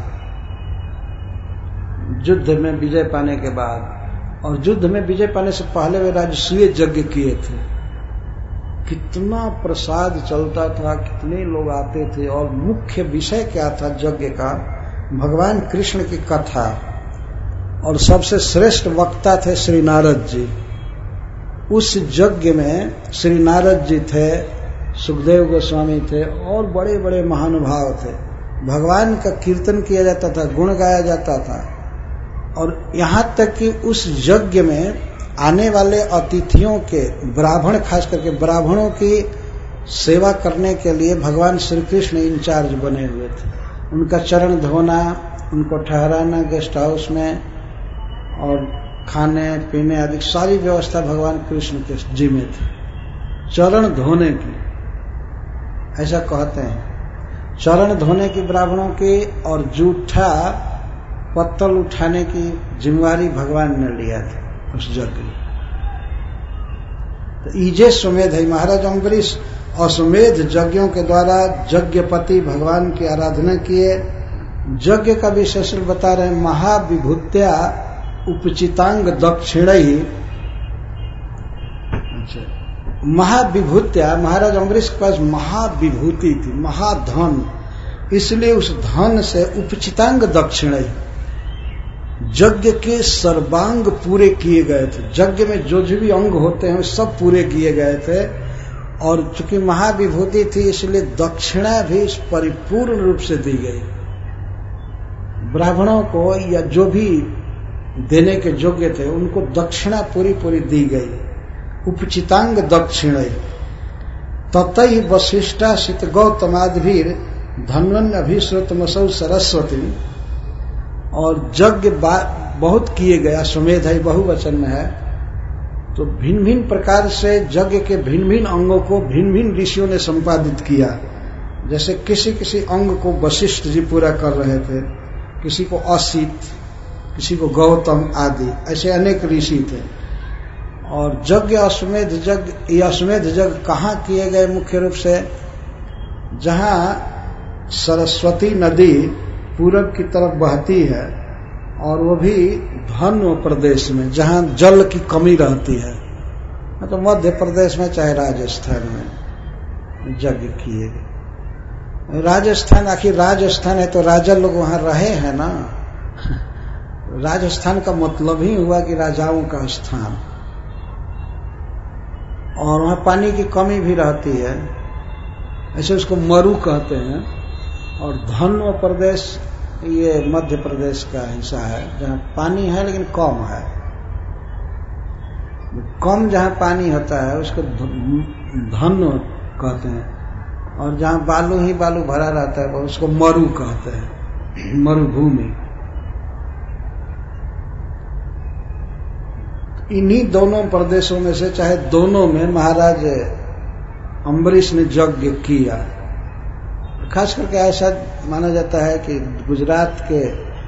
[SPEAKER 1] युद्ध में विजय पाने के बाद, और युद्ध में विजय पाने से पहले वे राजसूय यज्ञ किए थे। कितना प्रसाद चलता था, कितने लोग आते थे, और मुख्य विषय क्या था यज्ञ का? भगवान कृष्ण की कथा। और सबसे श्रेष्ठ वक्ता थे श्री नारद जी। उस यज्ञ में श्री नारद जी थे, सुखदेव गोस्वामी थे और बड़े बड़े महानुभाव थे। भगवान का कीर्तन किया जाता था, गुण गाया जाता था, और यहां तक कि उस यज्ञ में आने वाले अतिथियों के, ब्राह्मण, खास करके ब्राह्मणों की सेवा करने के लिए भगवान श्री कृष्ण इंचार्ज बने हुए थे। उनका चरण धोना, उनको ठहराना गेस्ट हाउस में, और खाने पीने आदि सारी व्यवस्था भगवान कृष्ण के जिम्मे थी। चरण धोने की, ऐसा कहते हैं, चरण धोने की ब्राह्मणों की, और जूठा पत्तल उठाने की जिम्मेवारी भगवान ने लिया था उस यज्ञ में। तो ईजे सुमेध है, महाराज अम्बरीश अश्वमेध यज्ञों के द्वारा यज्ञपति भगवान की आराधना किए। यज्ञ का विशेषण बता रहे हैं, महाविभूत्या उपचितांग दक्षिणी। महाविभूत्या, महाराज अम्बरीश के पास महाविभूति थी, महाधन, इसलिए उस धन से उपचितांग दक्षिणी, यज्ञ के सर्वांग पूरे किए गए थे। यज्ञ में जो भी अंग होते हैं सब पूरे किए गए थे, और चूंकि महाविभूति थी इसलिए दक्षिणा भी परिपूर्ण रूप से दी गई। ब्राह्मणों को या जो भी देने के योग्य थे उनको दक्षिणा पूरी पूरी दी गई। उपचितांग दक्षिण ततई वशिष्ठा शित गौतमादिभीर धन्वन् अभिश्रुतमसौ सरस्वती। और यज्ञ बहुत किए गया, सुमेध है, बहुवचन में है, तो भिन्न भिन्न प्रकार से यज्ञ के भिन्न भिन्न अंगों को भिन्न भिन्न ऋषियों ने संपादित किया। जैसे किसी किसी अंग को वशिष्ठ जी पूरा कर रहे थे, किसी को असित, किसी को गौतम आदि, ऐसे अनेक ऋषि थे। और यज्ञ अश्वमेध यज्ञ, ये अश्वमेध यज्ञ कहाँ किए गए? मुख्य रूप से जहाँ सरस्वती नदी पूरब की तरफ बहती है, और वो भी धन्व प्रदेश में जहाँ जल की कमी रहती है, मतलब मध्य प्रदेश में चाहे राजस्थान में यज्ञ किए गए। राजस्थान, आखिर राजस्थान है तो राजा लोग वहां रहे हैं ना। राजस्थान का मतलब ही हुआ कि राजाओं का स्थान, और वहां पानी की कमी भी रहती है, ऐसे उसको मरु कहते हैं। और धन्व प्रदेश ये मध्य प्रदेश का हिस्सा है जहां पानी है लेकिन कम है। कम जहां पानी होता है उसको धन्व कहते हैं, और जहां बालू ही बालू भरा रहता है उसको मरु कहते हैं, मरुभूमि। इन्हीं दोनों प्रदेशों में से चाहे दोनों में महाराज अम्बरीश ने यज्ञ किया। खास करके ऐसा माना जाता है कि गुजरात के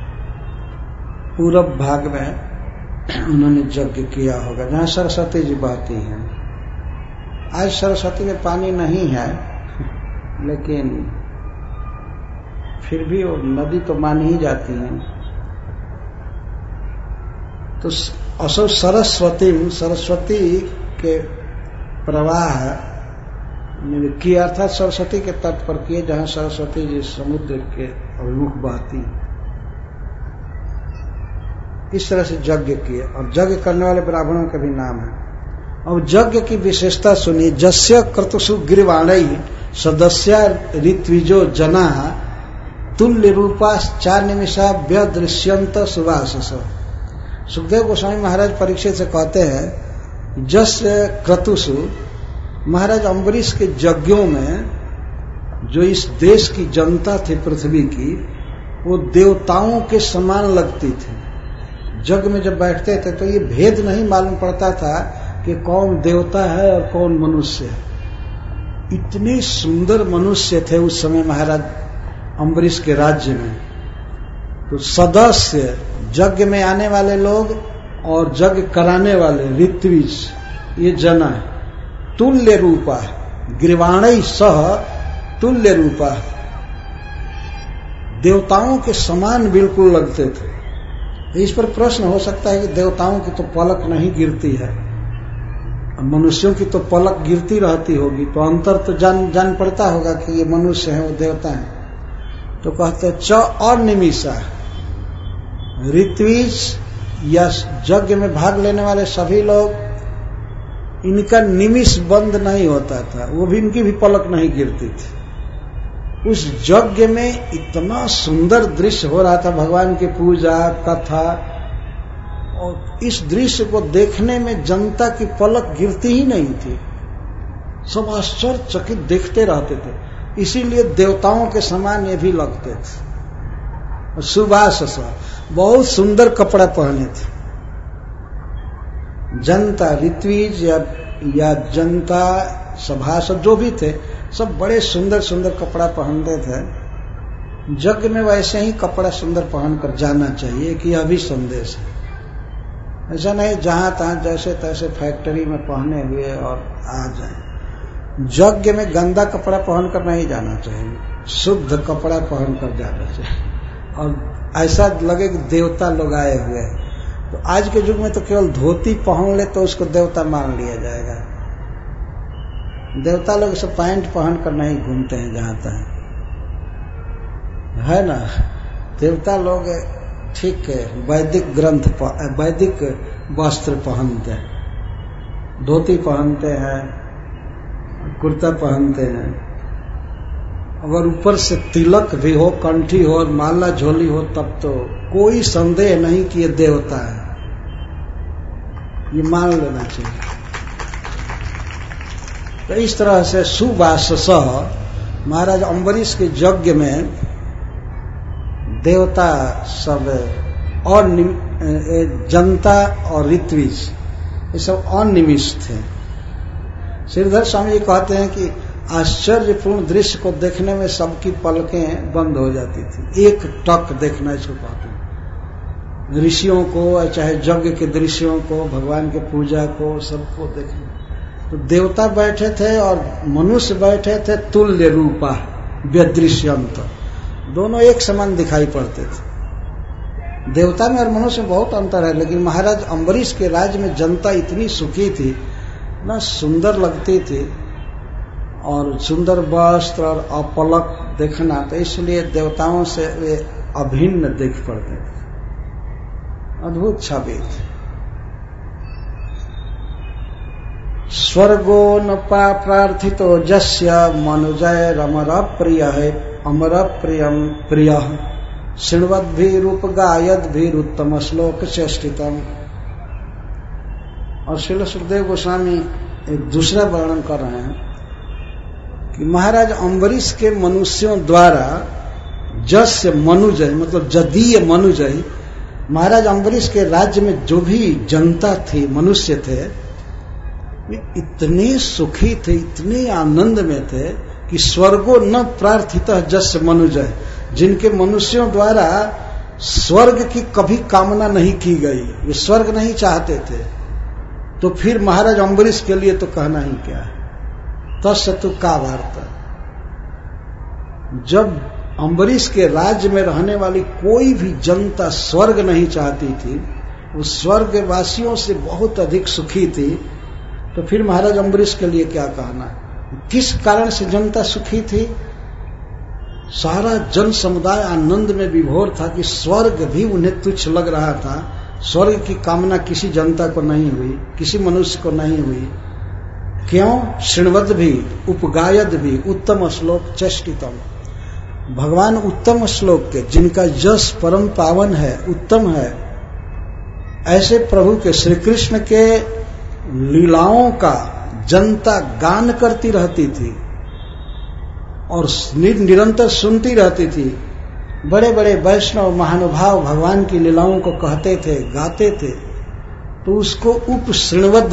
[SPEAKER 1] पूरब भाग में उन्होंने यज्ञ किया होगा, जहां सरस्वती जी बहती हैं। आज सरस्वती में पानी नहीं है, लेकिन फिर भी वो नदी तो मान ही जाती है। तो असो सरस्वती, सरस्वती के प्रवाह की अर्थात सरस्वती के तट पर किए, जहां सरस्वती जी समुद्र के अभिमुख बहती। इस तरह से यज्ञ किए, और यज्ञ करने वाले ब्राह्मणों के भी नाम है। अब यज्ञ की विशेषता सुनिए। जस्य क्रतुषु गिरवाणई सदस्या ऋत्विजो जना तुल्य रूपा 4 निमिषा व्यदृश्यंत सुभाषस। सुखदेव गोस्वामी महाराज परीक्षित से कहते हैं, जस्य क्रतुषु, महाराज अम्बरीश के यज्ञों में जो इस देश की जनता थी पृथ्वी की, वो देवताओं के समान लगती थी। यज्ञ में जब बैठते थे तो ये भेद नहीं मालूम पड़ता था कि कौन देवता है और कौन मनुष्य है। इतने सुंदर मनुष्य थे उस समय महाराज अम्बरीश के राज्य में। तो सदस्य, यज्ञ में आने वाले लोग और यज्ञ कराने वाले ऋत्विज, ये जना है। तुल्य रूपा, गिरवाणई सह तुल्य रूपा, देवताओं के समान बिल्कुल लगते थे। इस पर प्रश्न हो सकता है कि देवताओं की तो पलक नहीं गिरती है, मनुष्यों की तो पलक गिरती रहती होगी, तो अंतर तो जान पड़ता होगा कि ये मनुष्य है, वो देवता है। तो कहते च अनिमिषा, ऋत्विज या यज्ञ में भाग लेने वाले सभी लोग इनका निमिष बंद नहीं होता था, वो भी इनकी भी पलक नहीं गिरती थी। उस यज्ञ में इतना सुंदर दृश्य हो रहा था, भगवान की पूजा कथा, और इस दृश्य को देखने में जनता की पलक गिरती ही नहीं थी। सब आश्चर्यचकित देखते रहते थे, इसीलिए देवताओं के समान ये भी लगते थे। सुभाष बहुत सुंदर कपड़ा पहने थे। जनता ऋत्विज या जनता सभासद जो भी थे, सब बड़े सुंदर सुंदर कपड़ा पहनते थे। यज्ञ में वैसे ही कपड़ा सुंदर पहनकर जाना चाहिए कि यह भी संदेश है। ऐसा नहीं जहां तहां जैसे तैसे फैक्ट्री में पहने हुए और आ जाए। यज्ञ में गंदा कपड़ा पहनकर नहीं जाना चाहिए, शुद्ध कपड़ा पहनकर जाना चाहिए, और ऐसा लगे कि देवता लोग आए हुए हैं। तो आज के युग में तो केवल धोती पहन ले तो उसको देवता मान लिया जाएगा। देवता लोग सब पैंट पहनकर नहीं घूमते हैं जहां तक, है ना। देवता लोग ठीक है वैदिक ग्रंथ वैदिक वस्त्र पहनते हैं, धोती पहनते हैं, कुर्ता पहनते हैं। अगर ऊपर से तिलक भी हो, कंठी हो और माला झोली हो, तब तो कोई संदेह नहीं कि ये देवता है, ये मान लेना चाहिए। तो इस तरह से सुवाससः महाराज अम्बरीश के यज्ञ में देवता सब और जनता और ऋत्विज ये सब अनिमिष थे। श्रीधर स्वामी जी कहते हैं कि आश्चर्यपूर्ण दृश्य को देखने में सबकी पलकें बंद हो जाती थी। एक टक देखना इसको कहते हैं। ऋषियों को चाहे यज्ञ के दृश्यों को, भगवान के पूजा को, सबको देखना। तो देवता बैठे थे और मनुष्य बैठे थे, तुल्य रूपा व्यदृश्यंत, दोनों एक समान दिखाई पड़ते थे। देवता में और मनुष्य में बहुत अंतर है, लेकिन महाराज अम्बरीश के राज्य में जनता इतनी सुखी थी ना, सुंदर लगती थी, और सुंदर वस्त्र और अपलक देखना, तो इसलिए देवताओं से वे अभिन्न दिख पड़ते थे। अद्भुत छवि थी। स्वर्गो न प्रार्थितो जस्य मनुजय रमर प्रिय है अमर प्रियम प्रिय शृण्वद्भिरुप गायद्भिरुत्तम श्लोक चेष्टितम। और श्रील सुखदेव गोस्वामी एक दूसरा वर्णन कर रहे हैं कि महाराज अम्बरीश के मनुष्यों द्वारा जस्य मनुजय मतलब जदीय मनुजय, महाराज अम्बरीश के राज्य में जो भी जनता थी, मनुष्य थे, वे इतने सुखी थे, इतने आनंद में थे कि स्वर्गो न प्रार्थित जस्य मनुजय, जिनके मनुष्यों द्वारा स्वर्ग की कभी कामना नहीं की गई, वे स्वर्ग नहीं चाहते थे। तो फिर महाराज अम्बरीश के लिए तो कहना ही क्या है, तस्य तु का वार्ता। जब अम्बरीश के राज्य में रहने वाली कोई भी जनता स्वर्ग नहीं चाहती थी, वो स्वर्गवासियों से बहुत अधिक सुखी थी, तो फिर महाराज अम्बरीश के लिए क्या कहना। किस कारण से जनता सुखी थी? सारा जन समुदाय आनंद में विभोर था कि स्वर्ग भी उन्हें तुच्छ लग रहा था। स्वर्ग की कामना किसी जनता को नहीं हुई, किसी मनुष्य को नहीं हुई। क्यों? शृण्वद् भी उपगायद भी उत्तम श्लोक चेष्टितम, भगवान उत्तम श्लोक के, जिनका यश परम पावन है, उत्तम है, ऐसे प्रभु के श्री कृष्ण के लीलाओं का जनता गान करती रहती थी और निरंतर सुनती रहती थी। बड़े बड़े वैष्णव महानुभाव भगवान की लीलाओं को कहते थे, गाते थे, तो उसको उपशृण्वद्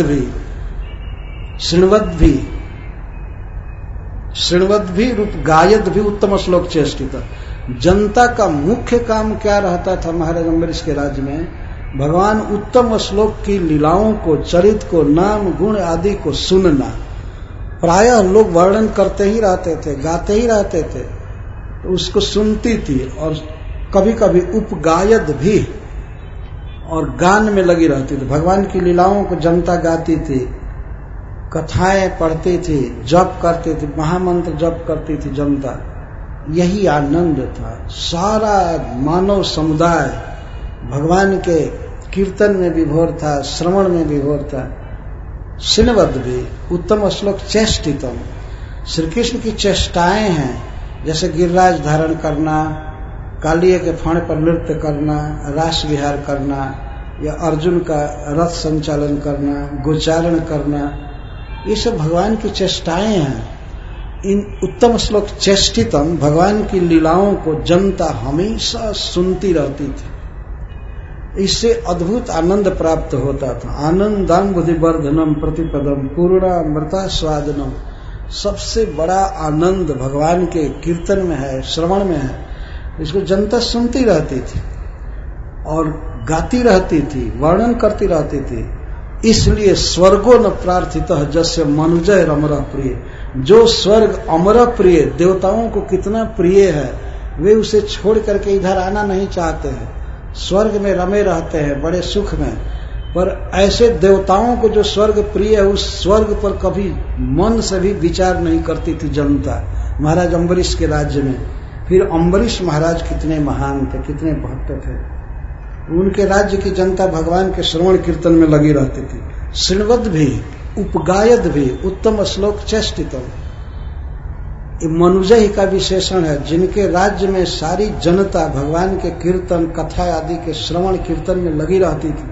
[SPEAKER 1] भी रूप गायद भी उत्तम श्लोक चेष्टित। जनता का मुख्य काम क्या रहता था महाराज अम्बरीश के राज्य में? भगवान उत्तम श्लोक की लीलाओं को, चरित को, नाम गुण आदि को सुनना। प्रायः लोग वर्णन करते ही रहते थे, गाते ही रहते थे, तो उसको सुनती थी और कभी कभी उपगायद भी, और गान में लगी रहती थी। भगवान की लीलाओं को जनता गाती थी, कथाएं पढ़ती थी, जप करती थी, महामंत्र जप करती थी जनता। यही आनंद था। सारा मानव समुदाय भगवान के कीर्तन में विभोर था, श्रवण में विभोर था। शिनवद भी उत्तम श्लोक चेष्टितम, श्री कृष्ण की चेष्टाएं हैं, जैसे गिरिराज धारण करना, कालिये के फण पर नृत्य करना, रास विहार करना, या अर्जुन का रथ संचालन करना, गोचारण करना, ये सब भगवान की चेष्टाएं हैं। इन उत्तम श्लोक चेष्टितम, भगवान की लीलाओं को जनता हमेशा सुनती रहती थी। इससे अद्भुत आनंद प्राप्त होता था। आनंदाम बुद्धिवर्धनम प्रतिपदम पूर्णामृता स्वादनम, सबसे बड़ा आनंद भगवान के कीर्तन में है, श्रवण में है। इसको जनता सुनती रहती थी और गाती रहती थी, वर्णन करती रहती थी। इसलिए स्वर्गो न प्रार्थित जस्य मनुजय रमरा प्रिय, जो स्वर्ग अमर प्रिय, देवताओं को कितना प्रिय है, वे उसे छोड़ करके इधर आना नहीं चाहते हैं। स्वर्ग में रमे रहते हैं बड़े सुख में, पर ऐसे देवताओं को जो स्वर्ग प्रिय है, उस स्वर्ग पर कभी मन से भी विचार नहीं करती थी जनता। महाराज अम्बरीश के राज्य में, फिर अम्बरीश महाराज कितने महान थे, कितने भक्त थे। उनके राज्य की जनता भगवान के श्रवण कीर्तन में लगी रहती थी। श्रृणवद भी, उपगायद भी, उत्तम श्लोक चेष्टितम, ये मनुजय का विशेषण है, जिनके राज्य में सारी जनता भगवान के कीर्तन, कथा आदि के श्रवण कीर्तन में लगी रहती थी।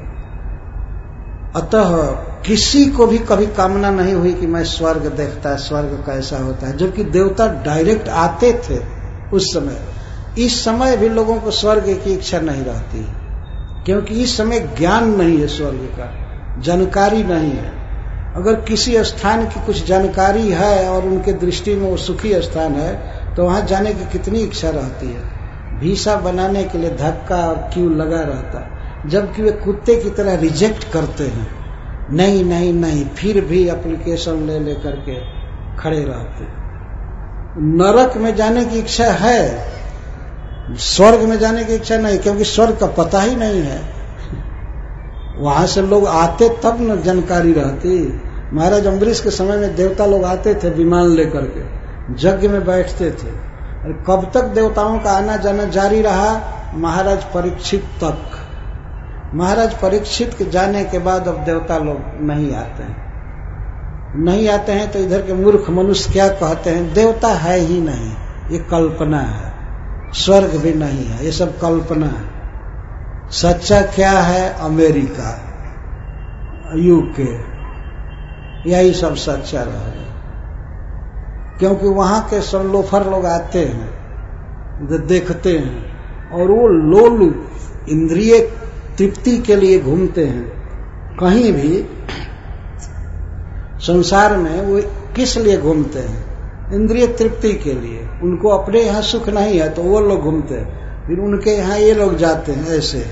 [SPEAKER 1] अतः किसी को भी कभी कामना नहीं हुई कि मैं स्वर्ग देखता है, स्वर्ग कैसा होता है, जबकि देवता डायरेक्ट आते थे उस समय। इस समय भी लोगों को स्वर्ग की इच्छा नहीं रहती, क्योंकि इस समय ज्ञान नहीं है, स्वर्ग का जानकारी नहीं है। अगर किसी स्थान की कुछ जानकारी है और उनके दृष्टि में वो सुखी स्थान है, तो वहां जाने की कितनी इच्छा रहती है। वीसा बनाने के लिए धक्का और क्यू लगा रहता है, जबकि वे कुत्ते की तरह रिजेक्ट करते हैं, नहीं नहीं नहीं, फिर भी एप्लीकेशन ले लेकर के खड़े रहते। नरक में जाने की इच्छा है, स्वर्ग में जाने की इच्छा नहीं, क्योंकि स्वर्ग का पता ही नहीं है। वहां से लोग आते तब न जानकारी रहती। महाराज अम्बरीश के समय में देवता लोग आते थे विमान लेकर के, यज्ञ में बैठते थे। और कब तक देवताओं का आना जाना जारी रहा? महाराज परीक्षित तक। महाराज परीक्षित के जाने के बाद अब देवता लोग नहीं आते हैं। नहीं आते हैं तो इधर के मूर्ख मनुष्य क्या कहते हैं, देवता है ही नहीं, ये कल्पना है, स्वर्ग भी नहीं है, ये सब कल्पना है। सच्चा क्या है? अमेरिका, यूके, यही सब सच्चा रहा है। क्योंकि वहां के सब लोफर लोग आते हैं, देखते हैं, और वो लोलू इंद्रिय तृप्ति के लिए घूमते हैं। कहीं भी संसार में वो किस लिए घूमते हैं? इंद्रिय तृप्ति के लिए। उनको अपने यहाँ सुख नहीं है तो वो लोग घूमते हैं, फिर उनके यहाँ ये लोग जाते हैं ऐसे।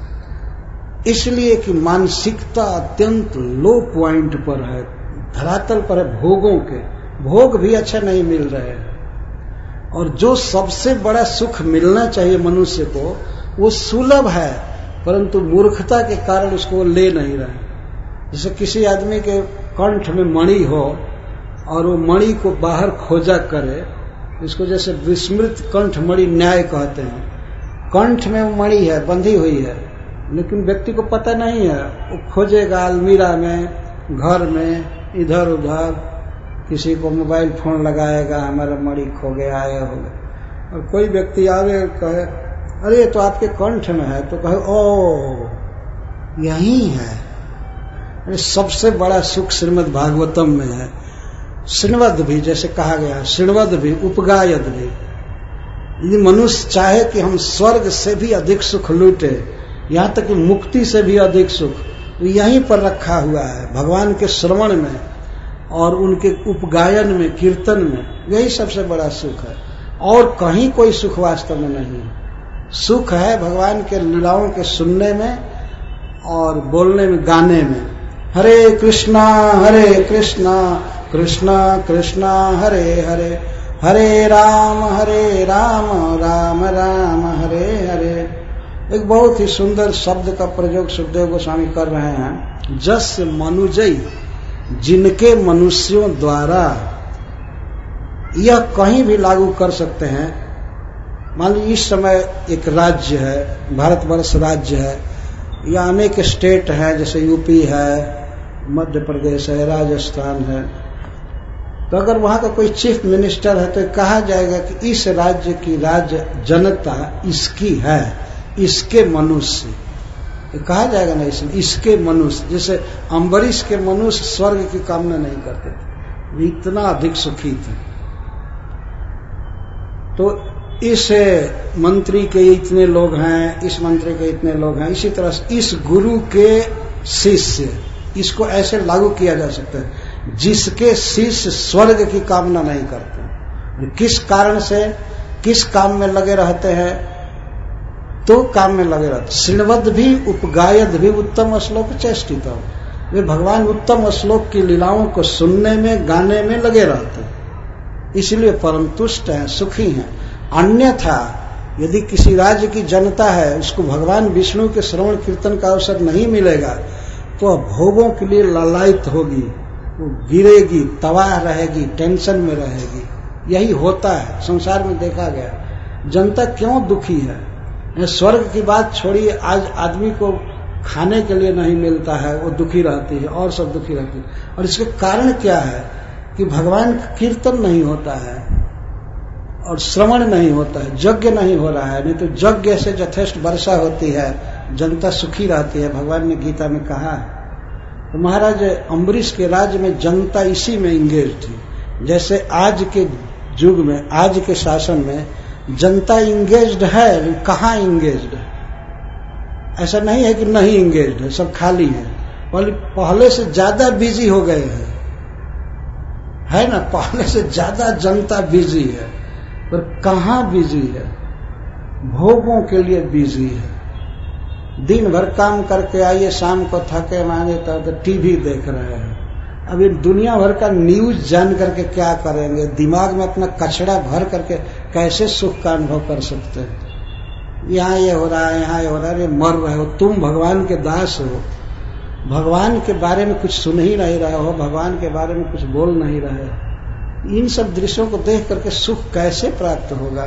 [SPEAKER 1] इसलिए कि मानसिकता अत्यंत लो पॉइंट पर है, धरातल पर है। भोगों के भोग भी अच्छे नहीं मिल रहे हैं, और जो सबसे बड़ा सुख मिलना चाहिए मनुष्य को, वो सुलभ है, परंतु मूर्खता के कारण उसको वो ले नहीं रहे। जैसे किसी आदमी के कंठ में मणि हो और वो मणि को बाहर खोजा करे, इसको जैसे विस्मृत कंठ मणि न्याय कहते हैं। कंठ में वो मणि है, बंधी हुई है, लेकिन व्यक्ति को पता नहीं है। वो खोजेगा अलमीरा में, घर में, इधर उधर, किसी को मोबाइल फोन लगाएगा, हमारा मणि खो गया है होगा। और कोई व्यक्ति आवे कहे, अरे तो आपके कंठ में है, तो कहे ओ यही है। अरे सबसे बड़ा सुख श्रीमद् भागवतम में है। श्रृणवद भी, जैसे कहा गया, श्रृणवद भी, उपगायद भी। यदि मनुष्य चाहे कि हम स्वर्ग से भी अधिक सुख लूटे, यहाँ तक कि मुक्ति से भी अधिक सुख, तो यहीं पर रखा हुआ है, भगवान के श्रवण में और उनके उपगायन में, कीर्तन में। यही सबसे बड़ा सुख है, और कहीं कोई सुख वास्तव में नहीं है। सुख है भगवान के लीलाओं के सुनने में और बोलने में, गाने में। हरे कृष्णा कृष्णा कृष्णा हरे हरे, हरे राम राम राम हरे हरे। एक बहुत ही सुंदर शब्द का प्रयोग सुखदेव गोस्वामी कर रहे हैं। जस मनुजय, जिनके मनुष्यों द्वारा, यह कहीं भी लागू कर सकते हैं। मान लीजिए इस समय एक राज्य है, भारतवर्ष राज्य है, या अनेक स्टेट है, जैसे यूपी है, मध्य प्रदेश है, राजस्थान है, तो अगर वहां का कोई चीफ मिनिस्टर है तो कहा जाएगा कि इस राज्य की जनता इसकी है, इसके मनुष्य, कहा जाएगा ना इसके मनुष्य। जैसे अम्बरीश के मनुष्य स्वर्ग की कामना नहीं करते थे, वे इतना अधिक सुखी थे। तो इस मंत्री के इतने लोग हैं, इस मंत्री के इतने लोग हैं, इसी तरह इस गुरु के शिष्य, इसको ऐसे लागू किया जा सकता है जिसके शिष्य स्वर्ग की कामना नहीं करते। किस कारण से किस काम में लगे रहते हैं? तो काम में लगे रहते। श्रृणवद भी उपगायद भी उत्तम श्लोक चेष्टितम, वे भगवान उत्तम श्लोक की लीलाओं को सुनने में, गाने में लगे रहते, इसलिए परम तुष्ट हैं, सुखी हैं। अन्यथा यदि किसी राज्य की जनता है, उसको भगवान विष्णु के श्रवण कीर्तन का अवसर नहीं मिलेगा तो भोगों के लिए लालायित होगी, वो गिरेगी, तबाह रहेगी, टेंशन में रहेगी। यही होता है, संसार में देखा गया। जनता क्यों दुखी है? स्वर्ग की बात छोड़िए, आज आदमी को खाने के लिए नहीं मिलता है, वो दुखी रहती है, और सब दुखी रहती है। और इसके कारण क्या है कि भगवान का कीर्तन नहीं होता है और श्रवण नहीं होता है, यज्ञ नहीं हो रहा है। नहीं तो यज्ञ से यथेष्ट वर्षा होती है, जनता सुखी रहती है, भगवान ने गीता में कहा है। तो महाराज अम्बरीश के राज्य में जनता इसी में इंगेज थी। जैसे आज के युग में, आज के शासन में जनता इंगेज्ड है, कहाँ इंगेज्ड है? ऐसा नहीं है कि नहीं इंगेज्ड है, सब खाली है, पहले से ज्यादा बिजी हो गए हैं, है ना? पहले से ज्यादा जनता बिजी है, पर कहाँ बिजी है? भोगों के लिए बिजी है। दिन भर काम करके आइए, शाम को थके माने तो टीवी देख रहे हैं। अब ये दुनिया भर का न्यूज जान करके क्या करेंगे? दिमाग में अपना कचड़ा भर करके कैसे सुख का अनुभव कर सकते हैं? यहाँ ये हो रहा है, यहाँ ये हो रहा है, ये मर रहे हो, तुम भगवान के दास हो, भगवान के बारे में कुछ सुन ही नहीं रहे हो, भगवान के बारे में कुछ बोल नहीं रहे। इन सब दृश्यों को देख करके सुख कैसे प्राप्त होगा?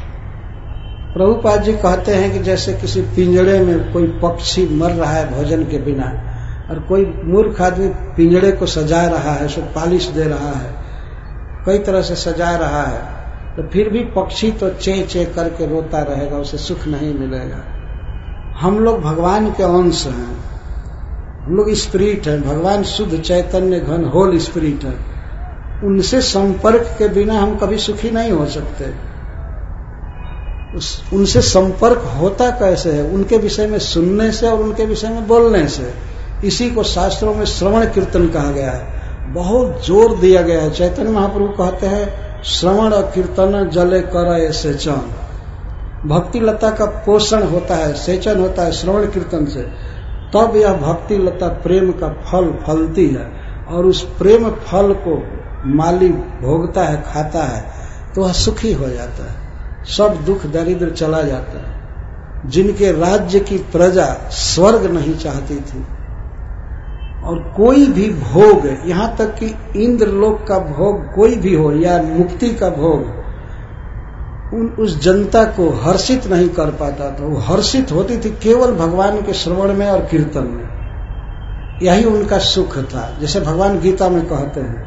[SPEAKER 1] प्रभुपाद जी कहते हैं कि जैसे किसी पिंजड़े में कोई पक्षी मर रहा है भोजन के बिना, और कोई मूर्ख आदमी पिंजड़े को सजा रहा है, उसको पॉलिश दे रहा है, कई तरह से सजा रहा है, तो फिर भी पक्षी तो चे चे करके रोता रहेगा, उसे सुख नहीं मिलेगा। हम लोग भगवान के अंश हैं, हम लोग स्पिरिट हैं, भगवान शुद्ध चैतन्य घन होल स्पिरिट है। उनसे संपर्क के बिना हम कभी सुखी नहीं हो सकते। उनसे संपर्क होता कैसे है? उनके विषय में सुनने से और उनके विषय में बोलने से। इसी को शास्त्रों में श्रवण कीर्तन कहा गया है, बहुत जोर दिया गया है। चैतन्य महाप्रभु कहते हैं श्रवण और कीर्तन जले कर सेचन। भक्ति लता का पोषण होता है, सेचन होता है श्रवण कीर्तन से, तब यह भक्ति लता प्रेम का फल फलती है, और उस प्रेम फल को माली भोगता है, खाता है, तो वह सुखी हो जाता है, सब दुख दरिद्र चला जाता है। जिनके राज्य की प्रजा स्वर्ग नहीं चाहती थी, और कोई भी भोग, यहां तक कि इंद्रलोक का भोग कोई भी हो या मुक्ति का भोग, उस जनता को हर्षित नहीं कर पाता था। वो हर्षित होती थी केवल भगवान के श्रवण में और कीर्तन में, यही उनका सुख था। जैसे भगवान गीता में कहते हैं,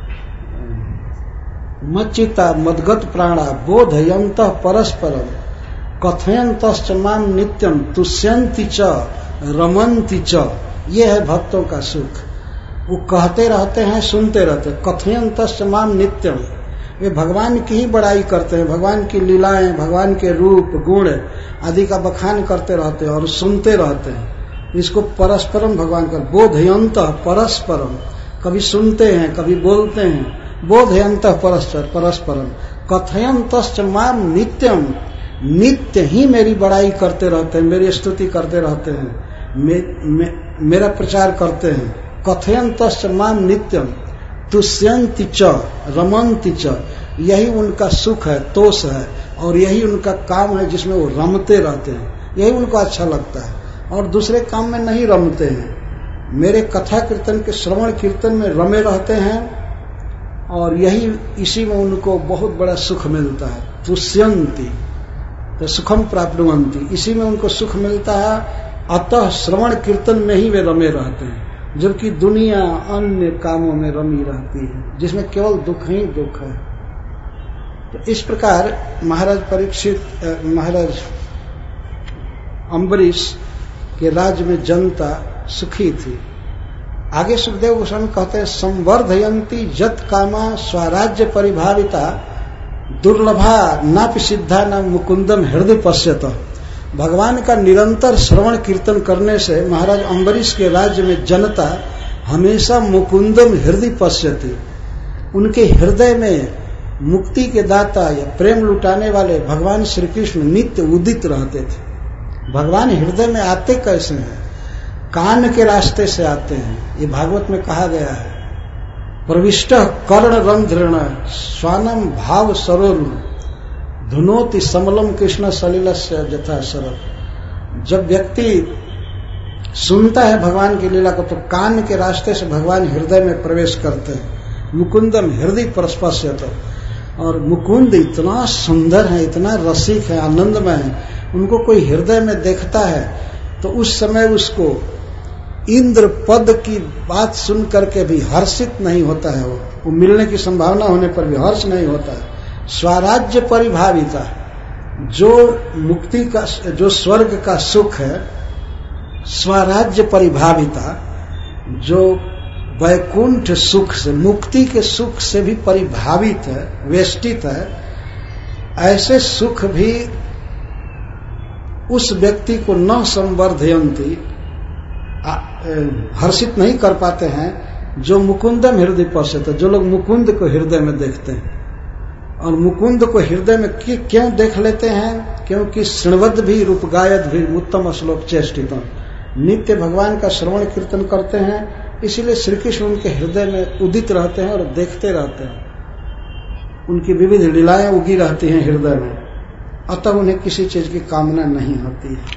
[SPEAKER 1] मच्चिता मदगत प्राणा बोधयंत परस्परम कथयंतश्च माम नित्यम तुष्यन्ति च रमन्ति च। ये है भक्तों का सुख। वो कहते रहते हैं, सुनते रहते, कथयंतश्च माम नित्यम, वे भगवान की ही बड़ाई करते हैं, भगवान की लीलाएं, भगवान के रूप गुण आदि का बखान करते रहते हैं और सुनते रहते हैं। इसको परस्परम भगवान का बोधयंत परस्परम, कभी सुनते हैं कभी बोलते हैं, बोधयंत परस्परम कथयंतश्च माम नित्यम, नित्य ही मेरी बड़ाई करते रहते हैं, मेरी स्तुति करते रहते हैं, मेरा प्रचार करते हैं। कथयंतश्च माम नित्यम तुष्यन्ति च रमन्ति च, यही उनका सुख है, तोष है, और यही उनका काम है जिसमें वो रमते रहते हैं, यही उनको अच्छा लगता है, और दूसरे काम में नहीं रमते हैं। मेरे कथा कीर्तन के श्रवण कीर्तन में रमे रहते हैं, और यही इसी में उनको बहुत बड़ा सुख मिलता है। तुष्यन्ति तो सुखम प्राप्नुवन्ति, इसी में उनको सुख मिलता है। अतः श्रवण कीर्तन में ही वे रमे रहते हैं, जबकि दुनिया अन्य कामों में रमी रहती है, जिसमें केवल दुख ही दुख है। तो इस प्रकार महाराज अम्बरीश के राज्य में जनता सुखी थी। आगे सुखदेव गोस्वामी कहते हैं, संवर्धयंती जत कामा स्वराज्य परिभाविता दुर्लभा नापि सिद्धा न मुकुंदम हृदय पश्यत। भगवान का निरंतर श्रवण कीर्तन करने से महाराज अम्बरीश के राज्य में जनता हमेशा मुकुंदम हृदय पश्यति, उनके हृदय में मुक्ति के दाता या प्रेम लुटाने वाले भगवान श्री कृष्ण नित्य उदित रहते थे। भगवान हृदय में आते कैसे हैं? कान के रास्ते से आते हैं। ये भागवत में कहा गया है, प्रविष्ट कर्ण रंध्रण स्वानम भाव सरोरु धुनोति समलम कृष्ण सलिलस्य यथा सरल। जब व्यक्ति सुनता है भगवान की लीला को तो कान के रास्ते से भगवान हृदय में प्रवेश करते हैं। मुकुंदम हृदय परस्पश्यत। और मुकुंद इतना सुंदर है, इतना रसिक है, आनंदमय है, उनको कोई हृदय में देखता है तो उस समय उसको इंद्र पद की बात सुन करके भी हर्षित नहीं होता है। वो मिलने की संभावना होने पर भी हर्ष नहीं होता है। स्वराज्य परिभाविता, जो मुक्ति का, जो स्वर्ग का सुख है, स्वराज्य परिभाविता, जो वैकुंठ सुख से, मुक्ति के सुख से भी परिभावित है, वेष्टित है, ऐसे सुख भी उस व्यक्ति को न संवर्धयंती, हर्षित नहीं कर पाते हैं, जो मुकुंदम हृदय पश्यते, जो लोग मुकुंद को हृदय में देखते हैं। और मुकुंद को हृदय में क्यों देख लेते हैं? क्योंकि शृण्वद भी रूपगायद भी उत्तम श्लोक चेष्टितम, नित्य भगवान का श्रवण कीर्तन करते हैं, इसीलिए श्री कृष्ण उनके हृदय में उदित रहते हैं और देखते रहते हैं। उनकी विविध लीलाएं उगी रहती हैं हृदय में, अतः उन्हें किसी चीज की कामना नहीं होती है।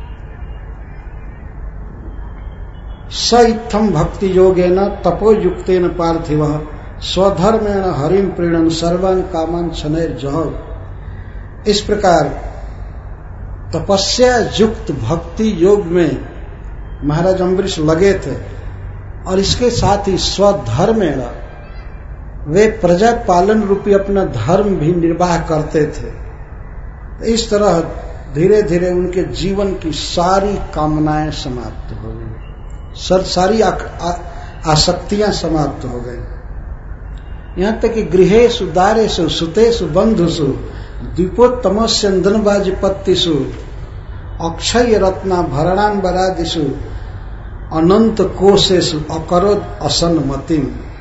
[SPEAKER 1] स इत्थम भक्ति योगेन तपोयुक्तेन पार्थिव स्वधर्मेण हरिम प्रीणन सर्वान कामान क्षणैर्जह। इस प्रकार तपस्या युक्त भक्ति योग में महाराज अम्बरीश लगे थे और इसके साथ ही स्वधर्मेण वे प्रजा पालन रूपी अपना धर्म भी निर्वाह करते थे। इस तरह धीरे धीरे उनके जीवन की सारी कामनाएं समाप्त हो गई, सारी आसक्तियां समाप्त हो गई। यहां तक कि गृहेषु दारेषु सुतेषु बंधुषु द्वीपोत्तमस्यंदनबाजिपत्तिषु अक्षय रत्ना भरणांबरादिषु अनंत कोशेषु अकरोद असन्मतिम।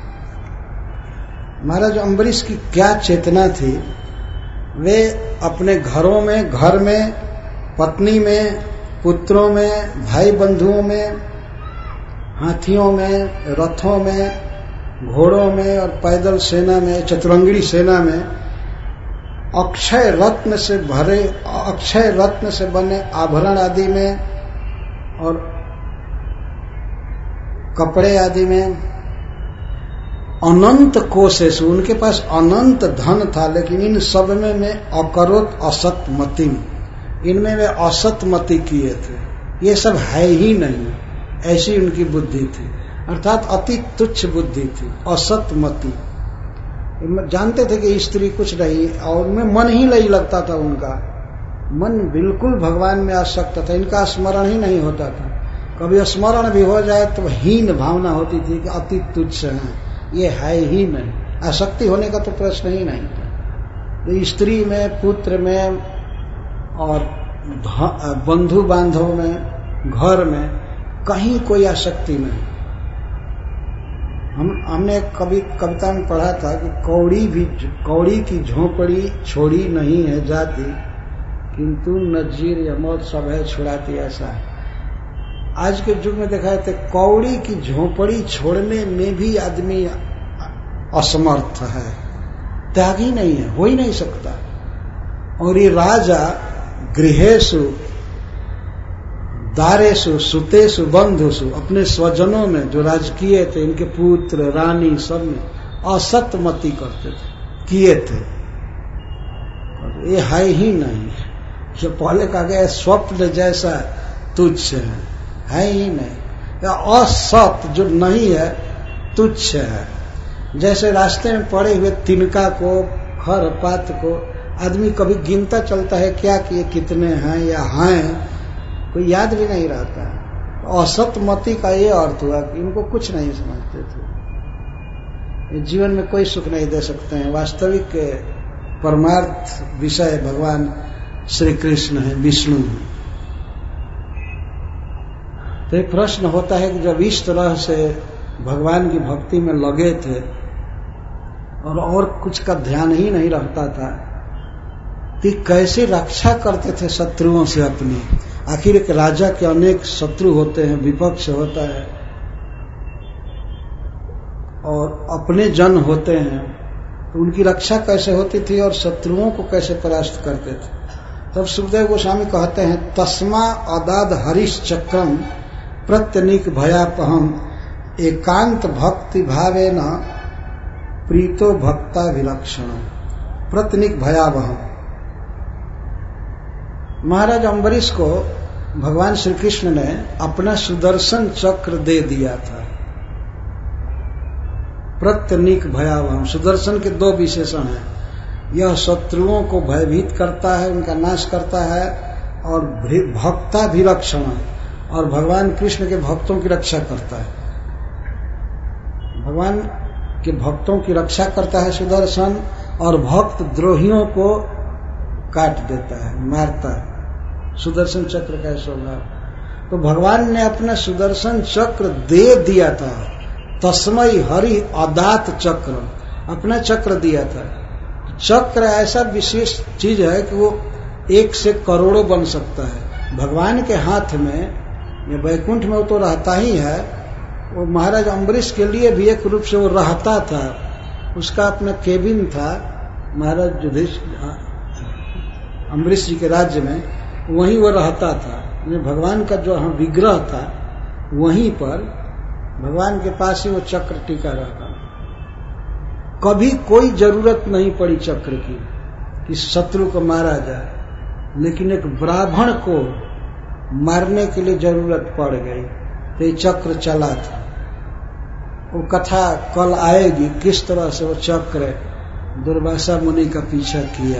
[SPEAKER 1] महाराज अम्बरीश की क्या चेतना थी! वे अपने घरों में, घर में, पत्नी में, पुत्रों में, भाई बंधुओं में, हाथियों में, रथों में, घोड़ों में और पैदल सेना में, चतुरंगिणी सेना में अक्षय रत्न से भरे, अक्षय रत्न से बने आभरण आदि में और कपड़े आदि में अनंत कोशेष, उनके पास अनंत धन था, लेकिन इन सब में अकरोत असत मति, इनमें वे असत मति किए थे। ये सब है ही नहीं, ऐसी उनकी बुद्धि थी, अर्थात अति तुच्छ बुद्धि थी, असत मति। जानते थे कि स्त्री कुछ नहीं और उनमें मन ही नहीं लगता था, उनका मन बिल्कुल भगवान में आसक्त था, इनका स्मरण ही नहीं होता था। कभी स्मरण भी हो जाए तो हीन भावना होती थी कि अति तुच्छ है, ये है ही नहीं, आसक्ति होने का तो प्रश्न ही नहीं था। तो स्त्री में, पुत्र में और बंधु बांधव में, घर में कहीं कोई आसक्ति नहीं। हमने कभी कविता में पढ़ा था कि कौड़ी की झोपड़ी छोड़ी नहीं है जाती, किंतु नजीर या मौत सब है छुड़ाती, ऐसा है। आज के युग में देखा जाता है कौड़ी की झोपड़ी छोड़ने में भी आदमी असमर्थ है, त्यागी नहीं है, हो ही नहीं सकता। और ये राजा गृहेषु दारेषु सुतेषु बंधुषु, अपने स्वजनों में जो राजकीय थे, इनके पुत्र रानी सब में असतमति करते थे, किए थे। और ये है ही नहीं, जो पहले कहा गया स्वप्न जैसा तुच्छ है ही नहीं। या असत जो नहीं है तुच्छ है। जैसे रास्ते में पड़े हुए तिनका को, खर पात को आदमी कभी गिनता चलता है क्या कि ये कितने हैं या हैं, कोई याद भी नहीं रहता है। असत मति का ये अर्थ हुआ कि इनको कुछ नहीं समझते थे, जीवन में कोई सुख नहीं दे सकते हैं। वास्तविक परमार्थ विषय भगवान श्री कृष्ण है, विष्णु है। तो एक प्रश्न होता है कि जब इस तरह से भगवान की भक्ति में लगे थे और कुछ का ध्यान ही नहीं रहता था, कि कैसे रक्षा करते थे शत्रुओं से अपनी। आखिर एक राजा के अनेक शत्रु होते हैं, विपक्ष होता है और अपने जन होते हैं, तो उनकी रक्षा कैसे होती थी और शत्रुओं को कैसे परास्त करते थे। तब सुखदेव गोस्वामी कहते हैं, तस्मा अदाद हरिश चक्रम प्रत्यनिक भयापहम एकांत भक्ति भावेन प्रीतो भक्ता विलक्षण प्रत्यनिक भयावहम। महाराज अम्बरीश को भगवान श्री कृष्ण ने अपना सुदर्शन चक्र दे दिया था। प्रत्यनिक भयावह, सुदर्शन के दो विशेषण हैं, यह शत्रुओं को भयभीत करता है, उनका नाश करता है, और भक्ता विलक्षण, और भगवान कृष्ण के भक्तों की रक्षा करता है। भगवान के भक्तों की रक्षा करता है सुदर्शन, और भक्त द्रोहियों को काट देता है, मारता है। सुदर्शन चक्र का स्वभाव। तो भगवान ने अपना सुदर्शन चक्र दे दिया था। तस्मय हरि अदात चक्र, अपना चक्र दिया था। चक्र ऐसा विशेष चीज है कि वो एक से करोड़ों बन सकता है। भगवान के हाथ में, ये वैकुंठ में वो तो रहता ही है, वो महाराज अम्बरीश के लिए भी एक रूप से वो रहता था। उसका अपना केबिन था महाराज युधिष्ठिर अम्बरीश जी के राज्य में, वहीं वो रहता था। भगवान का जो विग्रह था वहीं पर भगवान के पास ही वो चक्र टिका रहता। कभी कोई जरूरत नहीं पड़ी चक्र की कि शत्रु को मारा जाए, लेकिन एक ब्राह्मण को मारने के लिए जरूरत पड़ गई तो ये चक्र चला था। वो कथा कल आएगी, किस तरह से वो चक्र दुर्वासा मुनि का पीछा किया,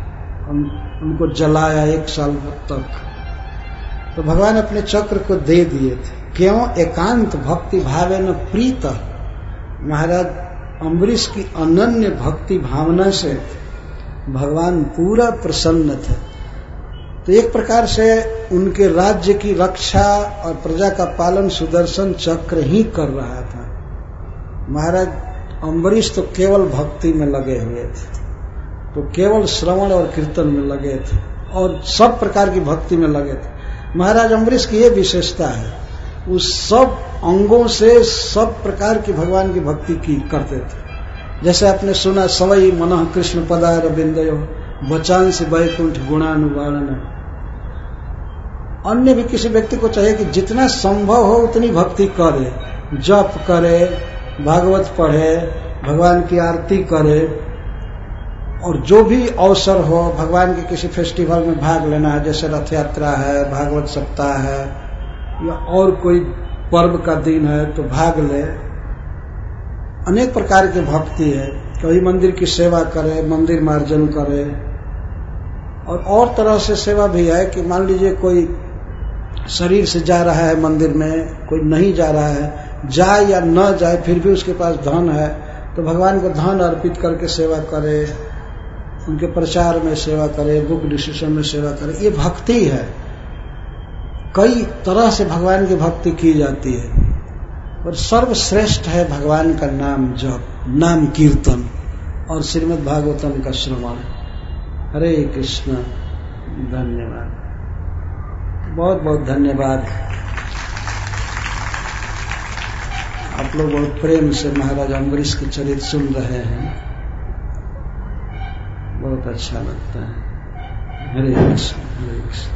[SPEAKER 1] उनको जलाया 1 साल तक। तो भगवान अपने चक्र को दे दिए थे। क्यों? एकांत भक्ति भावे न प्रीत। महाराज अम्बरीश की अनन्य भक्ति भावना से भगवान पूरा प्रसन्न थे। तो एक प्रकार से उनके राज्य की रक्षा और प्रजा का पालन सुदर्शन चक्र ही कर रहा था। महाराज अम्बरीश तो केवल भक्ति में लगे हुए थे, तो केवल श्रवण और कीर्तन में लगे थे और सब प्रकार की भक्ति में लगे थे। महाराज अम्बरीश की ये विशेषता है, वो सब अंगों से सब प्रकार की भगवान की भक्ति की करते थे। जैसे आपने सुना, सवई मनः कृष्ण पदार बिंदयो बचांसी वैकुंठ गुणानुवाणन। अन्य भी किसी व्यक्ति को चाहिए कि जितना संभव हो उतनी भक्ति करे, जप करे, भागवत पढ़े, भगवान की आरती करे, और जो भी अवसर हो भगवान के किसी फेस्टिवल में भाग लेना है, जैसे रथ यात्रा है, भागवत सप्ताह है, या और कोई पर्व का दिन है तो भाग ले। अनेक प्रकार की भक्ति है। कभी मंदिर की सेवा करे, मंदिर मार्जन करे, और तरह से सेवा भी है कि मान लीजिए कोई शरीर से जा रहा है मंदिर में, कोई नहीं जा रहा है, जाए या न जाए फिर भी उसके पास धन है तो भगवान को धन अर्पित करके सेवा करे, उनके प्रचार में सेवा करे, बुक डिस्ट्रीब्यूशन में सेवा करे। ये भक्ति है। कई तरह से भगवान की भक्ति की जाती है, और सर्वश्रेष्ठ है भगवान का नाम जप, नाम कीर्तन और श्रीमद् भागवतम का श्रवण। हरे कृष्ण। धन्यवाद, बहुत बहुत धन्यवाद। आप लोग बहुत प्रेम से महाराज अम्बरीश के चरित्र सुन रहे हैं, बहुत अच्छा लगता है। हरे कृष्ण, हरे कृष्ण।